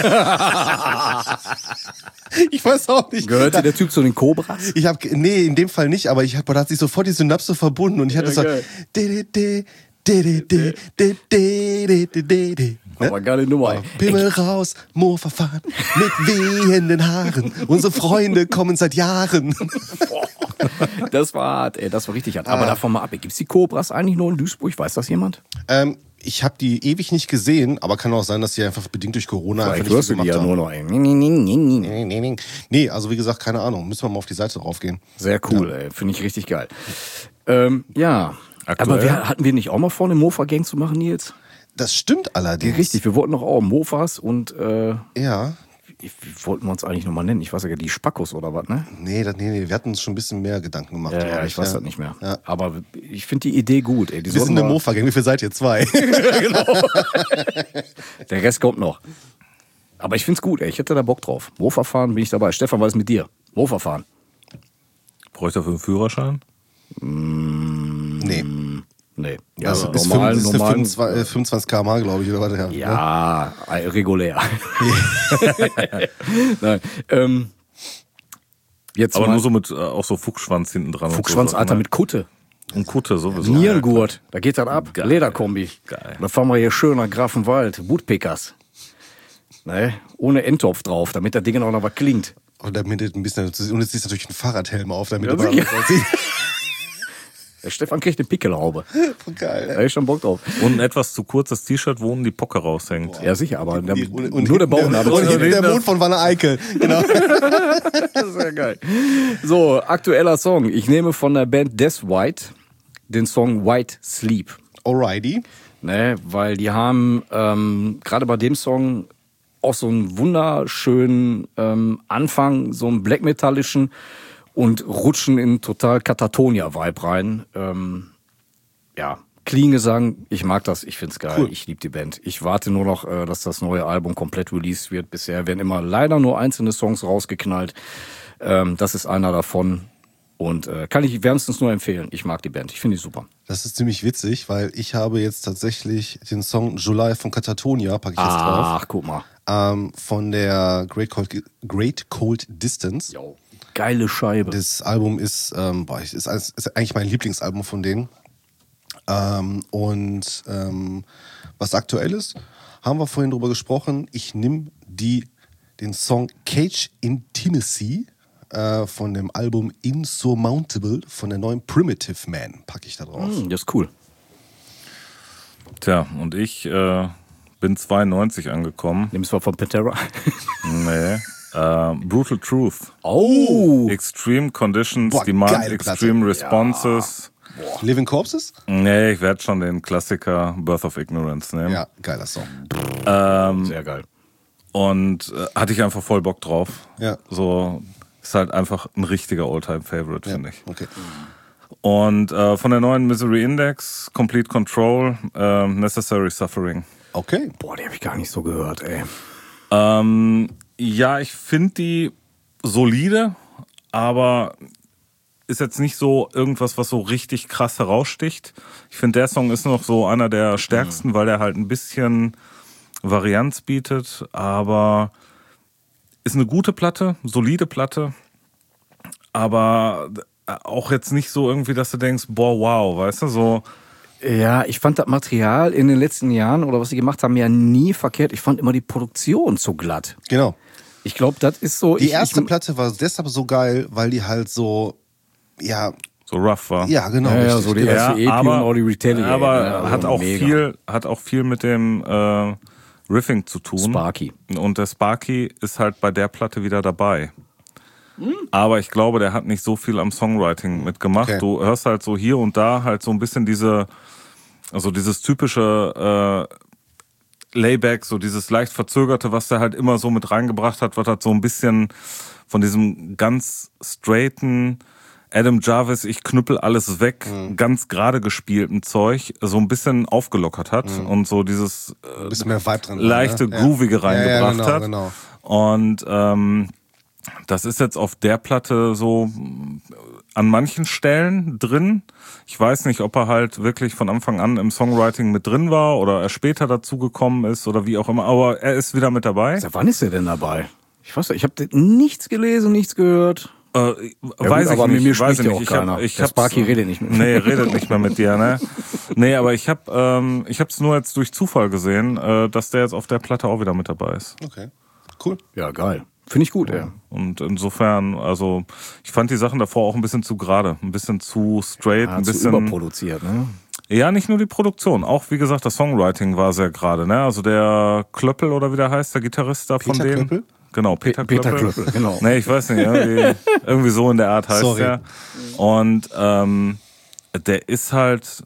Ich weiß auch nicht. Gehörte der Typ zu den Cobras? Ich habe nee, in dem Fall nicht, aber ich hab, da hat sich sofort die Synapse verbunden und ich hatte Ja, so geil. de, de, de, de, de, de, de, de, de, de, de. Aber geile Nummer. ey. Pimmel raus, Mofa fahren, mit wehenden Haaren. Unsere Freunde kommen seit Jahren. Das war hart, ey, das war richtig hart. Aber davon mal ab, gibt's die Cobras eigentlich nur in Duisburg? Weiß das jemand? Ähm, ich habe die ewig nicht gesehen, aber kann auch sein, dass sie einfach bedingt durch Corona einfach nicht so gemacht haben. noch. Ey. Nee, nee, nee, nee, nee. Nee, nee, nee. Nee, also wie gesagt, keine Ahnung. Müssen wir mal auf die Seite draufgehen. Sehr cool, ey. Finde ich richtig geil. Ähm, ja. Aktuell? Aber wir, hatten wir nicht auch mal vor, eine Mofa-Gang zu machen, Nils? Das stimmt allerdings. Richtig, wir wollten doch auch Mofas und äh, Ja. wie, wie wollten wir uns eigentlich nochmal nennen? Ich weiß ja gar nicht, die Spackos oder was, ne? Nee, das, nee, nee, wir hatten uns schon ein bisschen mehr Gedanken gemacht. Ja, glaub ja, ich weiß ja. das nicht mehr. Ja. Aber ich finde die Idee gut, ey. Die Wir sind sollten eine wir- Mofa-Gang. Wie viel seid ihr? Zwei. Der Rest kommt noch. Aber ich find's gut, ey. Ich hätte da Bock drauf. Mofa fahren bin ich dabei. Stefan, was ist mit dir? Mofa fahren. Brauche ich dafür einen Führerschein? Nee. Nee. Ja, Also also bis normal, fünf- ist normal. eine fünfundzwanzig, äh, fünfundzwanzig Kilometer pro Stunde, glaube ich, oder was? Ja. Ja, äh, regulär. Nein. Ähm, jetzt Aber mal nur so mit äh, auch so Fuchsschwanz hinten dran. Fuchsschwanz, und so, Alter, ne? mit Kutte. Und Kutte sowieso. Nierengurt. Da geht das ab. Geil. Lederkombi. Geil. Da fahren wir hier schön nach Grafenwald. Bootpickers. Ne? Ohne Endtopf drauf, damit das Ding auch noch was klingt. Und damit es ein bisschen, und jetzt ist natürlich ein Fahrradhelm auf, damit Ja, du mal sicher. was aussieht. Der Stefan kriegt eine Pickelhaube. Geil. Da hab ich schon Bock drauf. Und ein etwas zu kurzes T-Shirt, wo die Pocke raushängt. Ja, sicher, aber der, Und, und nur der hinten Bauchnabel. Und zu hinten sehen. der Mond von Wanne Eickel. Genau. Das ist ja geil. So, aktueller Song. Ich nehme von der Band Death White den Song White Sleep. Alrighty. Ne, weil die haben ähm, gerade bei dem Song auch so einen wunderschönen ähm, Anfang, so einen Black Metallischen und rutschen in total Katatonia-Vibe rein. Ähm, ja, clean Gesang, ich mag das, ich find's geil, Cool. ich liebe die Band. Ich warte nur noch, äh, dass das neue Album komplett released wird. Bisher werden immer leider nur einzelne Songs rausgeknallt. Ähm, das ist einer davon. Und äh, kann ich wärmstens nur empfehlen. Ich mag die Band, ich finde die super. Das ist ziemlich witzig, weil ich habe jetzt tatsächlich den Song July von Katatonia, packe ich jetzt drauf, Ach, guck mal. ähm, von der Great Cold, Great Cold Distance. Jo. Geile Scheibe. Das Album ist, ähm, boah, ist, ist, ist eigentlich mein Lieblingsalbum von denen. Ähm, und ähm, was aktuell ist, haben wir vorhin drüber gesprochen. Ich nehme die den Song Cage Intimacy äh, von dem Album Insurmountable von der neuen Primitive Man, packe ich da drauf. Hm, das ist cool. Tja, und ich äh, bin zweiundneunzig angekommen. Nimmst du von Pantera? Nee. Äh, Brutal Truth. Oh! Extreme Conditions, Boah, Demand geile Extreme Platte. Responses. Living Corpses? Nee, ich werde schon den Klassiker Birth of Ignorance nehmen. Ja, geiler Song. Sehr geil. Und äh, hatte ich einfach voll Bock drauf. Ja. So, ist halt einfach ein richtiger All-Time-Favorite, Ja, finde ich. okay. Und äh, von der neuen Misery Index, Complete Control, äh, Necessary Suffering. Okay. Boah, die habe ich gar nicht so gehört, ey. Ähm, ja, ich finde die solide, aber ist jetzt nicht so irgendwas, was so richtig krass heraussticht. Ich finde, der Song ist noch so einer der stärksten, weil der halt ein bisschen Varianz bietet, aber ist eine gute Platte, solide Platte, aber auch jetzt nicht so irgendwie, dass du denkst, boah, wow, weißt du, so Ja, ich fand das Material in den letzten Jahren oder was sie gemacht haben ja nie verkehrt. Ich fand immer die Produktion zu glatt. Genau. Ich glaube, das ist so... Die ich, erste ich, Platte war deshalb so geil, weil die halt so, ja, So rough war. ja, genau. Ja, ja, richtig. so die erste E P und auch die Retaliate. aber ne? Also hat auch mega. viel, hat auch viel mit dem äh, Riffing zu tun. Sparky. Und der Sparky ist halt bei der Platte wieder dabei. Aber ich glaube, der hat nicht so viel am Songwriting mitgemacht. Okay. Du hörst halt so hier und da halt so ein bisschen diese, also dieses typische äh, Layback, so dieses leicht verzögerte, was der halt immer so mit reingebracht hat, was halt so ein bisschen von diesem ganz straighten Adam Jarvis, ich knüppel alles weg, Mhm. ganz gerade gespielten Zeug so ein bisschen aufgelockert hat und so dieses äh, Ein bisschen mehr Vibe drin. war, leichte, ne? groovige Ja, reingebracht ja, genau, hat. Genau. Und ähm, das ist jetzt auf der Platte so mh, an manchen Stellen drin. Ich weiß nicht, ob er halt wirklich von Anfang an im Songwriting mit drin war oder er später dazugekommen ist oder wie auch immer. Aber er ist wieder mit dabei. Seit wann ist er denn dabei? Ich weiß nicht, ich habe nichts gelesen, nichts gehört. Äh, Ja, weiß gut, ich aber nicht, mit mir weiß spricht ich ja nicht. auch Ich hab, keiner. ich Der hab's- Sparky redet nicht mit mir. Nee, redet nicht mehr mit dir, ne? Nee, aber ich hab, ähm, ich hab's nur jetzt durch Zufall gesehen, äh, dass der jetzt auf der Platte auch wieder mit dabei ist. Okay, cool. Ja, geil. Finde ich gut, ey. Und insofern, also ich fand die Sachen davor auch ein bisschen zu gerade, ein bisschen zu straight, Ja, ein zu bisschen. überproduziert, ne? Ja, nicht nur die Produktion, auch wie gesagt, das Songwriting war sehr gerade, ne? Also der Klöppel oder wie der heißt, der Gitarrist da von Peter denen. Klöppel? Genau, Peter Klöppel. Peter Klöppel, genau. Nee, ich weiß nicht, irgendwie, irgendwie so in der Art heißt Sorry. der. Und ähm, der ist halt,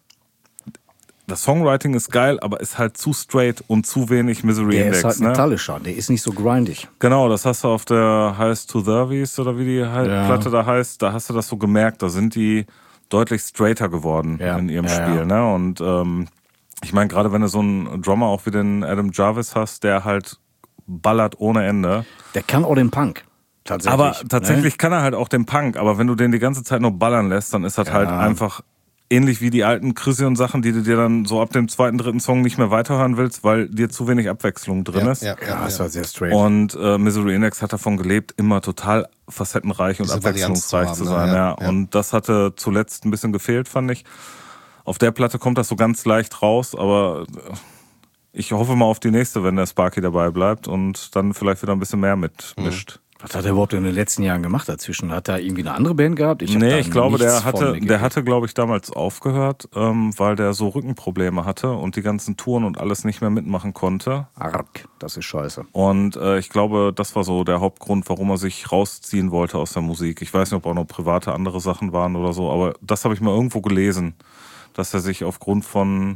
das Songwriting ist geil, aber ist halt zu straight und zu wenig Misery Der Index. ist halt ne? metallischer, der ist nicht so grindig. Genau, das hast du auf der Highest to Thirties oder wie die Hi- Ja. Platte da heißt, da hast du das so gemerkt, da sind die deutlich straighter geworden Ja. in ihrem Ja, Spiel. ja. Ne? Und ähm, ich meine, gerade wenn du so einen Drummer auch wie den Adam Jarvis hast, der halt ballert ohne Ende. Der kann auch den Punk. Tatsächlich. Aber tatsächlich Ne? kann er halt auch den Punk, aber wenn du den die ganze Zeit nur ballern lässt, dann ist das halt einfach ähnlich wie die alten Chrysion-Sachen, die du dir dann so ab dem zweiten, dritten Song nicht mehr weiterhören willst, weil dir zu wenig Abwechslung drin Ja, ist. ja, Ja, ja, ist ja. halt sehr straight. Und äh, Misery Index hat davon gelebt, immer total facettenreich und Diese Varianz zu abwechslungsreich haben, zu ne? sein. Ja, Ja, ja. Und das hatte zuletzt ein bisschen gefehlt, fand ich. Auf der Platte kommt das so ganz leicht raus, aber äh, ich hoffe mal auf die nächste, wenn der Sparky dabei bleibt und dann vielleicht wieder ein bisschen mehr mitmischt. Was hat er überhaupt in den letzten Jahren gemacht dazwischen? Hat er irgendwie eine andere Band gehabt? Ich hab Nee, da ich glaube, nichts der von hatte, mitgekriegt. der hatte, glaube ich, damals aufgehört, ähm, weil der so Rückenprobleme hatte und die ganzen Touren und alles nicht mehr mitmachen konnte. Arg, das ist scheiße. Und äh, ich glaube, das war so der Hauptgrund, warum er sich rausziehen wollte aus der Musik. Ich weiß nicht, ob auch noch private andere Sachen waren oder so, aber das habe ich mal irgendwo gelesen, dass er sich aufgrund von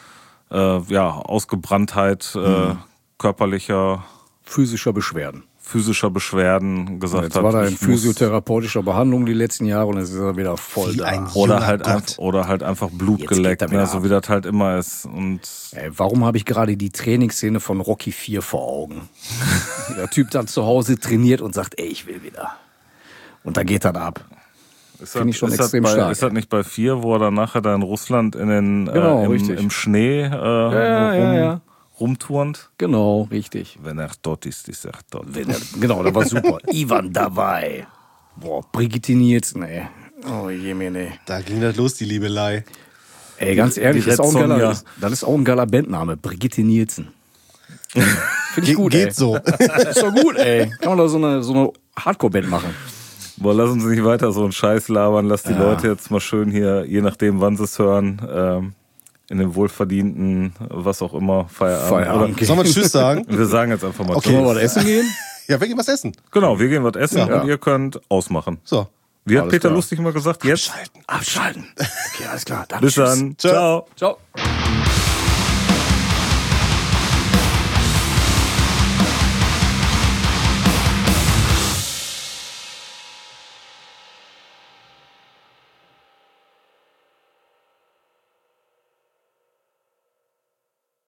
äh, ja, Ausgebranntheit, äh, körperlicher, Physischer Beschwerden. physischer Beschwerden gesagt Jetzt hat. war er in ich muss- physiotherapeutischer Behandlung die letzten Jahre und jetzt ist er wieder voll Wie da. ein Oder junger halt, Gott. einfach, oder halt einfach Blut Jetzt geht geleckt, er wieder ne, so ab. wie das halt immer ist. Und Ey, warum habe ich gerade die Trainingsszene von Rocky vier vor Augen? Der Typ dann zu Hause trainiert und sagt, ey, ich will wieder. Und da geht das ab. ist Finde ich schon ist extrem das bei, stark. Ist das nicht bei vier, wo er dann nachher da in Russland in den, Genau, äh, im, richtig. im Schnee äh, ja, rum, ja. rumturnt? Genau, richtig. Wenn er tot ist, ist er tot. Wenn er, genau, das war super. Ivan dabei. Boah, Brigitte Nielsen, ey. Oh je, mir, ey. Da ging das los, die Liebelei. Ey, ganz ehrlich, die das ist, auch ein Red geiler, Sonja. das ist auch ein geiler Bandname. Brigitte Nielsen. Finde ich Ge gut, geht ey. so. Ist doch gut, ey. Kann man da so eine, so eine Hardcore-Band machen. Boah, lass uns nicht weiter so einen Scheiß labern. Lass die Ja. Leute jetzt mal schön hier, je nachdem, wann sie es hören, ähm, in den wohlverdienten, was auch immer, Feierabend. Feierabend. Oder, Sollen wir Tschüss sagen? wir sagen jetzt einfach mal Okay. Wollen wir Tschüss. was essen gehen? Ja, wir gehen was essen. Genau, wir gehen was essen Ja. und ihr könnt ausmachen. So. Wie hat Alles Peter klar. Lustig mal gesagt? Jetzt? Abschalten. Okay, alles klar. Dann Bis tschüss. dann. Ciao. Ciao. Ciao.